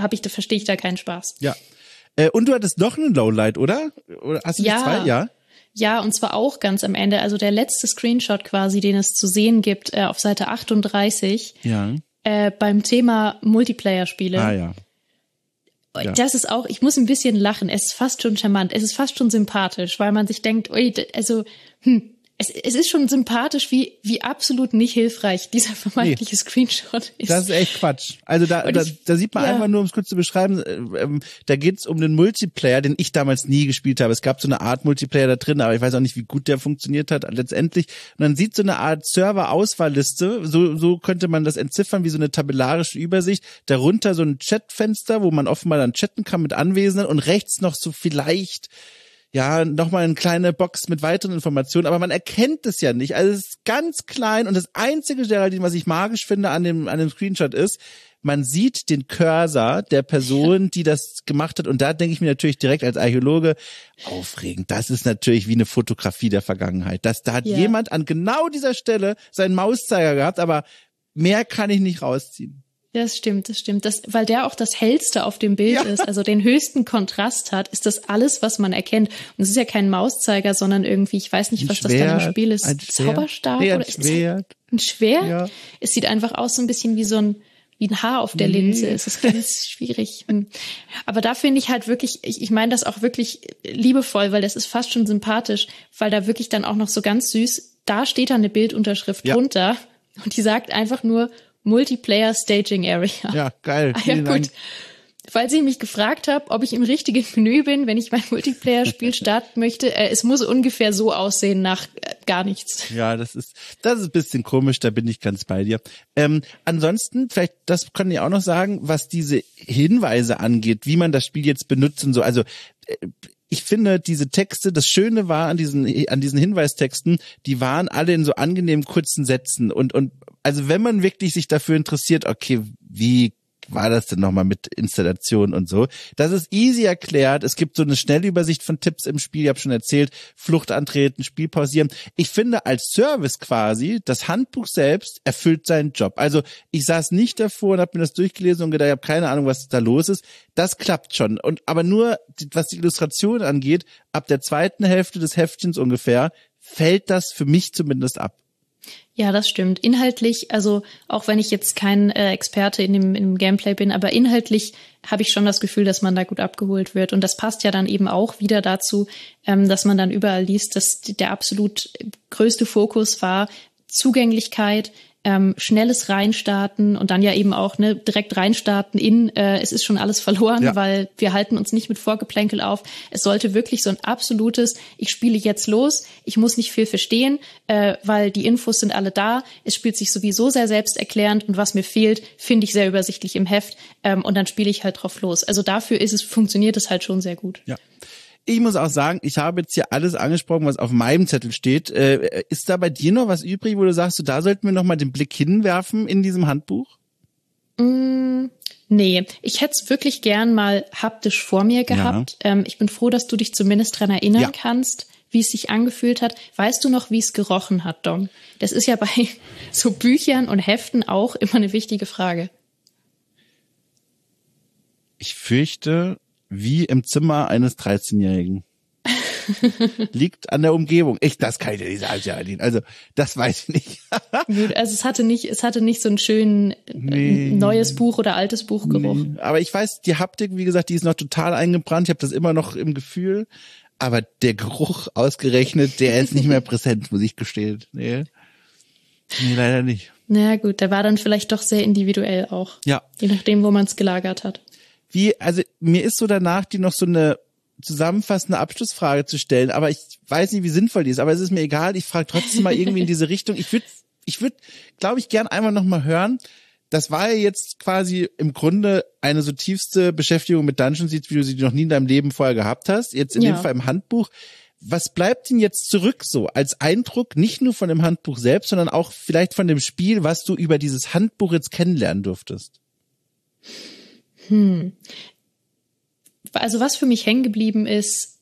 verstehe ich da keinen Spaß. Ja. Und du hattest noch einen Lowlight, oder? Hast du die 2? Ja. Ja, und zwar auch ganz am Ende. Also der letzte Screenshot quasi, den es zu sehen gibt, auf Seite 38, beim Thema Multiplayer-Spiele. Ah ja. Ja. Das ist auch, ich muss ein bisschen lachen. Es ist fast schon charmant. Es ist fast schon sympathisch, weil man sich denkt, ui, also, es ist schon sympathisch, wie absolut nicht hilfreich dieser vermeintliche Screenshot ist. Das ist echt Quatsch. Also da sieht man einfach nur, um es kurz zu beschreiben, da geht's um den Multiplayer, den ich damals nie gespielt habe. Es gab so eine Art Multiplayer da drin, aber ich weiß auch nicht, wie gut der funktioniert hat letztendlich. Und dann sieht so eine Art Server-Auswahlliste, so könnte man das entziffern, wie so eine tabellarische Übersicht. Darunter so ein Chatfenster, wo man offenbar dann chatten kann mit Anwesenden und rechts noch so vielleicht nochmal eine kleine Box mit weiteren Informationen, aber man erkennt es ja nicht. Also es ist ganz klein und das einzige, Geraldine, was ich magisch finde an dem Screenshot ist, man sieht den Cursor der Person, die das gemacht hat und da denke ich mir natürlich direkt als Archäologe, aufregend, das ist natürlich wie eine Fotografie der Vergangenheit. Da hat jemand an genau dieser Stelle seinen Mauszeiger gehabt, aber mehr kann ich nicht rausziehen. Das stimmt. Weil der auch das Hellste auf dem Bild ist, also den höchsten Kontrast hat, ist das alles, was man erkennt. Und es ist ja kein Mauszeiger, sondern irgendwie, ich weiß nicht, was das dann im Spiel ist. Ein Zauberstab? Nee, oder Schwert. Ein Schwert? Ja. Es sieht einfach aus so ein bisschen wie ein Haar auf der Linse. Es ist ganz schwierig. Aber da finde ich halt wirklich, ich meine das auch wirklich liebevoll, weil das ist fast schon sympathisch, weil da wirklich dann auch noch so ganz süß, da steht da eine Bildunterschrift drunter und die sagt einfach nur Multiplayer Staging Area. Ja, geil. Ja, gut. Falls ich mich gefragt habe, ob ich im richtigen Menü bin, wenn ich mein Multiplayer-Spiel starten möchte, es muss ungefähr so aussehen nach gar nichts. Ja, das ist ein bisschen komisch, da bin ich ganz bei dir. Ansonsten, vielleicht, das kann ich auch noch sagen, was diese Hinweise angeht, wie man das Spiel jetzt benutzt und so. Also, ich finde, diese Texte, das Schöne war an diesen Hinweistexten, die waren alle in so angenehmen kurzen Sätzen und also wenn man wirklich sich dafür interessiert, okay, wie war das denn nochmal mit Installation und so? Das ist easy erklärt. Es gibt so eine Schnellübersicht von Tipps im Spiel. Ich habe schon erzählt, Flucht antreten, Spiel pausieren. Ich finde als Service quasi, das Handbuch selbst erfüllt seinen Job. Also ich saß nicht davor und habe mir das durchgelesen und gedacht, ich habe keine Ahnung, was da los ist. Das klappt schon. Aber nur, was die Illustration angeht, ab der zweiten Hälfte des Heftchens ungefähr, fällt das für mich zumindest ab. Ja, das stimmt. Inhaltlich, also auch wenn ich jetzt kein Experte in dem Gameplay bin, aber inhaltlich habe ich schon das Gefühl, dass man da gut abgeholt wird. Und das passt ja dann eben auch wieder dazu, dass man dann überall liest, dass der absolut größte Fokus war Zugänglichkeit, schnelles Reinstarten und dann ja eben auch direkt reinstarten es ist schon alles verloren, weil wir halten uns nicht mit Vorgeplänkel auf. Es sollte wirklich so ein absolutes, ich spiele jetzt los, ich muss nicht viel verstehen, weil die Infos sind alle da, es spielt sich sowieso sehr selbsterklärend und was mir fehlt, finde ich sehr übersichtlich im Heft und dann spiele ich halt drauf los. Also dafür funktioniert es halt schon sehr gut. Ja. Ich muss auch sagen, ich habe jetzt hier alles angesprochen, was auf meinem Zettel steht. Ist da bei dir noch was übrig, wo du sagst, da sollten wir noch mal den Blick hinwerfen in diesem Handbuch? Nee, ich hätte es wirklich gern mal haptisch vor mir gehabt. Ja. Ich bin froh, dass du dich zumindest dran erinnern kannst, wie es sich angefühlt hat. Weißt du noch, wie es gerochen hat, Dom? Das ist ja bei so Büchern und Heften auch immer eine wichtige Frage. Ich fürchte, wie im Zimmer eines 13-Jährigen. Liegt an der Umgebung. Das kann ich dir nicht sagen, Geraldine. Also, das weiß ich nicht. Gut, also es hatte nicht so einen schönen neues Buch oder altes Buch Geruch. Nee. Aber ich weiß, die Haptik, wie gesagt, die ist noch total eingebrannt. Ich habe das immer noch im Gefühl. Aber der Geruch ausgerechnet, der ist nicht mehr präsent, muss ich gestehen. Nee, leider nicht. Na gut, der war dann vielleicht doch sehr individuell auch. Ja. Je nachdem, wo man es gelagert hat. Also mir ist so danach, die noch so eine zusammenfassende Abschlussfrage zu stellen, aber ich weiß nicht, wie sinnvoll die ist, aber es ist mir egal, ich frage trotzdem mal irgendwie in diese Richtung. Ich würde, glaube ich, gern einmal noch mal hören. Das war ja jetzt quasi im Grunde eine so tiefste Beschäftigung mit Dungeon Siege, wie du sie noch nie in deinem Leben vorher gehabt hast. Jetzt in dem Fall im Handbuch. Was bleibt denn jetzt zurück so als Eindruck, nicht nur von dem Handbuch selbst, sondern auch vielleicht von dem Spiel, was du über dieses Handbuch jetzt kennenlernen durftest? Also was für mich hängen geblieben ist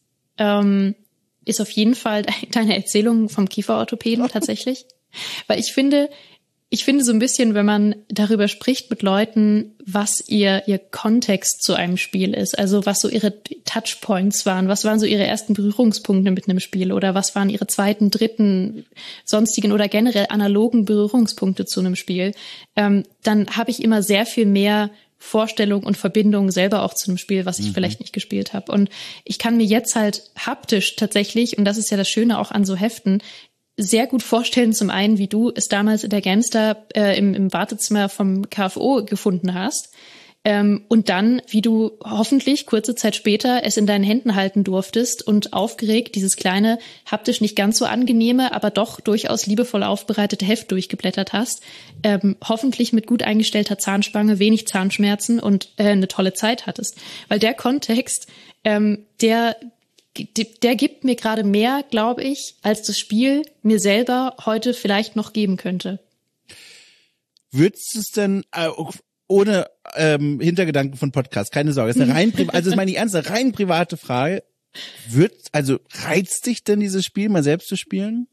auf jeden Fall deine Erzählung vom Kieferorthopäden tatsächlich. Weil ich finde, ich finde so ein bisschen, wenn man darüber spricht mit Leuten, was ihr Kontext zu einem Spiel ist, also was so ihre Touchpoints waren, was waren so ihre ersten Berührungspunkte mit einem Spiel oder was waren ihre zweiten, dritten, sonstigen oder generell analogen Berührungspunkte zu einem Spiel, dann habe ich immer sehr viel mehr Vorstellung und Verbindung selber auch zu einem Spiel, was ich vielleicht nicht gespielt habe. Und ich kann mir jetzt halt haptisch tatsächlich, und das ist ja das Schöne auch an so Heften, sehr gut vorstellen, zum einen, wie du es damals in der Gamestar im Wartezimmer vom KFO gefunden hast. Und dann, wie du hoffentlich kurze Zeit später es in deinen Händen halten durftest und aufgeregt dieses kleine, haptisch nicht ganz so angenehme, aber doch durchaus liebevoll aufbereitete Heft durchgeblättert hast. Hoffentlich mit gut eingestellter Zahnspange, wenig Zahnschmerzen und eine tolle Zeit hattest. Weil der Kontext, der gibt mir gerade mehr, glaube ich, als das Spiel mir selber heute vielleicht noch geben könnte. Würdest du es denn ohne Hintergedanken von Podcast, keine Sorge, ist eine also ist meine ernste, rein private Frage. Reizt dich denn dieses Spiel mal selbst zu spielen?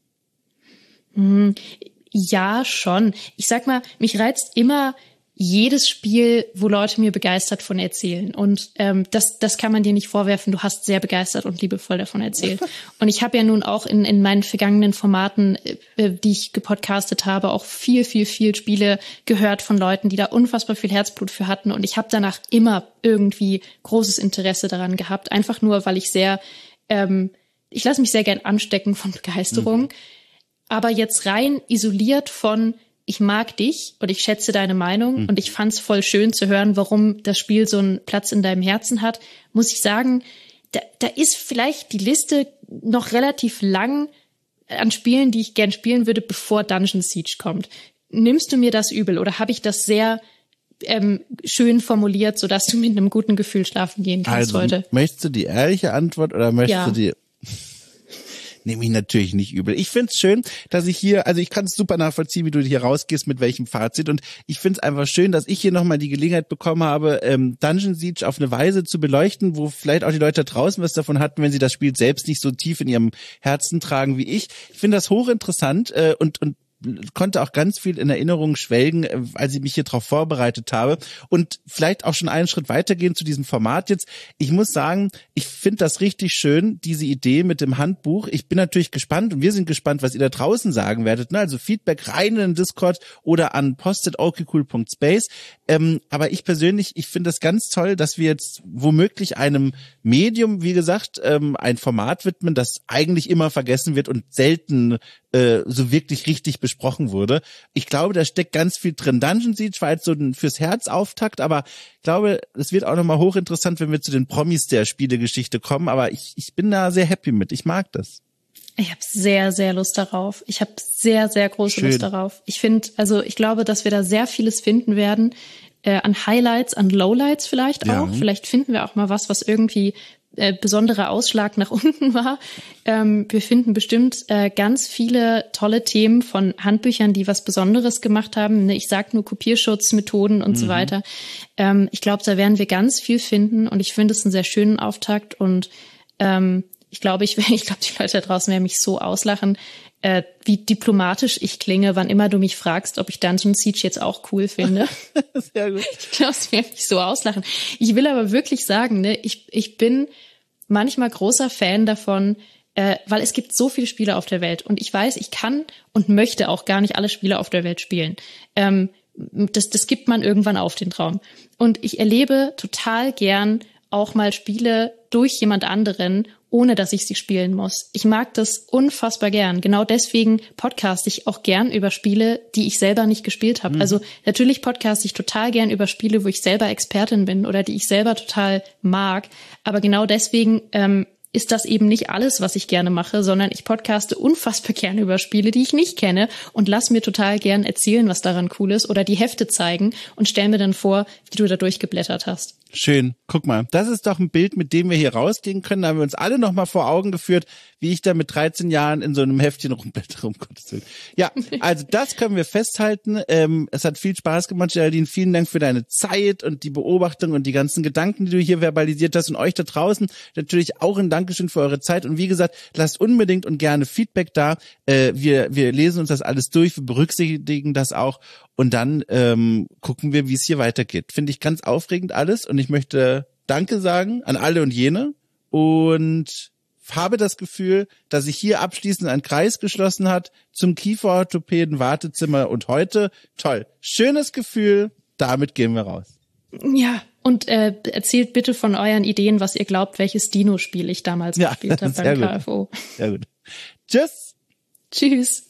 Ja, schon. Ich sag mal, mich reizt immer jedes Spiel, wo Leute mir begeistert von erzählen. Und das kann man dir nicht vorwerfen. Du hast sehr begeistert und liebevoll davon erzählt. Und ich habe ja nun auch in meinen vergangenen Formaten, die ich gepodcastet habe, auch viel Spiele gehört von Leuten, die da unfassbar viel Herzblut für hatten. Und ich habe danach immer irgendwie großes Interesse daran gehabt. Einfach nur, weil ich ich lasse mich sehr gern anstecken von Begeisterung. Aber jetzt rein isoliert von ich mag dich und ich schätze deine Meinung und ich fand's voll schön zu hören, warum das Spiel so einen Platz in deinem Herzen hat, muss ich sagen, da ist vielleicht die Liste noch relativ lang an Spielen, die ich gern spielen würde, bevor Dungeon Siege kommt. Nimmst du mir das übel oder habe ich das sehr schön formuliert, sodass du mit einem guten Gefühl schlafen gehen kannst heute? Möchtest du die ehrliche Antwort oder möchtest du die... Nehme ich natürlich nicht übel. Ich find's schön, dass ich hier, also ich kann es super nachvollziehen, wie du hier rausgehst, mit welchem Fazit. Und ich find's einfach schön, dass ich hier nochmal die Gelegenheit bekommen habe, Dungeon Siege auf eine Weise zu beleuchten, wo vielleicht auch die Leute da draußen was davon hatten, wenn sie das Spiel selbst nicht so tief in ihrem Herzen tragen wie ich. Ich finde das hochinteressant und konnte auch ganz viel in Erinnerung schwelgen, als ich mich hier drauf vorbereitet habe und vielleicht auch schon einen Schritt weitergehen zu diesem Format jetzt. Ich muss sagen, ich finde das richtig schön, diese Idee mit dem Handbuch. Ich bin natürlich gespannt und wir sind gespannt, was ihr da draußen sagen werdet. Also Feedback rein in den Discord oder an post@okcool.space. Aber ich persönlich, ich finde das ganz toll, dass wir jetzt womöglich einem Medium, wie gesagt, ein Format widmen, das eigentlich immer vergessen wird und selten so wirklich richtig besprochen wurde. Ich glaube, da steckt ganz viel drin. Dungeon Siege war jetzt so ein fürs Herz Auftakt, aber ich glaube, es wird auch nochmal hochinteressant, wenn wir zu den Promis der Spielegeschichte kommen, aber ich bin da sehr happy mit. Ich mag das. Ich habe sehr, sehr Lust darauf. Ich habe sehr, sehr große Lust darauf. Ich glaube, dass wir da sehr vieles finden werden, an Highlights, an Lowlights vielleicht auch. Ja. Vielleicht finden wir auch mal was irgendwie besonderer Ausschlag nach unten war. Wir finden bestimmt ganz viele tolle Themen von Handbüchern, die was Besonderes gemacht haben. Ich sag nur Kopierschutzmethoden und so weiter. Ich glaube, da werden wir ganz viel finden und ich finde es einen sehr schönen Auftakt und ich glaube, die Leute da draußen werden mich so auslachen, wie diplomatisch ich klinge, wann immer du mich fragst, ob ich Dungeon Siege jetzt auch cool finde. Sehr gut. Ich glaube, sie werden mich so auslachen. Ich will aber wirklich sagen, ne, ich bin manchmal großer Fan davon, weil es gibt so viele Spiele auf der Welt und ich weiß, ich kann und möchte auch gar nicht alle Spiele auf der Welt spielen. Das gibt man irgendwann auf, den Traum. Und ich erlebe total gern auch mal Spiele durch jemand anderen, ohne dass ich sie spielen muss. Ich mag das unfassbar gern. Genau deswegen podcaste ich auch gern über Spiele, die ich selber nicht gespielt habe. Also natürlich podcaste ich total gern über Spiele, wo ich selber Expertin bin oder die ich selber total mag. Aber genau deswegen ist das eben nicht alles, was ich gerne mache, sondern ich podcaste unfassbar gerne über Spiele, die ich nicht kenne und lass mir total gern erzählen, was daran cool ist oder die Hefte zeigen und stell mir dann vor, wie du da durchgeblättert hast. Schön. Guck mal, das ist doch ein Bild, mit dem wir hier rausgehen können. Da haben wir uns alle noch mal vor Augen geführt, wie ich da mit 13 Jahren in so einem Heftchen rumblättere, um Gottes Willen. Ja, also das können wir festhalten. Es hat viel Spaß gemacht, Geraldine. Vielen Dank für deine Zeit und die Beobachtung und die ganzen Gedanken, die du hier verbalisiert hast. Und euch da draußen natürlich auch ein Dankeschön für eure Zeit. Und wie gesagt, lasst unbedingt und gerne Feedback da. Wir lesen uns das alles durch, wir berücksichtigen das auch. Und dann gucken wir, wie es hier weitergeht. Finde ich ganz aufregend alles. Und ich möchte Danke sagen an alle und jene. Und habe das Gefühl, dass sich hier abschließend ein Kreis geschlossen hat zum Kieferorthopäden Wartezimmer. Und heute, toll, schönes Gefühl. Damit gehen wir raus. Ja, und erzählt bitte von euren Ideen, was ihr glaubt, welches Dino-Spiel ich damals gespielt habe beim KFO. Sehr gut. Tschüss. Tschüss.